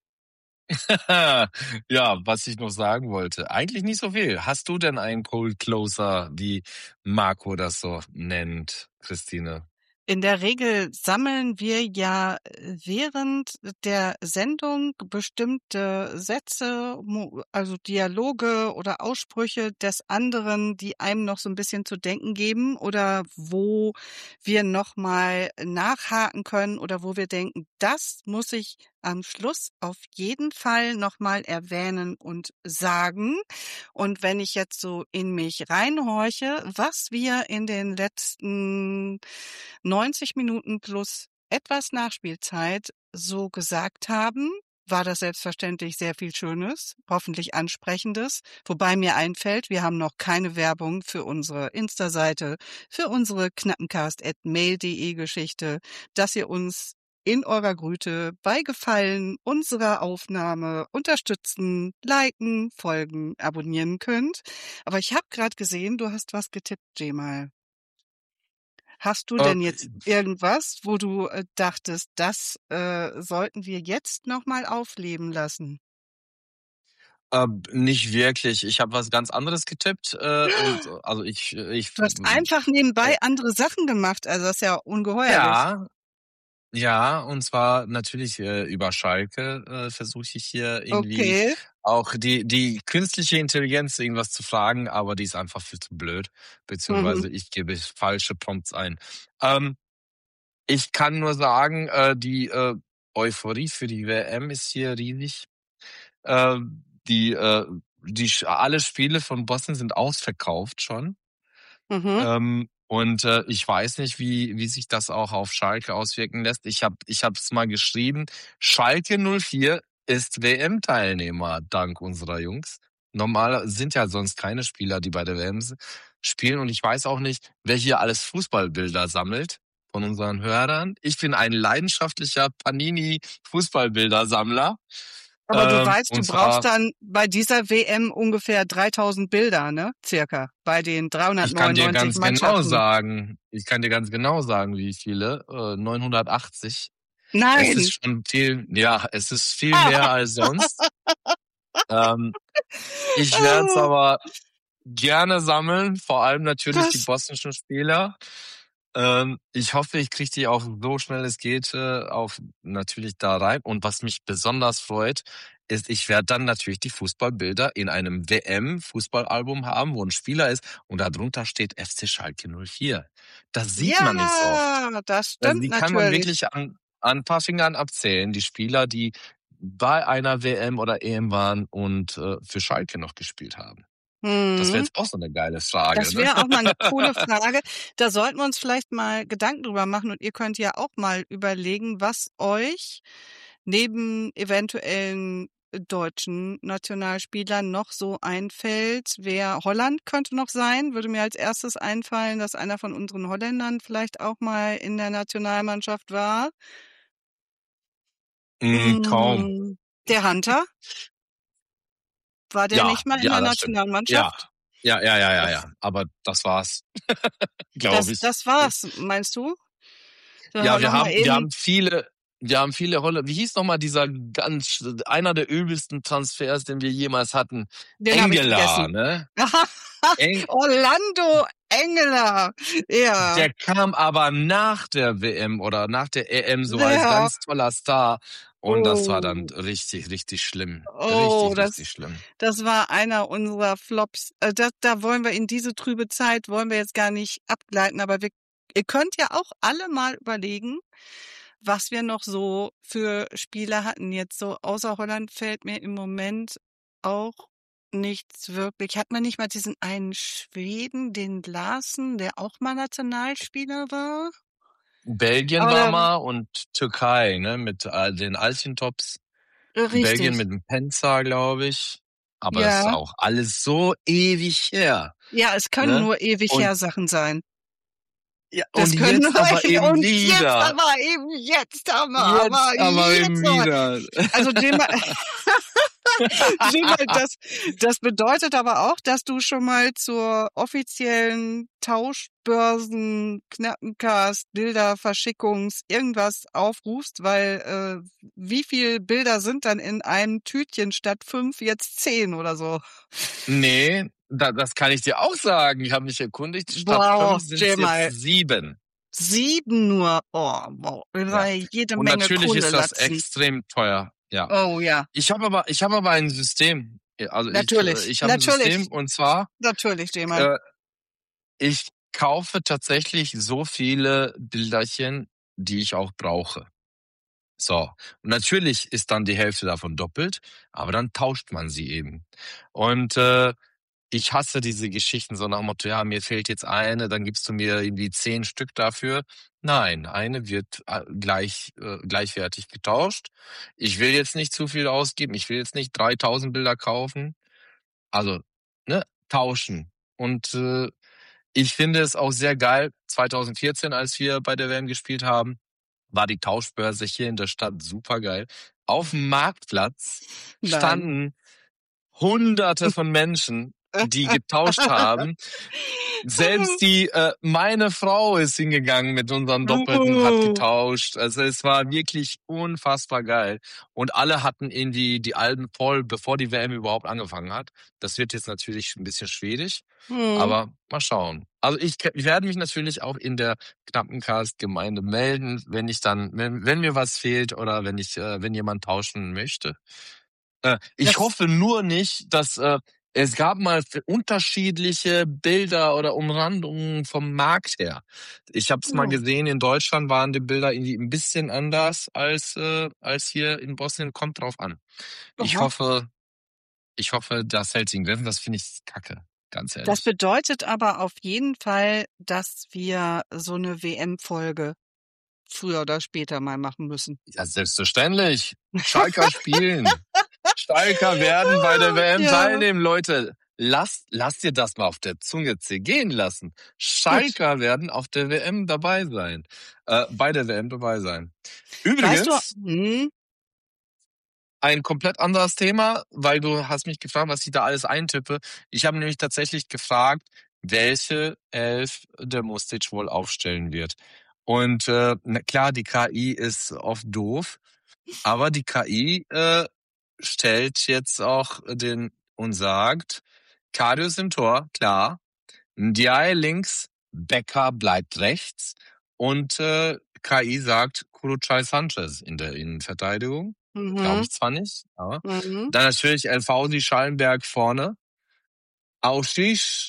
Ja, was ich noch sagen wollte. Eigentlich nicht so viel. Hast du denn einen Cold Closer, wie Marco das so nennt, Christine? In der Regel sammeln wir ja während der Sendung bestimmte Sätze, mo- also Dialoge oder Aussprüche des anderen, die einem noch so ein bisschen zu denken geben oder wo wir nochmal nachhaken können oder wo wir denken, das muss ich am Schluss auf jeden Fall nochmal erwähnen und sagen. Und wenn ich jetzt so in mich reinhorche, was wir in den letzten neunzig Minuten plus etwas Nachspielzeit so gesagt haben, war das selbstverständlich sehr viel Schönes, hoffentlich Ansprechendes. Wobei mir einfällt, wir haben noch keine Werbung für unsere Insta-Seite, für unsere knappencast at mail punkt de Geschichte, dass ihr uns in eurer Güte bei Gefallen unserer Aufnahme unterstützen, liken, folgen, abonnieren könnt. Aber ich habe gerade gesehen, du hast was getippt, Jamal. Hast du Äh, denn jetzt irgendwas, wo du äh, dachtest, das äh, sollten wir jetzt nochmal aufleben lassen? Äh, nicht wirklich. Ich habe was ganz anderes getippt. Äh, und also ich, ich. Du hast einfach nebenbei Äh, andere Sachen gemacht. Also das ist ja ungeheuerlich. ja, ja, und zwar natürlich äh, über Schalke äh, versuche ich hier irgendwie Okay. auch die die künstliche Intelligenz irgendwas zu fragen, aber die ist einfach viel zu blöd, beziehungsweise Mhm. ich gebe falsche Prompts ein. Ähm, ich kann nur sagen, äh, die äh, Euphorie für die W M ist hier riesig. Äh, die äh, die Sch- alle Spiele von Bosnien sind ausverkauft schon. Mhm. Ähm, und äh, ich weiß nicht, wie wie sich das auch auf Schalke auswirken lässt. Ich habe ich habe es mal geschrieben. Schalke null vier ist W M-Teilnehmer dank unserer Jungs. Normal sind ja sonst keine Spieler, die bei der W M s- spielen. Und ich weiß auch nicht, wer hier alles Fußballbilder sammelt von unseren Hörern. Ich bin ein leidenschaftlicher Panini-Fußballbildersammler. Aber du Ähm, weißt, du und brauchst zwar, dann bei dieser W M ungefähr dreitausend Bilder, ne? Circa. Bei den ich kann dir dreihundertneunundneunzig ganz genau Mannschaften. sagen, ich kann dir ganz genau sagen, wie viele. Äh, neunhundertachtzig. Es Nein! ist schon viel, ja, es ist viel mehr als sonst. Ähm, ich werde es Oh, aber gerne sammeln, vor allem natürlich die das, bosnischen Spieler. Ähm, ich hoffe, ich kriege die auch so schnell es geht äh, auch natürlich da rein. Und was mich besonders freut, ist, ich werde dann natürlich die Fußballbilder in einem W M-Fußballalbum haben, wo ein Spieler ist und darunter steht F C Schalke null vier. Das sieht man nicht so oft. ja, das Also stimmt die kann man natürlich. wirklich an, an ein paar Fingern abzählen, die Spieler, die bei einer W M oder E M waren und äh, für Schalke noch gespielt haben. Das wäre Mhm. jetzt auch so eine geile Frage, Das ne? wäre auch mal eine coole Frage. Da sollten wir uns vielleicht mal Gedanken drüber machen und ihr könnt ja auch mal überlegen, was euch neben eventuellen deutschen Nationalspielern noch so einfällt. Wer Holland könnte noch sein, würde mir als erstes einfallen, dass einer von unseren Holländern vielleicht auch mal in der Nationalmannschaft war. Mm, kaum. Mm, Der Hunter, war der Ja, nicht mal in ja, der das stimmt. Ja, Nationalmannschaft? ja, ja, ja, ja, Das, ja. Aber das war's, glaube das, ich. das war's, meinst du? So, Ja, wir noch mal haben, wir eben. haben viele, wir haben viele Rolle. Wie hieß nochmal dieser ganz, einer der übelsten Transfers, den wir jemals hatten? Den habe ich Engeler, vergessen. ne? Eng, Orlando Engeler. Ja. Der kam aber nach der W M oder nach der E M so als Ja. ganz toller Star. Und das war dann Oh. richtig, richtig schlimm. Oh, Richtig, das, richtig schlimm. das war einer unserer Flops. Äh, Das, da wollen wir in diese trübe Zeit, wollen wir jetzt gar nicht abgleiten, aber wir, ihr könnt ja auch alle mal überlegen, was wir noch so für Spieler hatten. Jetzt so außer Holland fällt mir im Moment auch nichts wirklich. Hat man nicht mal diesen einen Schweden, den Larsen, der auch mal Nationalspieler war? Belgien Aber war der, mal und Türkei, ne, mit äh, den Altintopps. Richtig. Belgien mit dem Penza, glaube ich. Aber das ist Ja. auch alles so ewig her. Ja, es können Ne? nur ewig Und, her Sachen sein. ja, Das und können jetzt nur aber eben und jetzt wieder. aber eben jetzt haben wir aber Jetzt aber jetzt eben noch. wieder. Also Jim, Jim, das, das bedeutet aber auch, dass du schon mal zur offiziellen Tauschbörsen, Knappencast, Bilderverschickungs, irgendwas aufrufst, weil äh, wie viel Bilder sind dann in einem Tütchen statt fünf jetzt zehn oder so? Nee, da, das kann ich dir auch sagen. Ich habe mich erkundigt. Statt Wow, fünf sind es Jamal. jetzt sieben. Sieben nur. Oh, wow. Ja. Jede Und Menge natürlich ist das Kohlelatzen. extrem teuer. Ja. Oh ja, Ich habe aber, ich habe aber ein System. Also ich, natürlich. ich habe ein Natürlich. System und zwar, Natürlich, Jamal. äh, ich kaufe tatsächlich so viele Bilderchen, die ich auch brauche. So. Und natürlich ist dann die Hälfte davon doppelt, aber dann tauscht man sie eben. Und äh, ich hasse diese Geschichten so nach dem Motto, ja, mir fehlt jetzt eine, dann gibst du mir irgendwie zehn Stück dafür. Nein, eine wird äh, gleich äh, gleichwertig getauscht. Ich will jetzt nicht zu viel ausgeben. Ich will jetzt nicht dreitausend Bilder kaufen. Also, ne, tauschen. Und äh, ich finde es auch sehr geil. zwanzig vierzehn, als wir bei der W M gespielt haben, war die Tauschbörse hier in der Stadt super geil. Auf dem Marktplatz Nein. standen Hunderte von Menschen die getauscht haben. Selbst die, äh, meine Frau ist hingegangen mit unserem Doppelten, hat Uh. getauscht. Also es war wirklich unfassbar geil. Und alle hatten irgendwie die Alben voll, bevor die W M überhaupt angefangen hat. Das wird jetzt natürlich ein bisschen schwierig, Hm. aber mal schauen. Also ich, ich werde mich natürlich auch in der Knappencast-Gemeinde melden, wenn ich dann, wenn, wenn mir was fehlt oder wenn ich, äh, wenn jemand tauschen möchte. Äh, ich Das- hoffe nur nicht, dass äh, es gab mal für unterschiedliche Bilder oder Umrandungen vom Markt her. Ich habe es mal Oh. gesehen, in Deutschland waren die Bilder irgendwie ein bisschen anders als äh, als hier in Bosnien. Kommt drauf an. Ich Aha. hoffe, ich hoffe, das hält sich in Grenzen. Das finde ich kacke, ganz Das ehrlich. bedeutet aber auf jeden Fall, dass wir so eine W M-Folge früher oder später mal machen müssen. Ja, selbstverständlich. Schalker spielen. Schalker werden bei der W M Ja. teilnehmen, Leute. Lasst, lasst ihr das mal auf der Zunge zergehen lassen. Schalker werden auf der W M dabei sein. Äh, bei der W M dabei sein. Übrigens, Weißt du, hm, ein komplett anderes Thema, weil du hast mich gefragt, was ich da alles eintippe. Ich habe nämlich tatsächlich gefragt, welche Elf der Mustic wohl aufstellen wird. Und äh, na klar, die K I ist oft doof, aber die K I äh, stellt jetzt auch den und sagt, Karius im Tor, klar, Ndiaye links, Becker bleibt rechts und äh, K I sagt Kurucay Sanchez in der Innenverteidigung. Glaube mhm, ich zwar nicht, aber mhm. dann natürlich El Fauzi, Schallenberg vorne, Auschisch,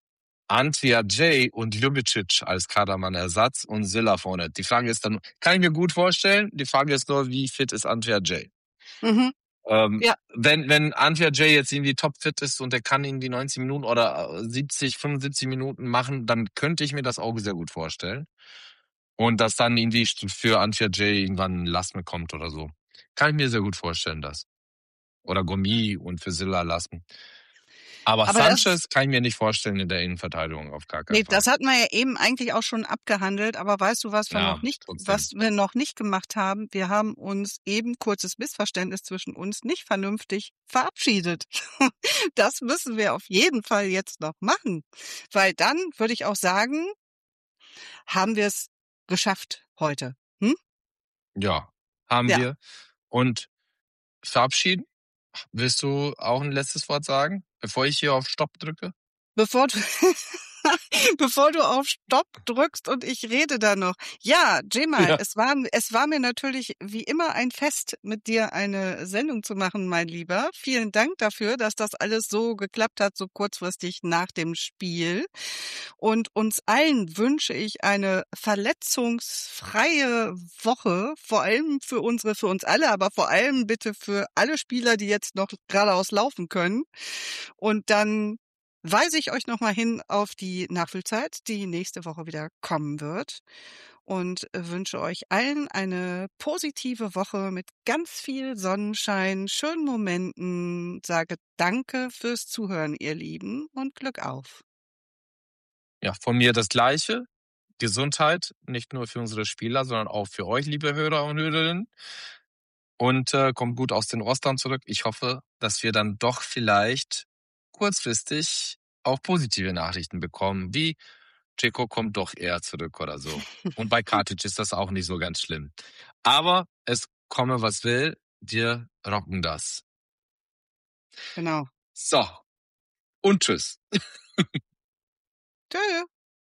Antwia J und Ljubicic als Kadermann-Ersatz und Silla vorne. Die Frage ist dann, kann ich mir gut vorstellen, die Frage ist nur, wie fit ist Antwia J? Mhm. Ähm, Ja. Wenn, wenn Antwia J jetzt irgendwie topfit ist und der kann irgendwie neunzig Minuten oder siebzig, fünfundsiebzig Minuten machen, dann könnte ich mir das auch sehr gut vorstellen. Und dass dann irgendwie für Antwia J irgendwann ein Lasme kommt oder so. Kann ich mir sehr gut vorstellen, das. Oder Gomi und für Silla Lasme. Aber, Aber das- Sanchez kann ich mir nicht vorstellen in der Innenverteidigung auf gar keinen Nee, Fall. das hatten wir ja eben eigentlich auch schon abgehandelt, aber weißt du, was wir Ja, noch nicht, trotzdem. was wir noch nicht gemacht haben? Wir haben uns eben, kurzes Missverständnis zwischen uns, nicht vernünftig verabschiedet. Das müssen wir auf jeden Fall jetzt noch machen. Weil dann würde ich auch sagen, haben wir es geschafft heute. Hm? Ja, haben Ja. wir. Und verabschieden? Willst du auch ein letztes Wort sagen, bevor ich hier auf Stopp drücke? Bevor du, bevor du auf Stopp drückst und ich rede da noch. Ja, Cemal, Ja. es war, es war mir natürlich wie immer ein Fest, mit dir eine Sendung zu machen, mein Lieber. Vielen Dank dafür, dass das alles so geklappt hat, so kurzfristig nach dem Spiel. Und uns allen wünsche ich eine verletzungsfreie Woche, vor allem für unsere, für uns alle, aber vor allem bitte für alle Spieler, die jetzt noch geradeaus laufen können. Und dann weise ich euch nochmal hin auf die Nachfüllzeit, die nächste Woche wieder kommen wird. Und wünsche euch allen eine positive Woche mit ganz viel Sonnenschein, schönen Momenten. Sage Danke fürs Zuhören, ihr Lieben, und Glück auf. Ja, von mir das Gleiche. Gesundheit, nicht nur für unsere Spieler, sondern auch für euch, liebe Hörer und Hörerinnen. Und äh, kommt gut aus den Ostern zurück. Ich hoffe, dass wir dann doch vielleicht kurzfristig auch positive Nachrichten bekommen, wie Dzeko kommt doch eher zurück oder so. Und bei Katic ist das auch nicht so ganz schlimm. Aber es komme, was will, wir rocken das. Genau. So. Und tschüss. Tschö.